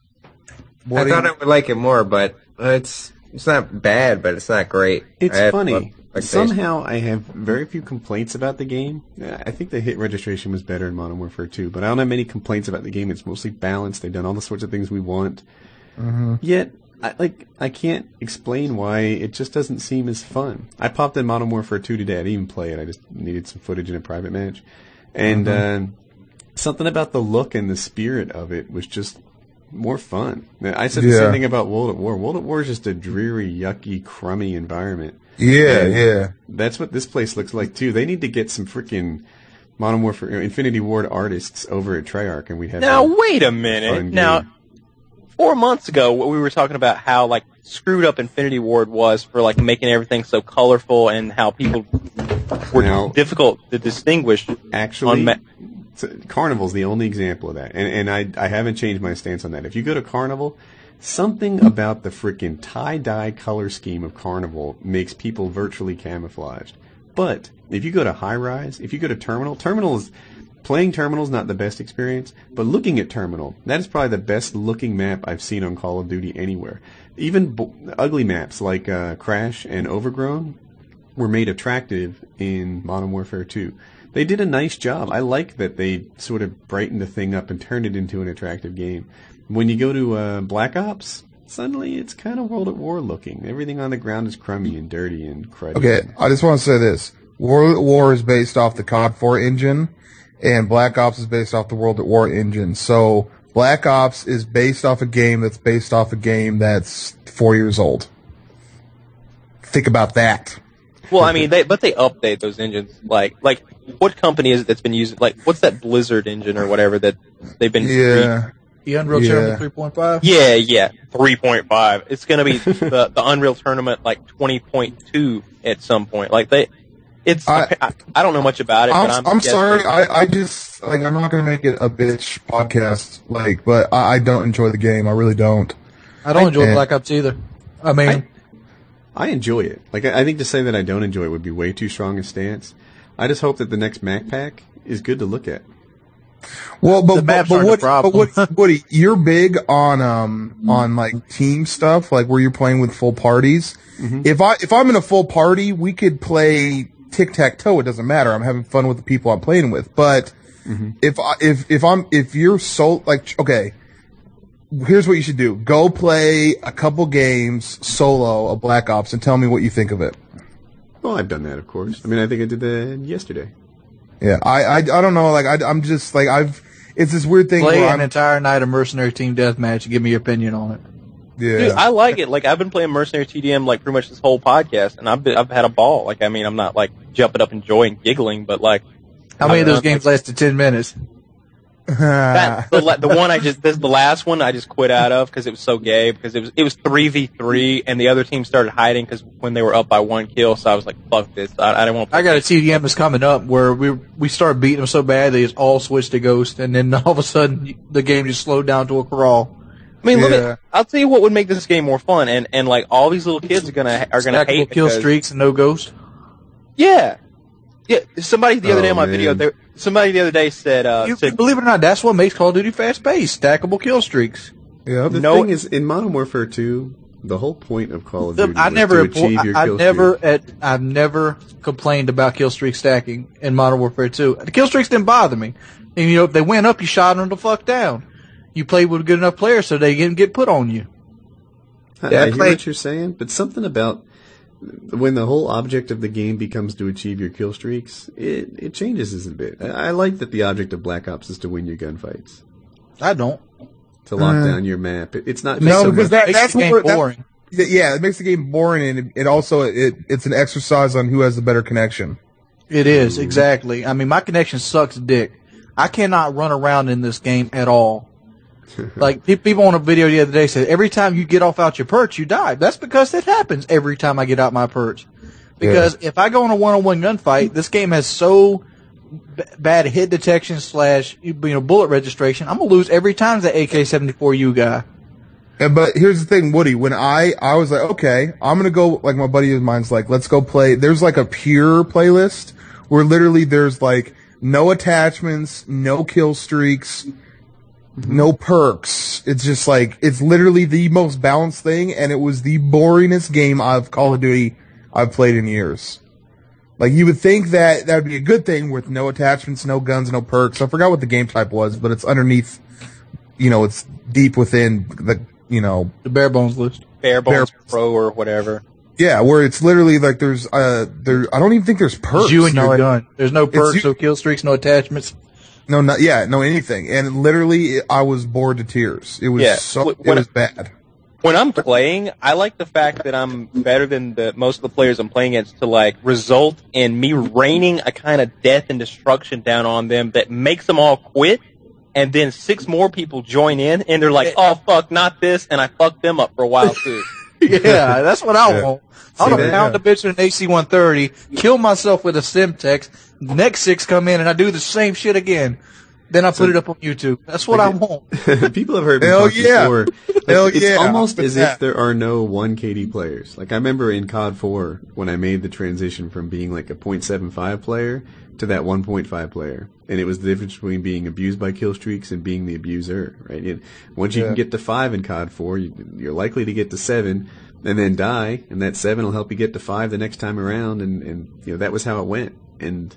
I thought I would like it more, but it's not bad, but it's not great. It's funny. Somehow I have very few complaints about the game. I think the hit registration was better in Modern Warfare 2, but I don't have many complaints about the game. It's mostly balanced. They've done all the sorts of things we want. Mm-hmm. Yet, I can't explain why it just doesn't seem as fun. I popped in Modern Warfare 2 today. I didn't even play it. I just needed some footage in a private match. And something about the look and the spirit of it was just more fun. I said the same thing about World at War. World at War is just a dreary, yucky, crummy environment. Yeah. That's what this place looks like, too. They need to get some freaking Modern Warfare, Infinity Ward artists over at Treyarch, and we'd have... Now, wait a minute. Now, 4 months ago, we were talking about how, like, screwed up Infinity Ward was for, like, making everything so colorful and how people were difficult to distinguish. Actually, Carnival's the only example of that. And I haven't changed my stance on that. If you go to Carnival, something about the freaking tie-dye color scheme of Carnival makes people virtually camouflaged. But if you go to High Rise, if you go to Terminal playing Terminal is not the best experience, but looking at Terminal, that is probably the best looking map I've seen on Call of Duty anywhere. Even ugly maps like Crash and Overgrown were made attractive in Modern Warfare 2. They did a nice job. I like that they sort of brightened the thing up and turned it into an attractive game. When you go to Black Ops, suddenly it's kind of World at War looking. Everything on the ground is crummy and dirty and cruddy. Okay, I just want to say this. World at War is based off the COD 4 engine, and Black Ops is based off the World at War engine. So Black Ops is based off a game that's based off a game that's 4 years old. Think about that. Well, I mean, they update those engines. Like what company is it that's been using? Like, what's that Blizzard engine or whatever that they've been? The Unreal Tournament 3.5? Yeah, 3.5. It's going to be the Unreal Tournament like 20.2 at some point. Like I don't know much about it. I'm sorry. I just I'm not going to make it a bitch podcast. But I don't enjoy the game. I really don't. I don't enjoy Black Ops either. I mean, I enjoy it. I think to say that I don't enjoy it would be way too strong a stance. I just hope that the next Mac Pack is good to look at. Well, but Woody, you're big on like team stuff, like where you're playing with full parties. Mm-hmm. If I'm in a full party, we could play tic-tac-toe. It doesn't matter. I'm having fun with the people I'm playing with. But if you're okay, here's what you should do: go play a couple games solo of Black Ops and tell me what you think of it. Well, I've done that, of course. I mean, I think I did that yesterday. Yeah, I don't know. I'm just it's this weird thing. Play an entire night of Mercenary Team Deathmatch and give me your opinion on it. Yeah, dude, I like it. I've been playing Mercenary TDM pretty much this whole podcast, and I've had a ball. I mean, I'm not jumping up and joy and giggling, but how many of those games lasted 10 minutes? The one the last one I just quit out of because it was so gay, because it was 3v3 and the other team started hiding because when they were up by 1 kill, so I was like, fuck this, I don't want to. I got a TDM that's coming up where we started beating them so bad they just all switched to Ghost, and then all of a sudden the game just slowed down to a crawl. I mean, I'll tell you what would make this game more fun, and like all these little kids are gonna hate kill streaks and no Ghost. Yeah. Somebody the other day on my video, somebody the other day said, believe it or not, that's what makes Call of Duty fast-paced, stackable kill streaks. Yeah. The thing is, in Modern Warfare 2, the whole point of Call of Duty was to achieve your kill streak. I've never complained about kill streak stacking in Modern Warfare 2. The kill streaks didn't bother me. And, if they went up, you shot them the fuck down. You played with a good enough player so they didn't get put on you. I hear what you're saying, but something about when the whole object of the game becomes to achieve your kill streaks, it changes us a bit. I like that the object of Black Ops is to win your gunfights. I don't. To lock down your map. It's not no, so because that's the game boring. Yeah, it makes the game boring, and it also it's an exercise on who has the better connection. It is, exactly. I mean, my connection sucks dick. I cannot run around in this game at all. Like, people on a video the other day said, every time you get out your perch, you die. That's because it happens every time I get out my perch. Because if I go in a one-on-one gunfight, this game has so bad hit detection / bullet registration, I'm going to lose every time that AK-74U guy. But here's the thing, Woody, when I was like, okay, I'm going to go, like my buddy of mine's like, let's go play. There's like a pure playlist where literally there's like no attachments, no kill streaks, no perks. It's just like, it's literally the most balanced thing, and it was the boringest game of Call of Duty I've played in years. Like, you would think that would be a good thing with no attachments, no guns, no perks. I forgot what the game type was, but it's underneath, it's deep within the bare bones list. Bare bones Pro or whatever. Yeah, where it's literally like there's I don't even think there's perks. It's you and your gun. There's no perks, no kill streaks, no attachments. No, no anything. And literally, I was bored to tears. It was it was bad. When I'm playing, I like the fact that I'm better than most of the players I'm playing against to like result in me raining a kind of death and destruction down on them that makes them all quit, and then 6 more people join in, and they're like, "Oh fuck, not this," and I fuck them up for a while too. Yeah, that's what I want. I want to pound the bitch with an AC-130, kill myself with a Simtex. The next 6 come in, and I do the same shit again. Then I put it up on YouTube. That's what I want. People have heard me talk before. It's almost as if there are no 1 KD players. Like, I remember in COD 4 when I made the transition from being like a .75 player to that 1.5 player. And it was the difference between being abused by kill streaks and being the abuser, right? Once you can get to 5 in COD 4, you're likely to get to 7 and then die, and that 7 will help you get to 5 the next time around, and that was how it went. And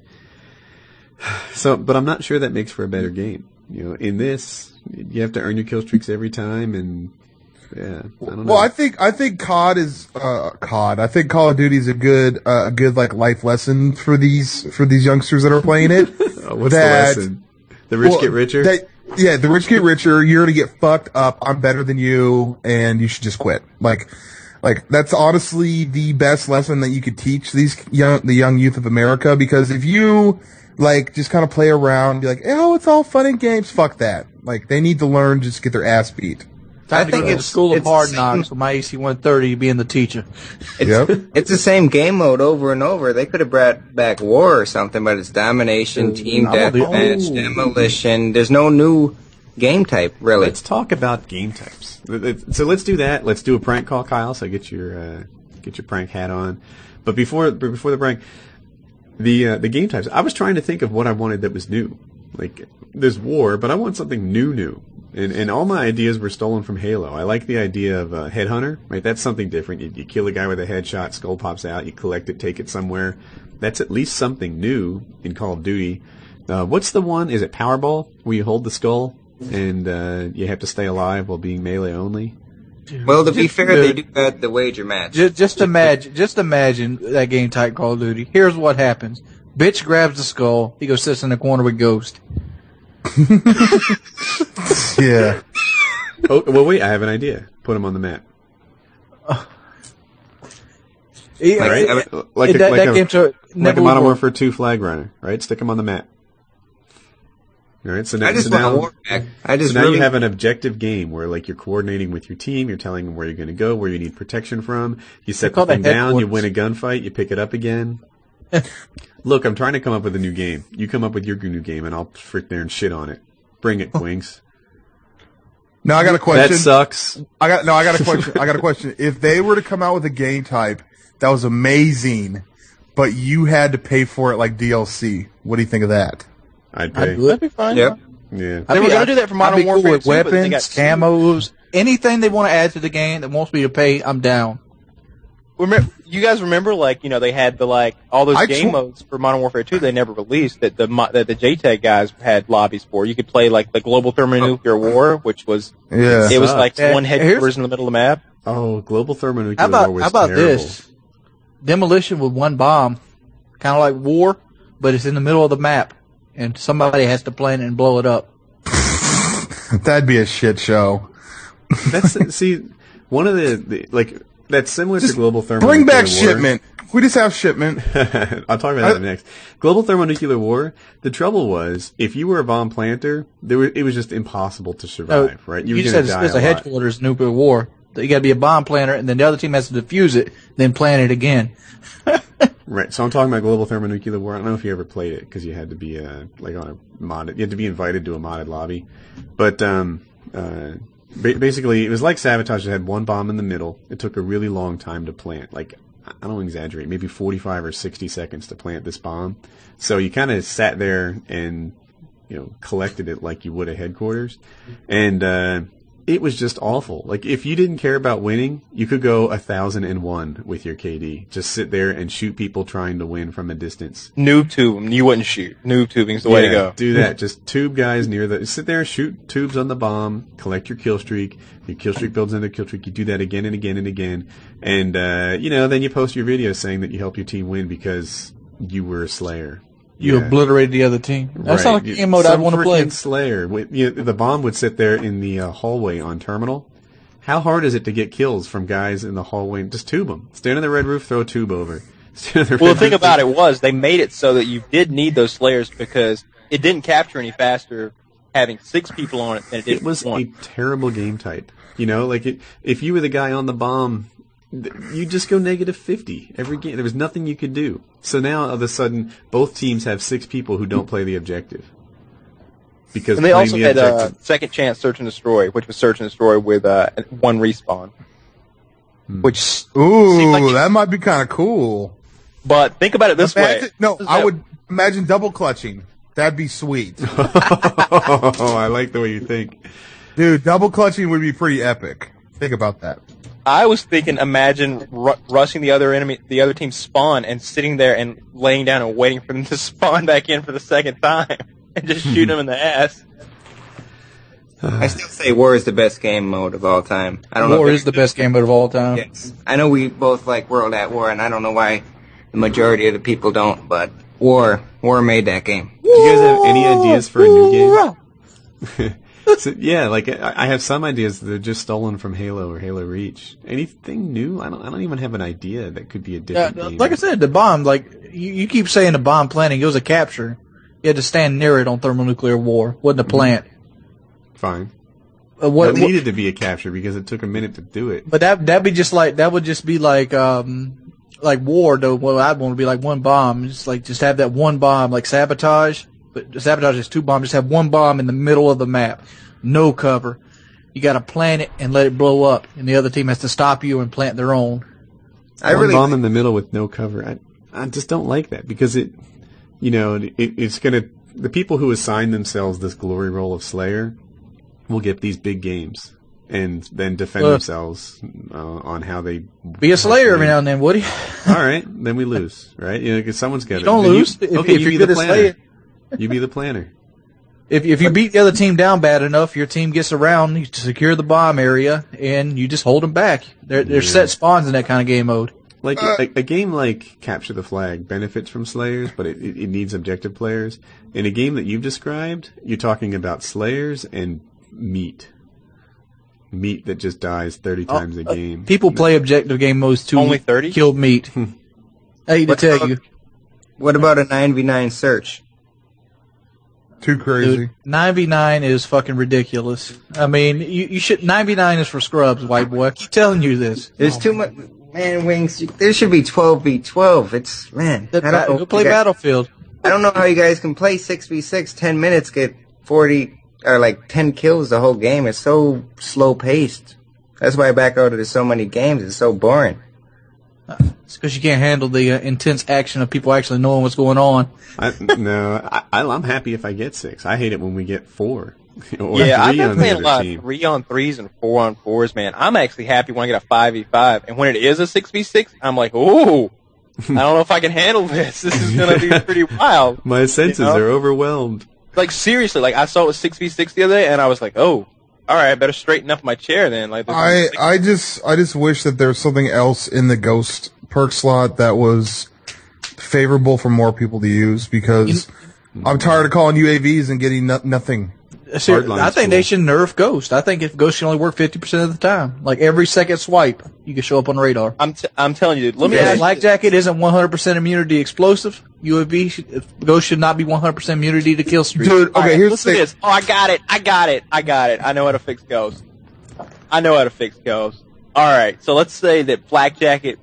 so, but I'm not sure that makes for a better game. In this, you have to earn your kill streaks every time, and I don't know. Well, I think COD is COD. I think Call of Duty is a good like life lesson for these youngsters that are playing it. What's the lesson? The rich get richer. The rich get richer. You're gonna get fucked up. I'm better than you, and you should just quit. Like that's honestly the best lesson that you could teach the young youth of America, because if you just kind of play around, be like, oh, it's all fun and games. Fuck that. Like, they need to learn, just get their ass beat. I think it's School of Hard Knocks with my AC-130 being the teacher. It's the same game mode over and over. They could have brought back War or something, but it's domination, team deathmatch, demolition. There's no new game type, really. Let's talk about game types. So let's do that. Let's do a prank call, Kyle. So get your prank hat on. But before the prank, the game types. I was trying to think of what I wanted that was new. Like, there's War, but I want something new. And all my ideas were stolen from Halo. I like the idea of Headhunter, right? That's something different. You kill a guy with a headshot, skull pops out, you collect it, take it somewhere. That's at least something new in Call of Duty. What's the one? Is it Powerball, where you hold the skull and you have to stay alive while being melee only? Well, to be fair, they do that the wager match. Just imagine that game type Call of Duty. Here's what happens. Bitch grabs the skull. He goes sits in the corner with Ghost. Yeah. Oh, well, wait, I have an idea. Put him on the map. Right? Like a Modern Warfare 2 flag runner, right? Stick him on the map. All right, so now, I just want to war back. Now you have an objective game where like you're coordinating with your team, you're telling them where you're going to go, where you need protection from. You set the thing down, you win a gunfight, you pick it up again. Look, I'm trying to come up with a new game. You come up with your new game, and I'll frick there and shit on it. Bring it, Wings. Now I got a question. That sucks. I got a question. I got a question. If they were to come out with a game type that was amazing, but you had to pay for it like DLC, what do you think of that? I'd pay. That'd be fine. Yep. Yeah. They were going to do that for Modern Warfare cool with 2, but they weapons, got camos, anything they want to add to the game that wants me to pay, I'm down. Remember, you guys remember, like, you know, they had the, like, all those game modes for Modern Warfare 2 they never released that the JTAG guys had lobbies for. You could play, like, the Global Thermonuclear War, which was, it was like one headquarters in the middle of the map. Oh, Global Thermonuclear War was How about terrible. this? Demolition with one bomb. Kind of like War, but it's in the middle of the map, and somebody has to plant it and blow it up. That'd be a shit show. That's see, one of the like that's similar to Global Thermonuclear Bring back War. Shipment. We just have Shipment. I'll talk about that next. Global Thermonuclear War. The trouble was, if you were a bomb planter, it was just impossible to survive. Right? You said it's a headquarters nuclear war. You got to be a bomb planter, and then the other team has to defuse it, then plant it again. Right. So I'm talking about Global Thermonuclear War. I don't know if you ever played it because you had to be like on a modded. You had to be invited to a modded lobby, but basically it was like Sabotage. It had one bomb in the middle. It took a really long time to plant. Like, I don't exaggerate, maybe 45 or 60 seconds to plant this bomb. So you kind of sat there and collected it like you would at headquarters, and it was just awful. Like, if you didn't care about winning, you could go 1,001 with your KD. Just sit there and shoot people trying to win from a distance. Noob tube them. You wouldn't shoot. Noob tubing's the way to go. Do that. Just tube guys sit there and shoot tubes on the bomb, collect your kill streak. Your kill streak builds into a kill streak. You do that again and again and again. And, then you post your video saying that you helped your team win because you were a Slayer. You obliterated the other team. That's not a game mode I'd want to play. Slayer. The bomb would sit there in the hallway on terminal. How hard is it to get kills from guys in the hallway? Just tube them. Stand on the red roof, throw a tube over. Well, the thing about it was they made it so that you did need those Slayers because it didn't capture any faster having 6 people on it than it did. It was one. a terrible game type. If you were the guy on the bomb, you just go -50 every game. There was nothing you could do. So now, all of a sudden, both teams have 6 people who don't play the objective. Because and they also had Second Chance Search and Destroy, which was Search and Destroy with one respawn. Which that might be kind of cool. But think about it this way. No, I would imagine double clutching. That'd be sweet. Oh, I like the way you think. Dude, double clutching would be pretty epic. Think about that. I was thinking, imagine rushing the other team's spawn and sitting there and laying down and waiting for them to spawn back in for the second time and just shoot them in the ass. I still say War is the best game mode of all time. I don't know. War is the best game mode of all time. Yes. I know we both like World at War, and I don't know why the majority of the people don't, but War made that game. Do you guys have any ideas for a new game? So, yeah, like I have some ideas that are just stolen from Halo or Halo Reach. Anything new? I don't even have an idea that could be a different game. Like I said, the bomb. Like you keep saying, the bomb planting. It was a capture. You had to stand near it on thermonuclear war. Wasn't a plant. Fine. What needed to be a capture because it took a minute to do it. But that would just be like war though. Well, I'd want to be like one bomb. Just have that one bomb like Sabotage. But Sabotage is 2 bombs. Just have one bomb in the middle of the map, no cover. You got to plant it and let it blow up, and the other team has to stop you and plant their own. One bomb in the middle with no cover. I just don't like that because it's gonna. The people who assign themselves this glory role of Slayer will get these big games and then defend themselves on how they be a Slayer every now and then, Woody. All right, then we lose, right? Because someone's got to. Don't lose. If you're be good the at planner. Slayer. You be the planner. If you beat the other team down bad enough, your team gets around, you secure the bomb area, and you just hold them back. There's set spawns in that kind of game mode. Like a game like Capture the Flag benefits from Slayers, but it needs objective players. In a game that you've described, you're talking about Slayers and meat that just dies 30 times a game. People play objective game modes to only 30 kill meat. I hate to tell you. What about a 9v9 search? Too crazy. Dude, 9v9 is fucking ridiculous. I mean, you should 9v9 is for scrubs, white boy. I keep telling you this. There's too much. Man, Wings, there should be 12v12. It's, man. I don't know. Go play Battlefield. I don't know how you guys can play 6v6, 10 minutes, get 40, or like 10 kills the whole game. It's so slow paced. That's why I back out of so many games. It's so boring. It's because you can't handle the intense action of people actually knowing what's going on. I'm happy if I get 6. I hate it when we get 4. Or Yeah, I've 3 been on playing the a lot other of team. 3-on-3s and 4-on-4s, man. I'm actually happy when I get a 5v5. And when it is a 6v6, I'm like, ooh, I don't know if I can handle this. This is going to be pretty wild. My senses are overwhelmed. Like, seriously, like, I saw it was 6v6 the other day, and I was like, oh, all right, I better straighten up my chair then. Like, I just wish that there was something else in the Ghost perk slot that was favorable for more people to use, because I'm tired of calling UAVs and getting nothing. Seriously, I think they should nerf Ghost. I think if Ghost can only work 50% of the time, like every second swipe, you can show up on the radar. I'm telling you, dude, let me Yeah, ask Black Jacket isn't 100% immunity to explosive. Ghost should not be 100% immunity to kill streak. Dude, okay, All right, here's the listen to thing. this. Oh, I got it. I know how to fix Ghost. All right, so let's say that Black Jacket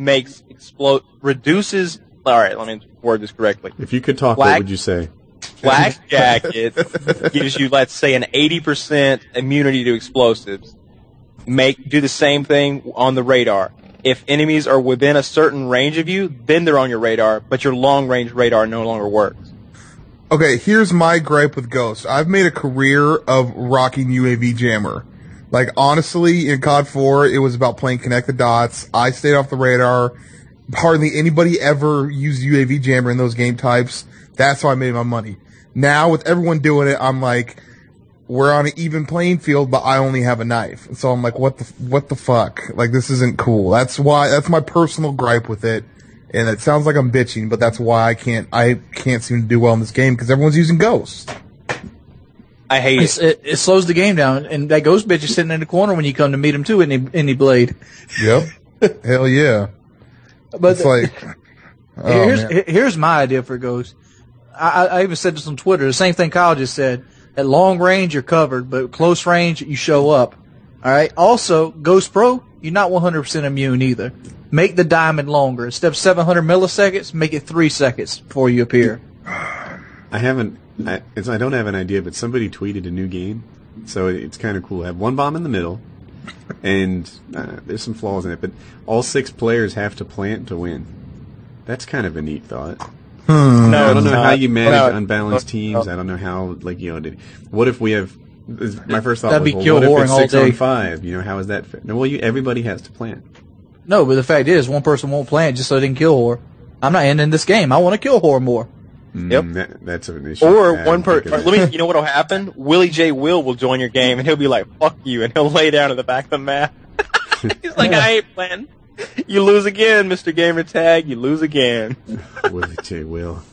reduces. All right, let me word this correctly. If you could talk, Black- what would you say? Black Jacket gives you, let's say, an 80% immunity to explosives. Do the same thing on the radar. If enemies are within a certain range of you, then they're on your radar, but your long-range radar no longer works. Okay, here's my gripe with Ghost. I've made a career of rocking UAV Jammer. Like, honestly, in COD 4, it was about playing Connect the Dots. I stayed off the radar. Hardly anybody ever used UAV Jammer in those game types. That's how I made my money. Now, with everyone doing it, I'm like, we're on an even playing field, but I only have a knife. So I'm like, what the fuck? Like, this isn't cool. That's my personal gripe with it. And it sounds like I'm bitching, but that's why I can't seem to do well in this game, because everyone's using Ghost. I hate it. It slows the game down, and that Ghost bitch is sitting in the corner when you come to meet him too, any blade. Yep. Hell yeah. But It's like, oh, man. here's my idea for Ghost. I even said this on Twitter. The same thing Kyle just said. At long range, you're covered, but close range, you show up. All right. Also, Ghost Pro, you're not 100% immune either. Make the diamond longer. Instead of 700 milliseconds, make it 3 seconds before you appear. I don't have an idea, but somebody tweeted a new game, so it's kind of cool. I have one bomb in the middle, and there's some flaws in it, but all 6 players have to plant to win. That's kind of a neat thought. No, I don't it's know not. how you manage No. unbalanced teams. I don't know how, what if we have? My first thought That'd was, be well, kill what if whoring it's all 6 day. on 5? You know, how is that fit? No, well, everybody has to plant. No, but the fact is, one person won't plant just so they can kill whore. I'm not ending this game. I want to kill whore more. Yep. That's an issue. Or I one don't think person. of it. You know what'll happen? Willie J. Will join your game, and he'll be like, "Fuck you," and he'll lay down at the back of the map. He's like, "I ain't playing." You lose again, Mr. Gamer Tag. You lose again. Willie J. Will.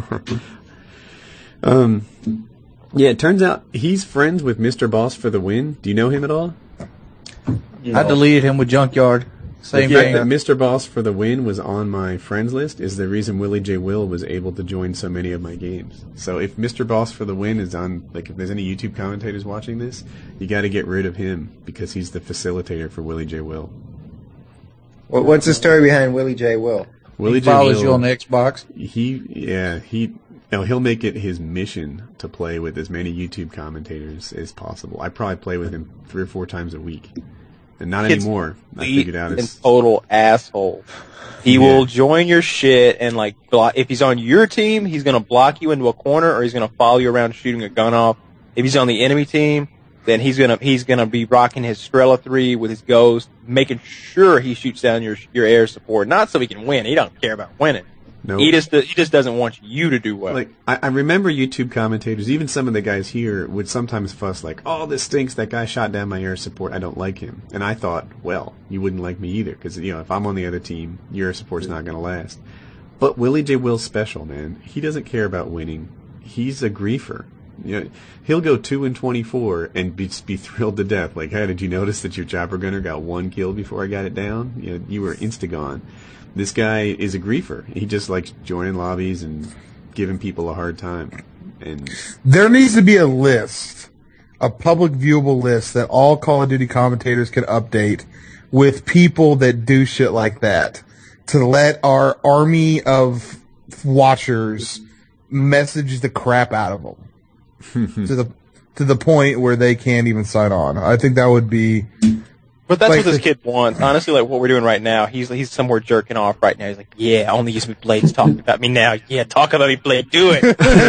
Yeah, it turns out he's friends with Mr. Boss for the win. Do you know him at all? I deleted him with Junkyard. Same The fact thing. that Mr. Boss for the win was on my friends list is the reason Willie J. Will was able to join so many of my games. So if Mr. Boss for the win is on, like, if there's any YouTube commentators watching this, you got to get rid of him because he's the facilitator for Willie J. Will. What's the story behind Willie J. Will? Willie He J. follows Will, you on the Xbox. he'll make it his mission to play with as many YouTube commentators as possible. I probably play with him 3 or 4 times a week. And not It's anymore. I figured out and it's total asshole. He will join your shit and like block. If he's on your team, he's gonna block you into a corner, or he's gonna follow you around shooting a gun off. If he's on the enemy team, then he's gonna be rocking his Strela 3 with his Ghost, making sure he shoots down your air support. Not so he can win. He don't care about winning. no. He just doesn't want you to do well. Like, I remember YouTube commentators, even some of the guys here, would sometimes fuss like, oh, this stinks, that guy shot down my air support, I don't like him. And I thought, well, you wouldn't like me either, because, you know, if I'm on the other team, your air support's not going to last. But Willie J. Will's special, man. He doesn't care about winning. He's a griefer. You know, he'll go 2-24 and be thrilled to death. Like, hey, did you notice that your chopper gunner got 1 kill before I got it down? You know, you were insta-gone. This guy is a griefer. He just likes joining lobbies and giving people a hard time. And There needs to be a list, a public viewable list that all Call of Duty commentators can update with people that do shit like that to let our army of watchers message the crap out of them to the point where they can't even sign on. I think that would be. But that's Like what this the- kid wants. Honestly, like what we're doing right now, he's somewhere jerking off right now. He's like, yeah, only use me Blade's talking about me now. Yeah, talk about me, Blade. Do it.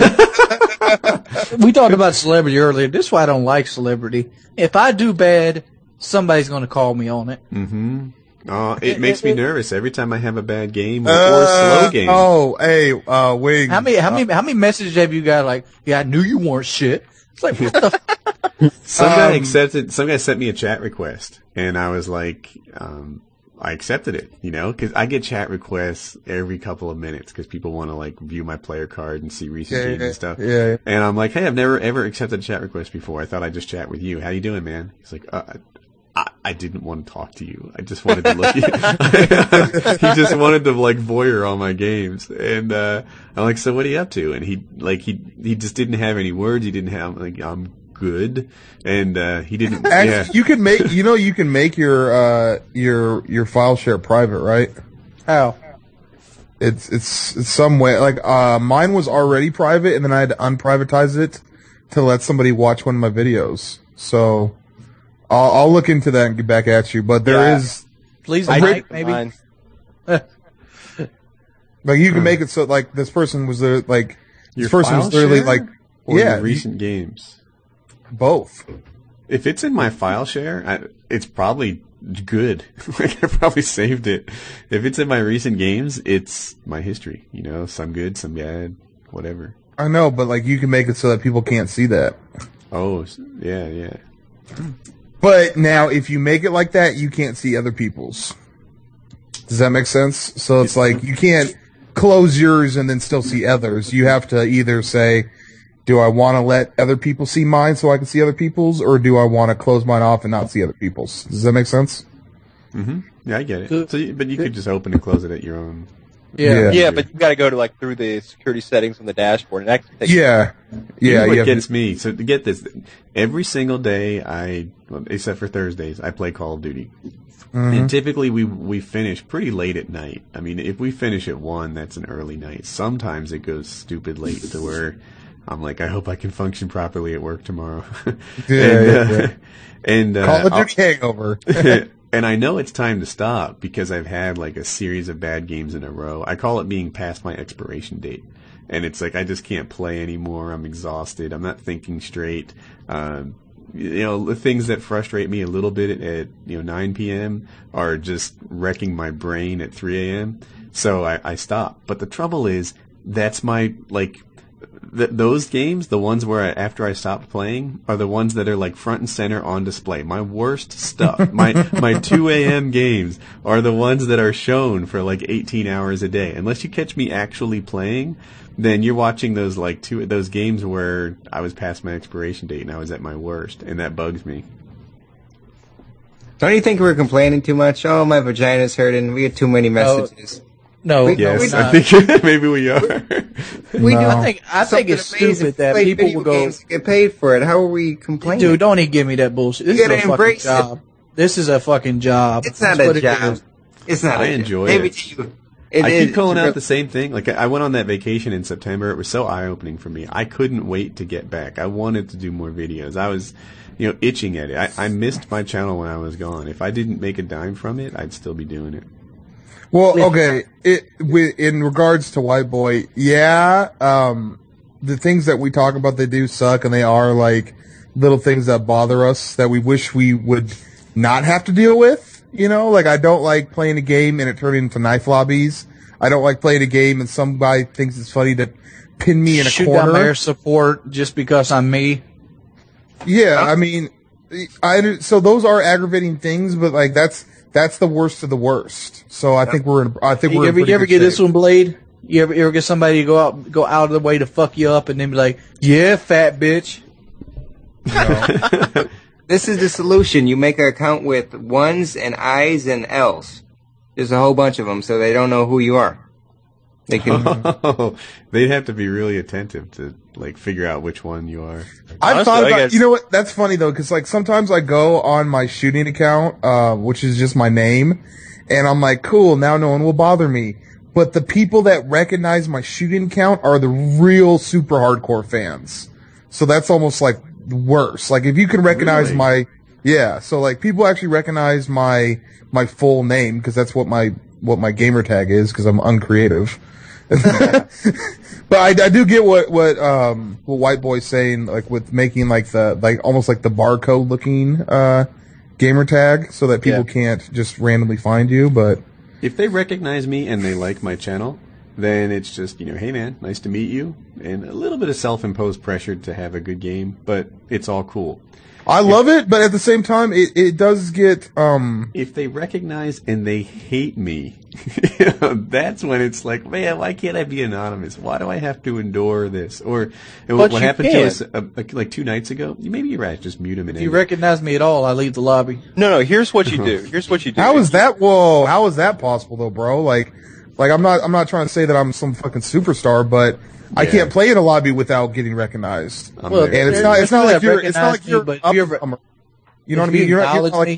We talked about celebrity earlier. This is why I don't like celebrity. If I do bad, somebody's going to call me on it. it makes me nervous every time I have a bad game or a slow game. Oh, hey, Wings. How many messages have you got? Like, yeah, I knew you weren't shit. It's like, what the? Some guy sent me a chat request, and I was like, I accepted it, because I get chat requests every couple of minutes because people want to like view my player card and see recent games and stuff. Yeah. And I'm like, hey, I've never ever accepted a chat request before. I thought I'd just chat with you. How you doing, man? He's like, I didn't want to talk to you. I just wanted to look at you. He just wanted to like voyeur all my games. And I'm like, so what are you up to? And he just didn't have any words. He didn't have like, I'm good. And he didn't. Actually, you can make your file share private, right? How? It's some way. Like mine was already private, and then I had to unprivatize it to let somebody watch one of my videos. So I'll look into that and get back at you. But there is Please, I Mike, did maybe. mine. like you can make it so like this person was there, like Your this person was file literally share? like Or yeah your recent games. both. If it's in my file share, it's probably good. Like I probably saved it. If it's in my recent games, it's my history. Some good, some bad, whatever. I know, but like you can make it so that people can't see that. Oh, yeah. But now, if you make it like that, you can't see other people's. Does that make sense? So it's like you can't close yours and then still see others. You have to either say, do I want to let other people see mine so I can see other people's, or do I want to close mine off and not see other people's? Does that make sense? Yeah, I get it. But you could just open and close it at your own. Yeah. Yeah, but you got to go to like through the security settings on the dashboard, and that can take Yeah. Here's what yeah. gets me. So to get this, every single day except for Thursdays, I play Call of Duty. And typically we finish pretty late at night. I mean, if we finish at 1, that's an early night. Sometimes it goes stupid late to where I'm like, I hope I can function properly at work tomorrow. And Call of Duty hangover. and I know it's time to stop because I've had like a series of bad games in a row. I call it being past my expiration date. And it's like I just can't play anymore. I'm exhausted. I'm not thinking straight. The things that frustrate me a little bit at 9 p.m. are just wrecking my brain at 3 a.m. So I stop. But the trouble is, that's my those games, the ones where after I stopped playing, are the ones that are like front and center on display. My worst stuff, my 2 a.m. games are the ones that are shown for like 18 hours a day. Unless you catch me actually playing, then you're watching those those games where I was past my expiration date and I was at my worst, and that bugs me. Don't you think we're complaining too much? Oh, my vagina's hurting. We get too many messages. No, Yes, no, I think maybe we are. We No. do. I think it's Something amazing. stupid that Play people video will go, games to get paid for it. How are we complaining? dude, don't even give me that bullshit. This You is a gotta fucking embrace it. job. This is a fucking job. It's not That's what a it job. is. It's not. I a enjoy Maybe it. to you. I is. keep calling It's out the same thing. Like I went on that vacation in September. It was so eye-opening for me. I couldn't wait to get back. I wanted to do more videos. I was, itching at it. I missed my channel when I was gone. If I didn't make a dime from it, I'd still be doing it. Well, okay. In regards to White Boy, yeah, the things that we talk about, they do suck, and they are like little things that bother us that we wish we would not have to deal with. Like I don't like playing a game and it turning into knife lobbies. I don't like playing a game and somebody thinks it's funny to pin me in a Shoot down my corner. air support just because I'm me. Yeah, I mean, so those are aggravating things, but like that's the worst of the worst. So I think we're in. I think You we're. ever, in you ever pretty get good this shape. one, Blade? You ever get somebody to go out of the way to fuck you up and then be like, yeah, fat bitch. This is the solution. You make an account with ones and I's and L's. There's a whole bunch of them, so they don't know who you are. They can. They'd have to be really attentive to like figure out which one you are. I've Honestly, thought I about, guess- you know what, that's funny though, cause like sometimes I go on my shooting account, which is just my name, and I'm like, cool, now no one will bother me. But the people that recognize my shooting account are the real super hardcore fans. So that's almost like worse. Like if you can recognize Really? yeah, so like people actually recognize my full name, cause that's what my gamer tag is, cause I'm uncreative. But I do get what White Boy's saying, like with making like almost like the barcode looking gamer tag, so that people can't just randomly find you. But If they recognize me and they like my channel, then it's just, hey man, nice to meet you, and a little bit of self-imposed pressure to have a good game, but it's all cool. I love it, but at the same time, it does get If they recognize and they hate me, that's when it's like, man, why can't I be anonymous? Why do I have to endure this? Or what you happened can. to us like 2 nights ago? Maybe you're right. Just mute them. If you recognize me at all, I leave the lobby. No, here's what you do. Here's what you do. how is that? Whoa, how is that possible though, bro? Like I'm not trying to say that I'm some fucking superstar, but I Yeah. can't play in a lobby without getting recognized. I'm Well, there. And it's There's not like people you're that it's not like recognize me, you're but up, if you ever- you know what I If mean? you You're not acknowledge like, me,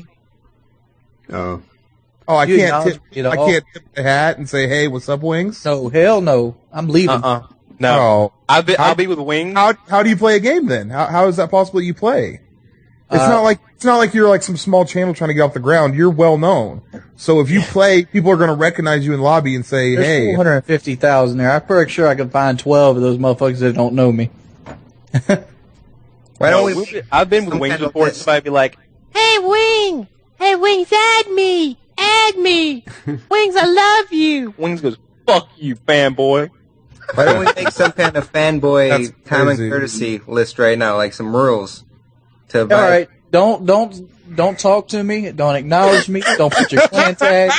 Oh, oh, I you can't acknowledge tip, me at I all. can't tip the hat and say, hey, what's up, Wings? no, hell no. I'm leaving. No. Oh, I'll be with Wings. how do you play a game then? How is that possible? You play? It's not like you're like some small channel trying to get off the ground. You're well known, so if you play, people are going to recognize you in lobby and say, There's hey. 450,000 there. I'm pretty sure I can find 12 of those motherfuckers that don't know me. Why don't we? I've been with some Wings kind of before. list? Somebody be like, Hey, Wings, add me. Wings, I love you. Wings goes, fuck you, fanboy. Why don't we make some kind of fanboy That's common crazy. courtesy list right now, like some rules to All abide? right, don't talk to me. Don't acknowledge me. Don't put your clan tag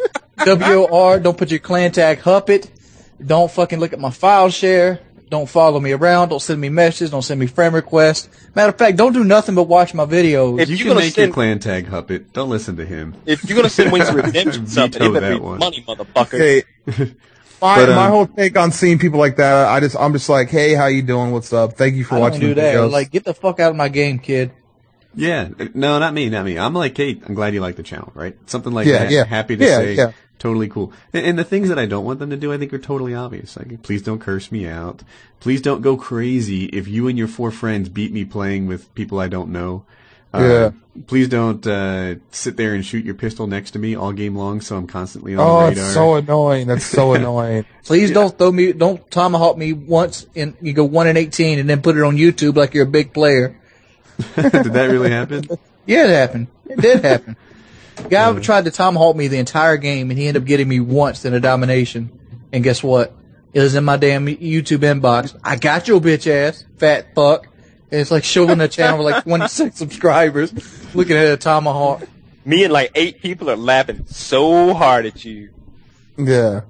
WOR. Don't put your clan tag Huppet. Don't fucking look at my file share. Don't follow me around. Don't send me messages. Don't send me friend requests. Matter of fact, don't do nothing but watch my videos. If you you're can gonna make your send- clan tag Huppet. Don't listen to him. If you're gonna send Wings Redemption something, Veto it better that be one. money, motherfucker. Hey, But, my whole take on seeing people like that, I'm just like, hey, how you doing? What's up? Thank you for I watching don't do the that. videos. Like, get the fuck out of my game, kid. Yeah, no, not me. I'm like, hey, I'm glad you like the channel, right? Something like Yeah, that. yeah. Happy to Yeah, say, yeah. totally cool. And the things that I don't want them to do, I think are totally obvious. Like, please don't curse me out. Please don't go crazy if you and your 4 friends beat me playing with people I don't know. Yeah. Please don't sit there and shoot your pistol next to me all game long, so I'm constantly on oh, the it's radar. so annoying. That's so annoying. Please don't tomahawk me once and you go 1-18 and then put it on YouTube like you're a big player. Did that really happen? Yeah, it happened. It did happen. Guy tried to tomahawk me the entire game, and he ended up getting me once in a domination. And guess what? It was in my damn YouTube inbox. I got your bitch ass, fat fuck. And it's like showing a channel with like 26 subscribers, looking at a tomahawk. Me and like 8 people are laughing so hard at you. Yeah.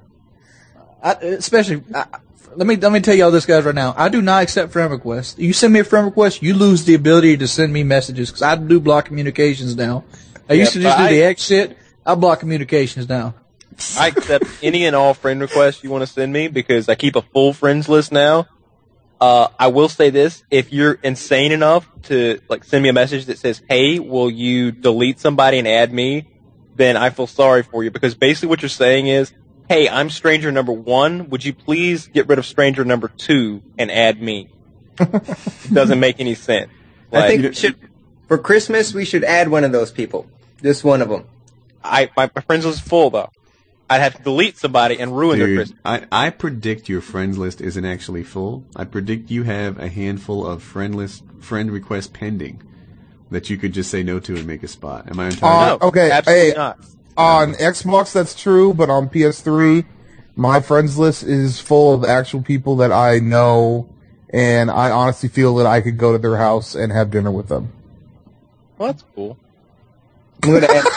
Let me tell y'all this, guys, right now. I do not accept friend requests. You send me a friend request, you lose the ability to send me messages because I do block communications now. I used to but just do the I- X shit. I block communications now. I accept any and all friend requests you want to send me because I keep a full friends list now. I will say this: if you're insane enough to like send me a message that says, "Hey, will you delete somebody and add me?" then I feel sorry for you because basically what you're saying is, "Hey, I'm stranger number 1. Would you please get rid of stranger number 2 and add me?" It doesn't make any sense. I think you- we should, for Christmas, we should add one of those people. Just one of them. my friends list is full though. I'd have to delete somebody and ruin their Dude, Christmas. I predict your friends list isn't actually full. I predict you have a handful of friend requests pending that you could just say no to and make a spot. Am I entirely? No, okay, absolutely hey, not. On Xbox, that's true, but on PS3, my friends list is full of actual people that I know, and I honestly feel that I could go to their house and have dinner with them. Well, that's cool. I'm gonna add.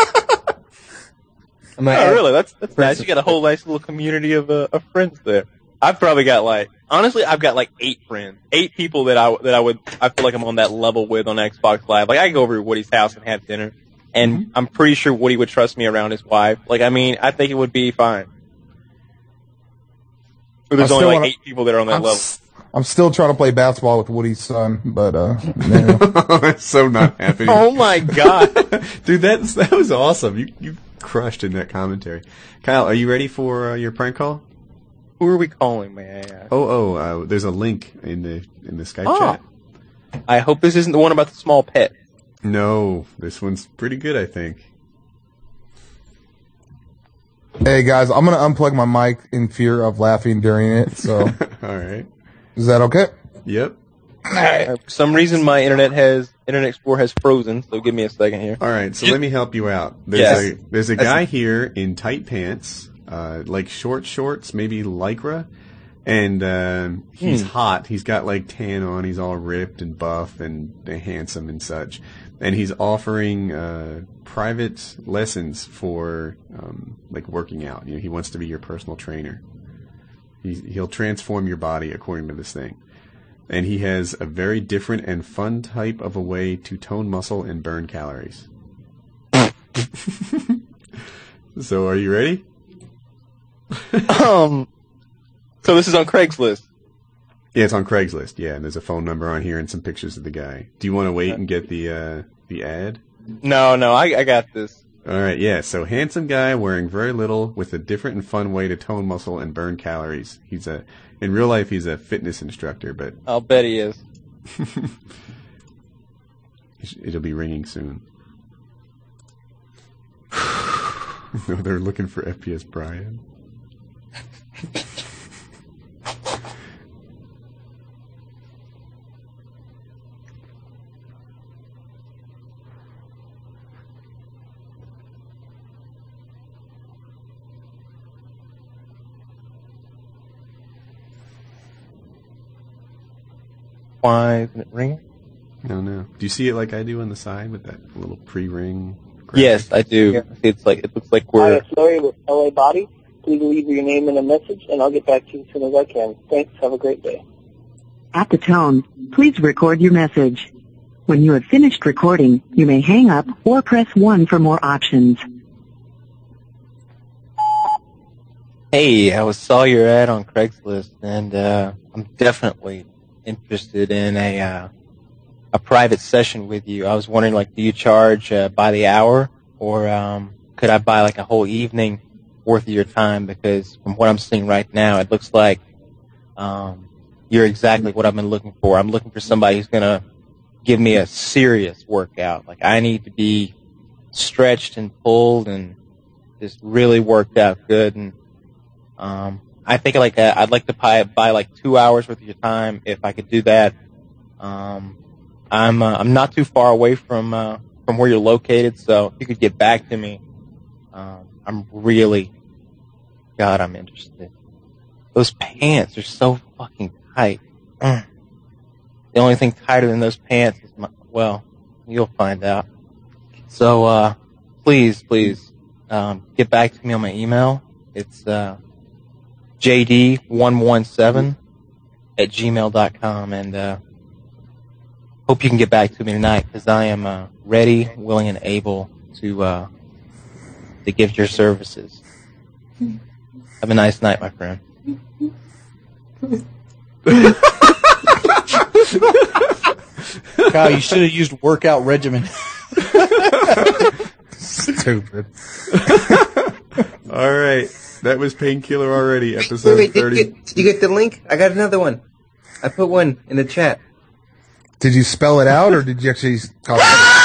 I'm gonna Oh, add- really? That's nice. You got a whole nice little community of friends there. I've probably got honestly, I've got 8 friends, 8 people that I feel like I'm on that level with on Xbox Live. Like I can go over to Woody's house and have dinner, and I'm pretty sure Woody would trust me around his wife. Like I mean, I think it would be fine. But there's I only still like wanna- 8 people that are on that level. I'm still trying to play basketball with Woody's son, but yeah. That's so not happening. Oh my god. Dude, that was awesome. You crushed in that commentary. Kyle, are you ready for your prank call? Who are we calling, may I ask? There's a link in the Skype Oh. chat. I hope this isn't the one about the small pet. No, this one's pretty good, I think. Hey guys, I'm gonna unplug my mic in fear of laughing during it. So All right. is that okay? Yep. For some reason, my Internet Explorer has frozen, so give me a second here. All right, so let me help you out. Yes. There's a guy here in tight pants, like short shorts, maybe lycra, and he's hot. He's got like tan on. He's all ripped and buff and handsome and such. And he's offering private lessons for like working out. You know, he wants to be your personal trainer. He'll transform your body according to this thing. And he has a very different and fun type of a way to tone muscle and burn calories. So, are you ready? So this is on Craigslist. Yeah, it's on Craigslist. Yeah, and there's a phone number on here and some pictures of the guy. Do you want to wait and get the ad? No, I got this. All right, yeah. So, handsome guy wearing very little with a different and fun way to tone muscle and burn calories. In real life, he's a fitness instructor, but I'll bet he is. it'll be ringing soon. No, they're looking for FPS Brian. Why isn't it ringing? No. Do you see it like I do on the side with that little pre-ring graphic? Yes, I do. It looks like Hi, we're. it's Larry with LA Body. Please leave your name and a message, and I'll get back to you as soon as I can. Thanks. Have a great day. At the tone, please record your message. When you have finished recording, you may hang up or press 1 for more options. Hey, I saw your ad on Craigslist, and I'm definitely interested in a private session with you. I was wondering, like, do you charge by the hour, or could I buy like a whole evening worth of your time? Because from what I'm seeing right now, it looks like you're exactly what I've been looking for. I'm looking for somebody who's gonna give me a serious workout. Like, I need to be stretched and pulled and just really worked out good. And I think I'd like to buy like 2 hours worth of your time if I could do that. I'm not too far away from where you're located, so if you could get back to me, I'm interested. Those pants are so fucking tight. The only thing tighter than those pants is you'll find out. So, please, get back to me on my email. It's, jd117@gmail.com, and, hope you can get back to me tonight, because I am, ready, willing, and able to give your services. Have a nice night, my friend. Kyle, you should have used workout regimen. Stupid. All right. That was Painkiller Already, episode Wait, 30. did you get the link? I got another one. I put one in the chat. Did you spell it out, or did you actually copy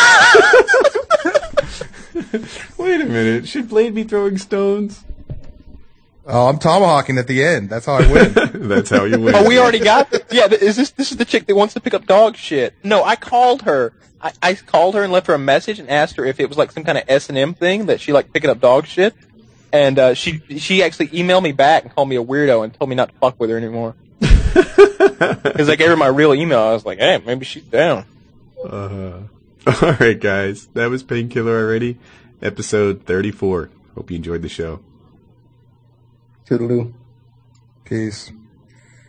it? Wait a minute. Should Blade be throwing stones? Oh, I'm tomahawking at the end. That's how I win. That's how you win. Oh, we already got this. Yeah, this is the chick that wants to pick up dog shit. No, I called her. I called her and left her a message and asked her if it was like some kind of S&M thing that she like picking up dog shit. And she actually emailed me back and called me a weirdo and told me not to fuck with her anymore. Because I gave her my real email. I was like, hey, maybe she's down. All right, guys. That was Painkiller Already, episode 34. Hope you enjoyed the show. Toodaloo. Peace.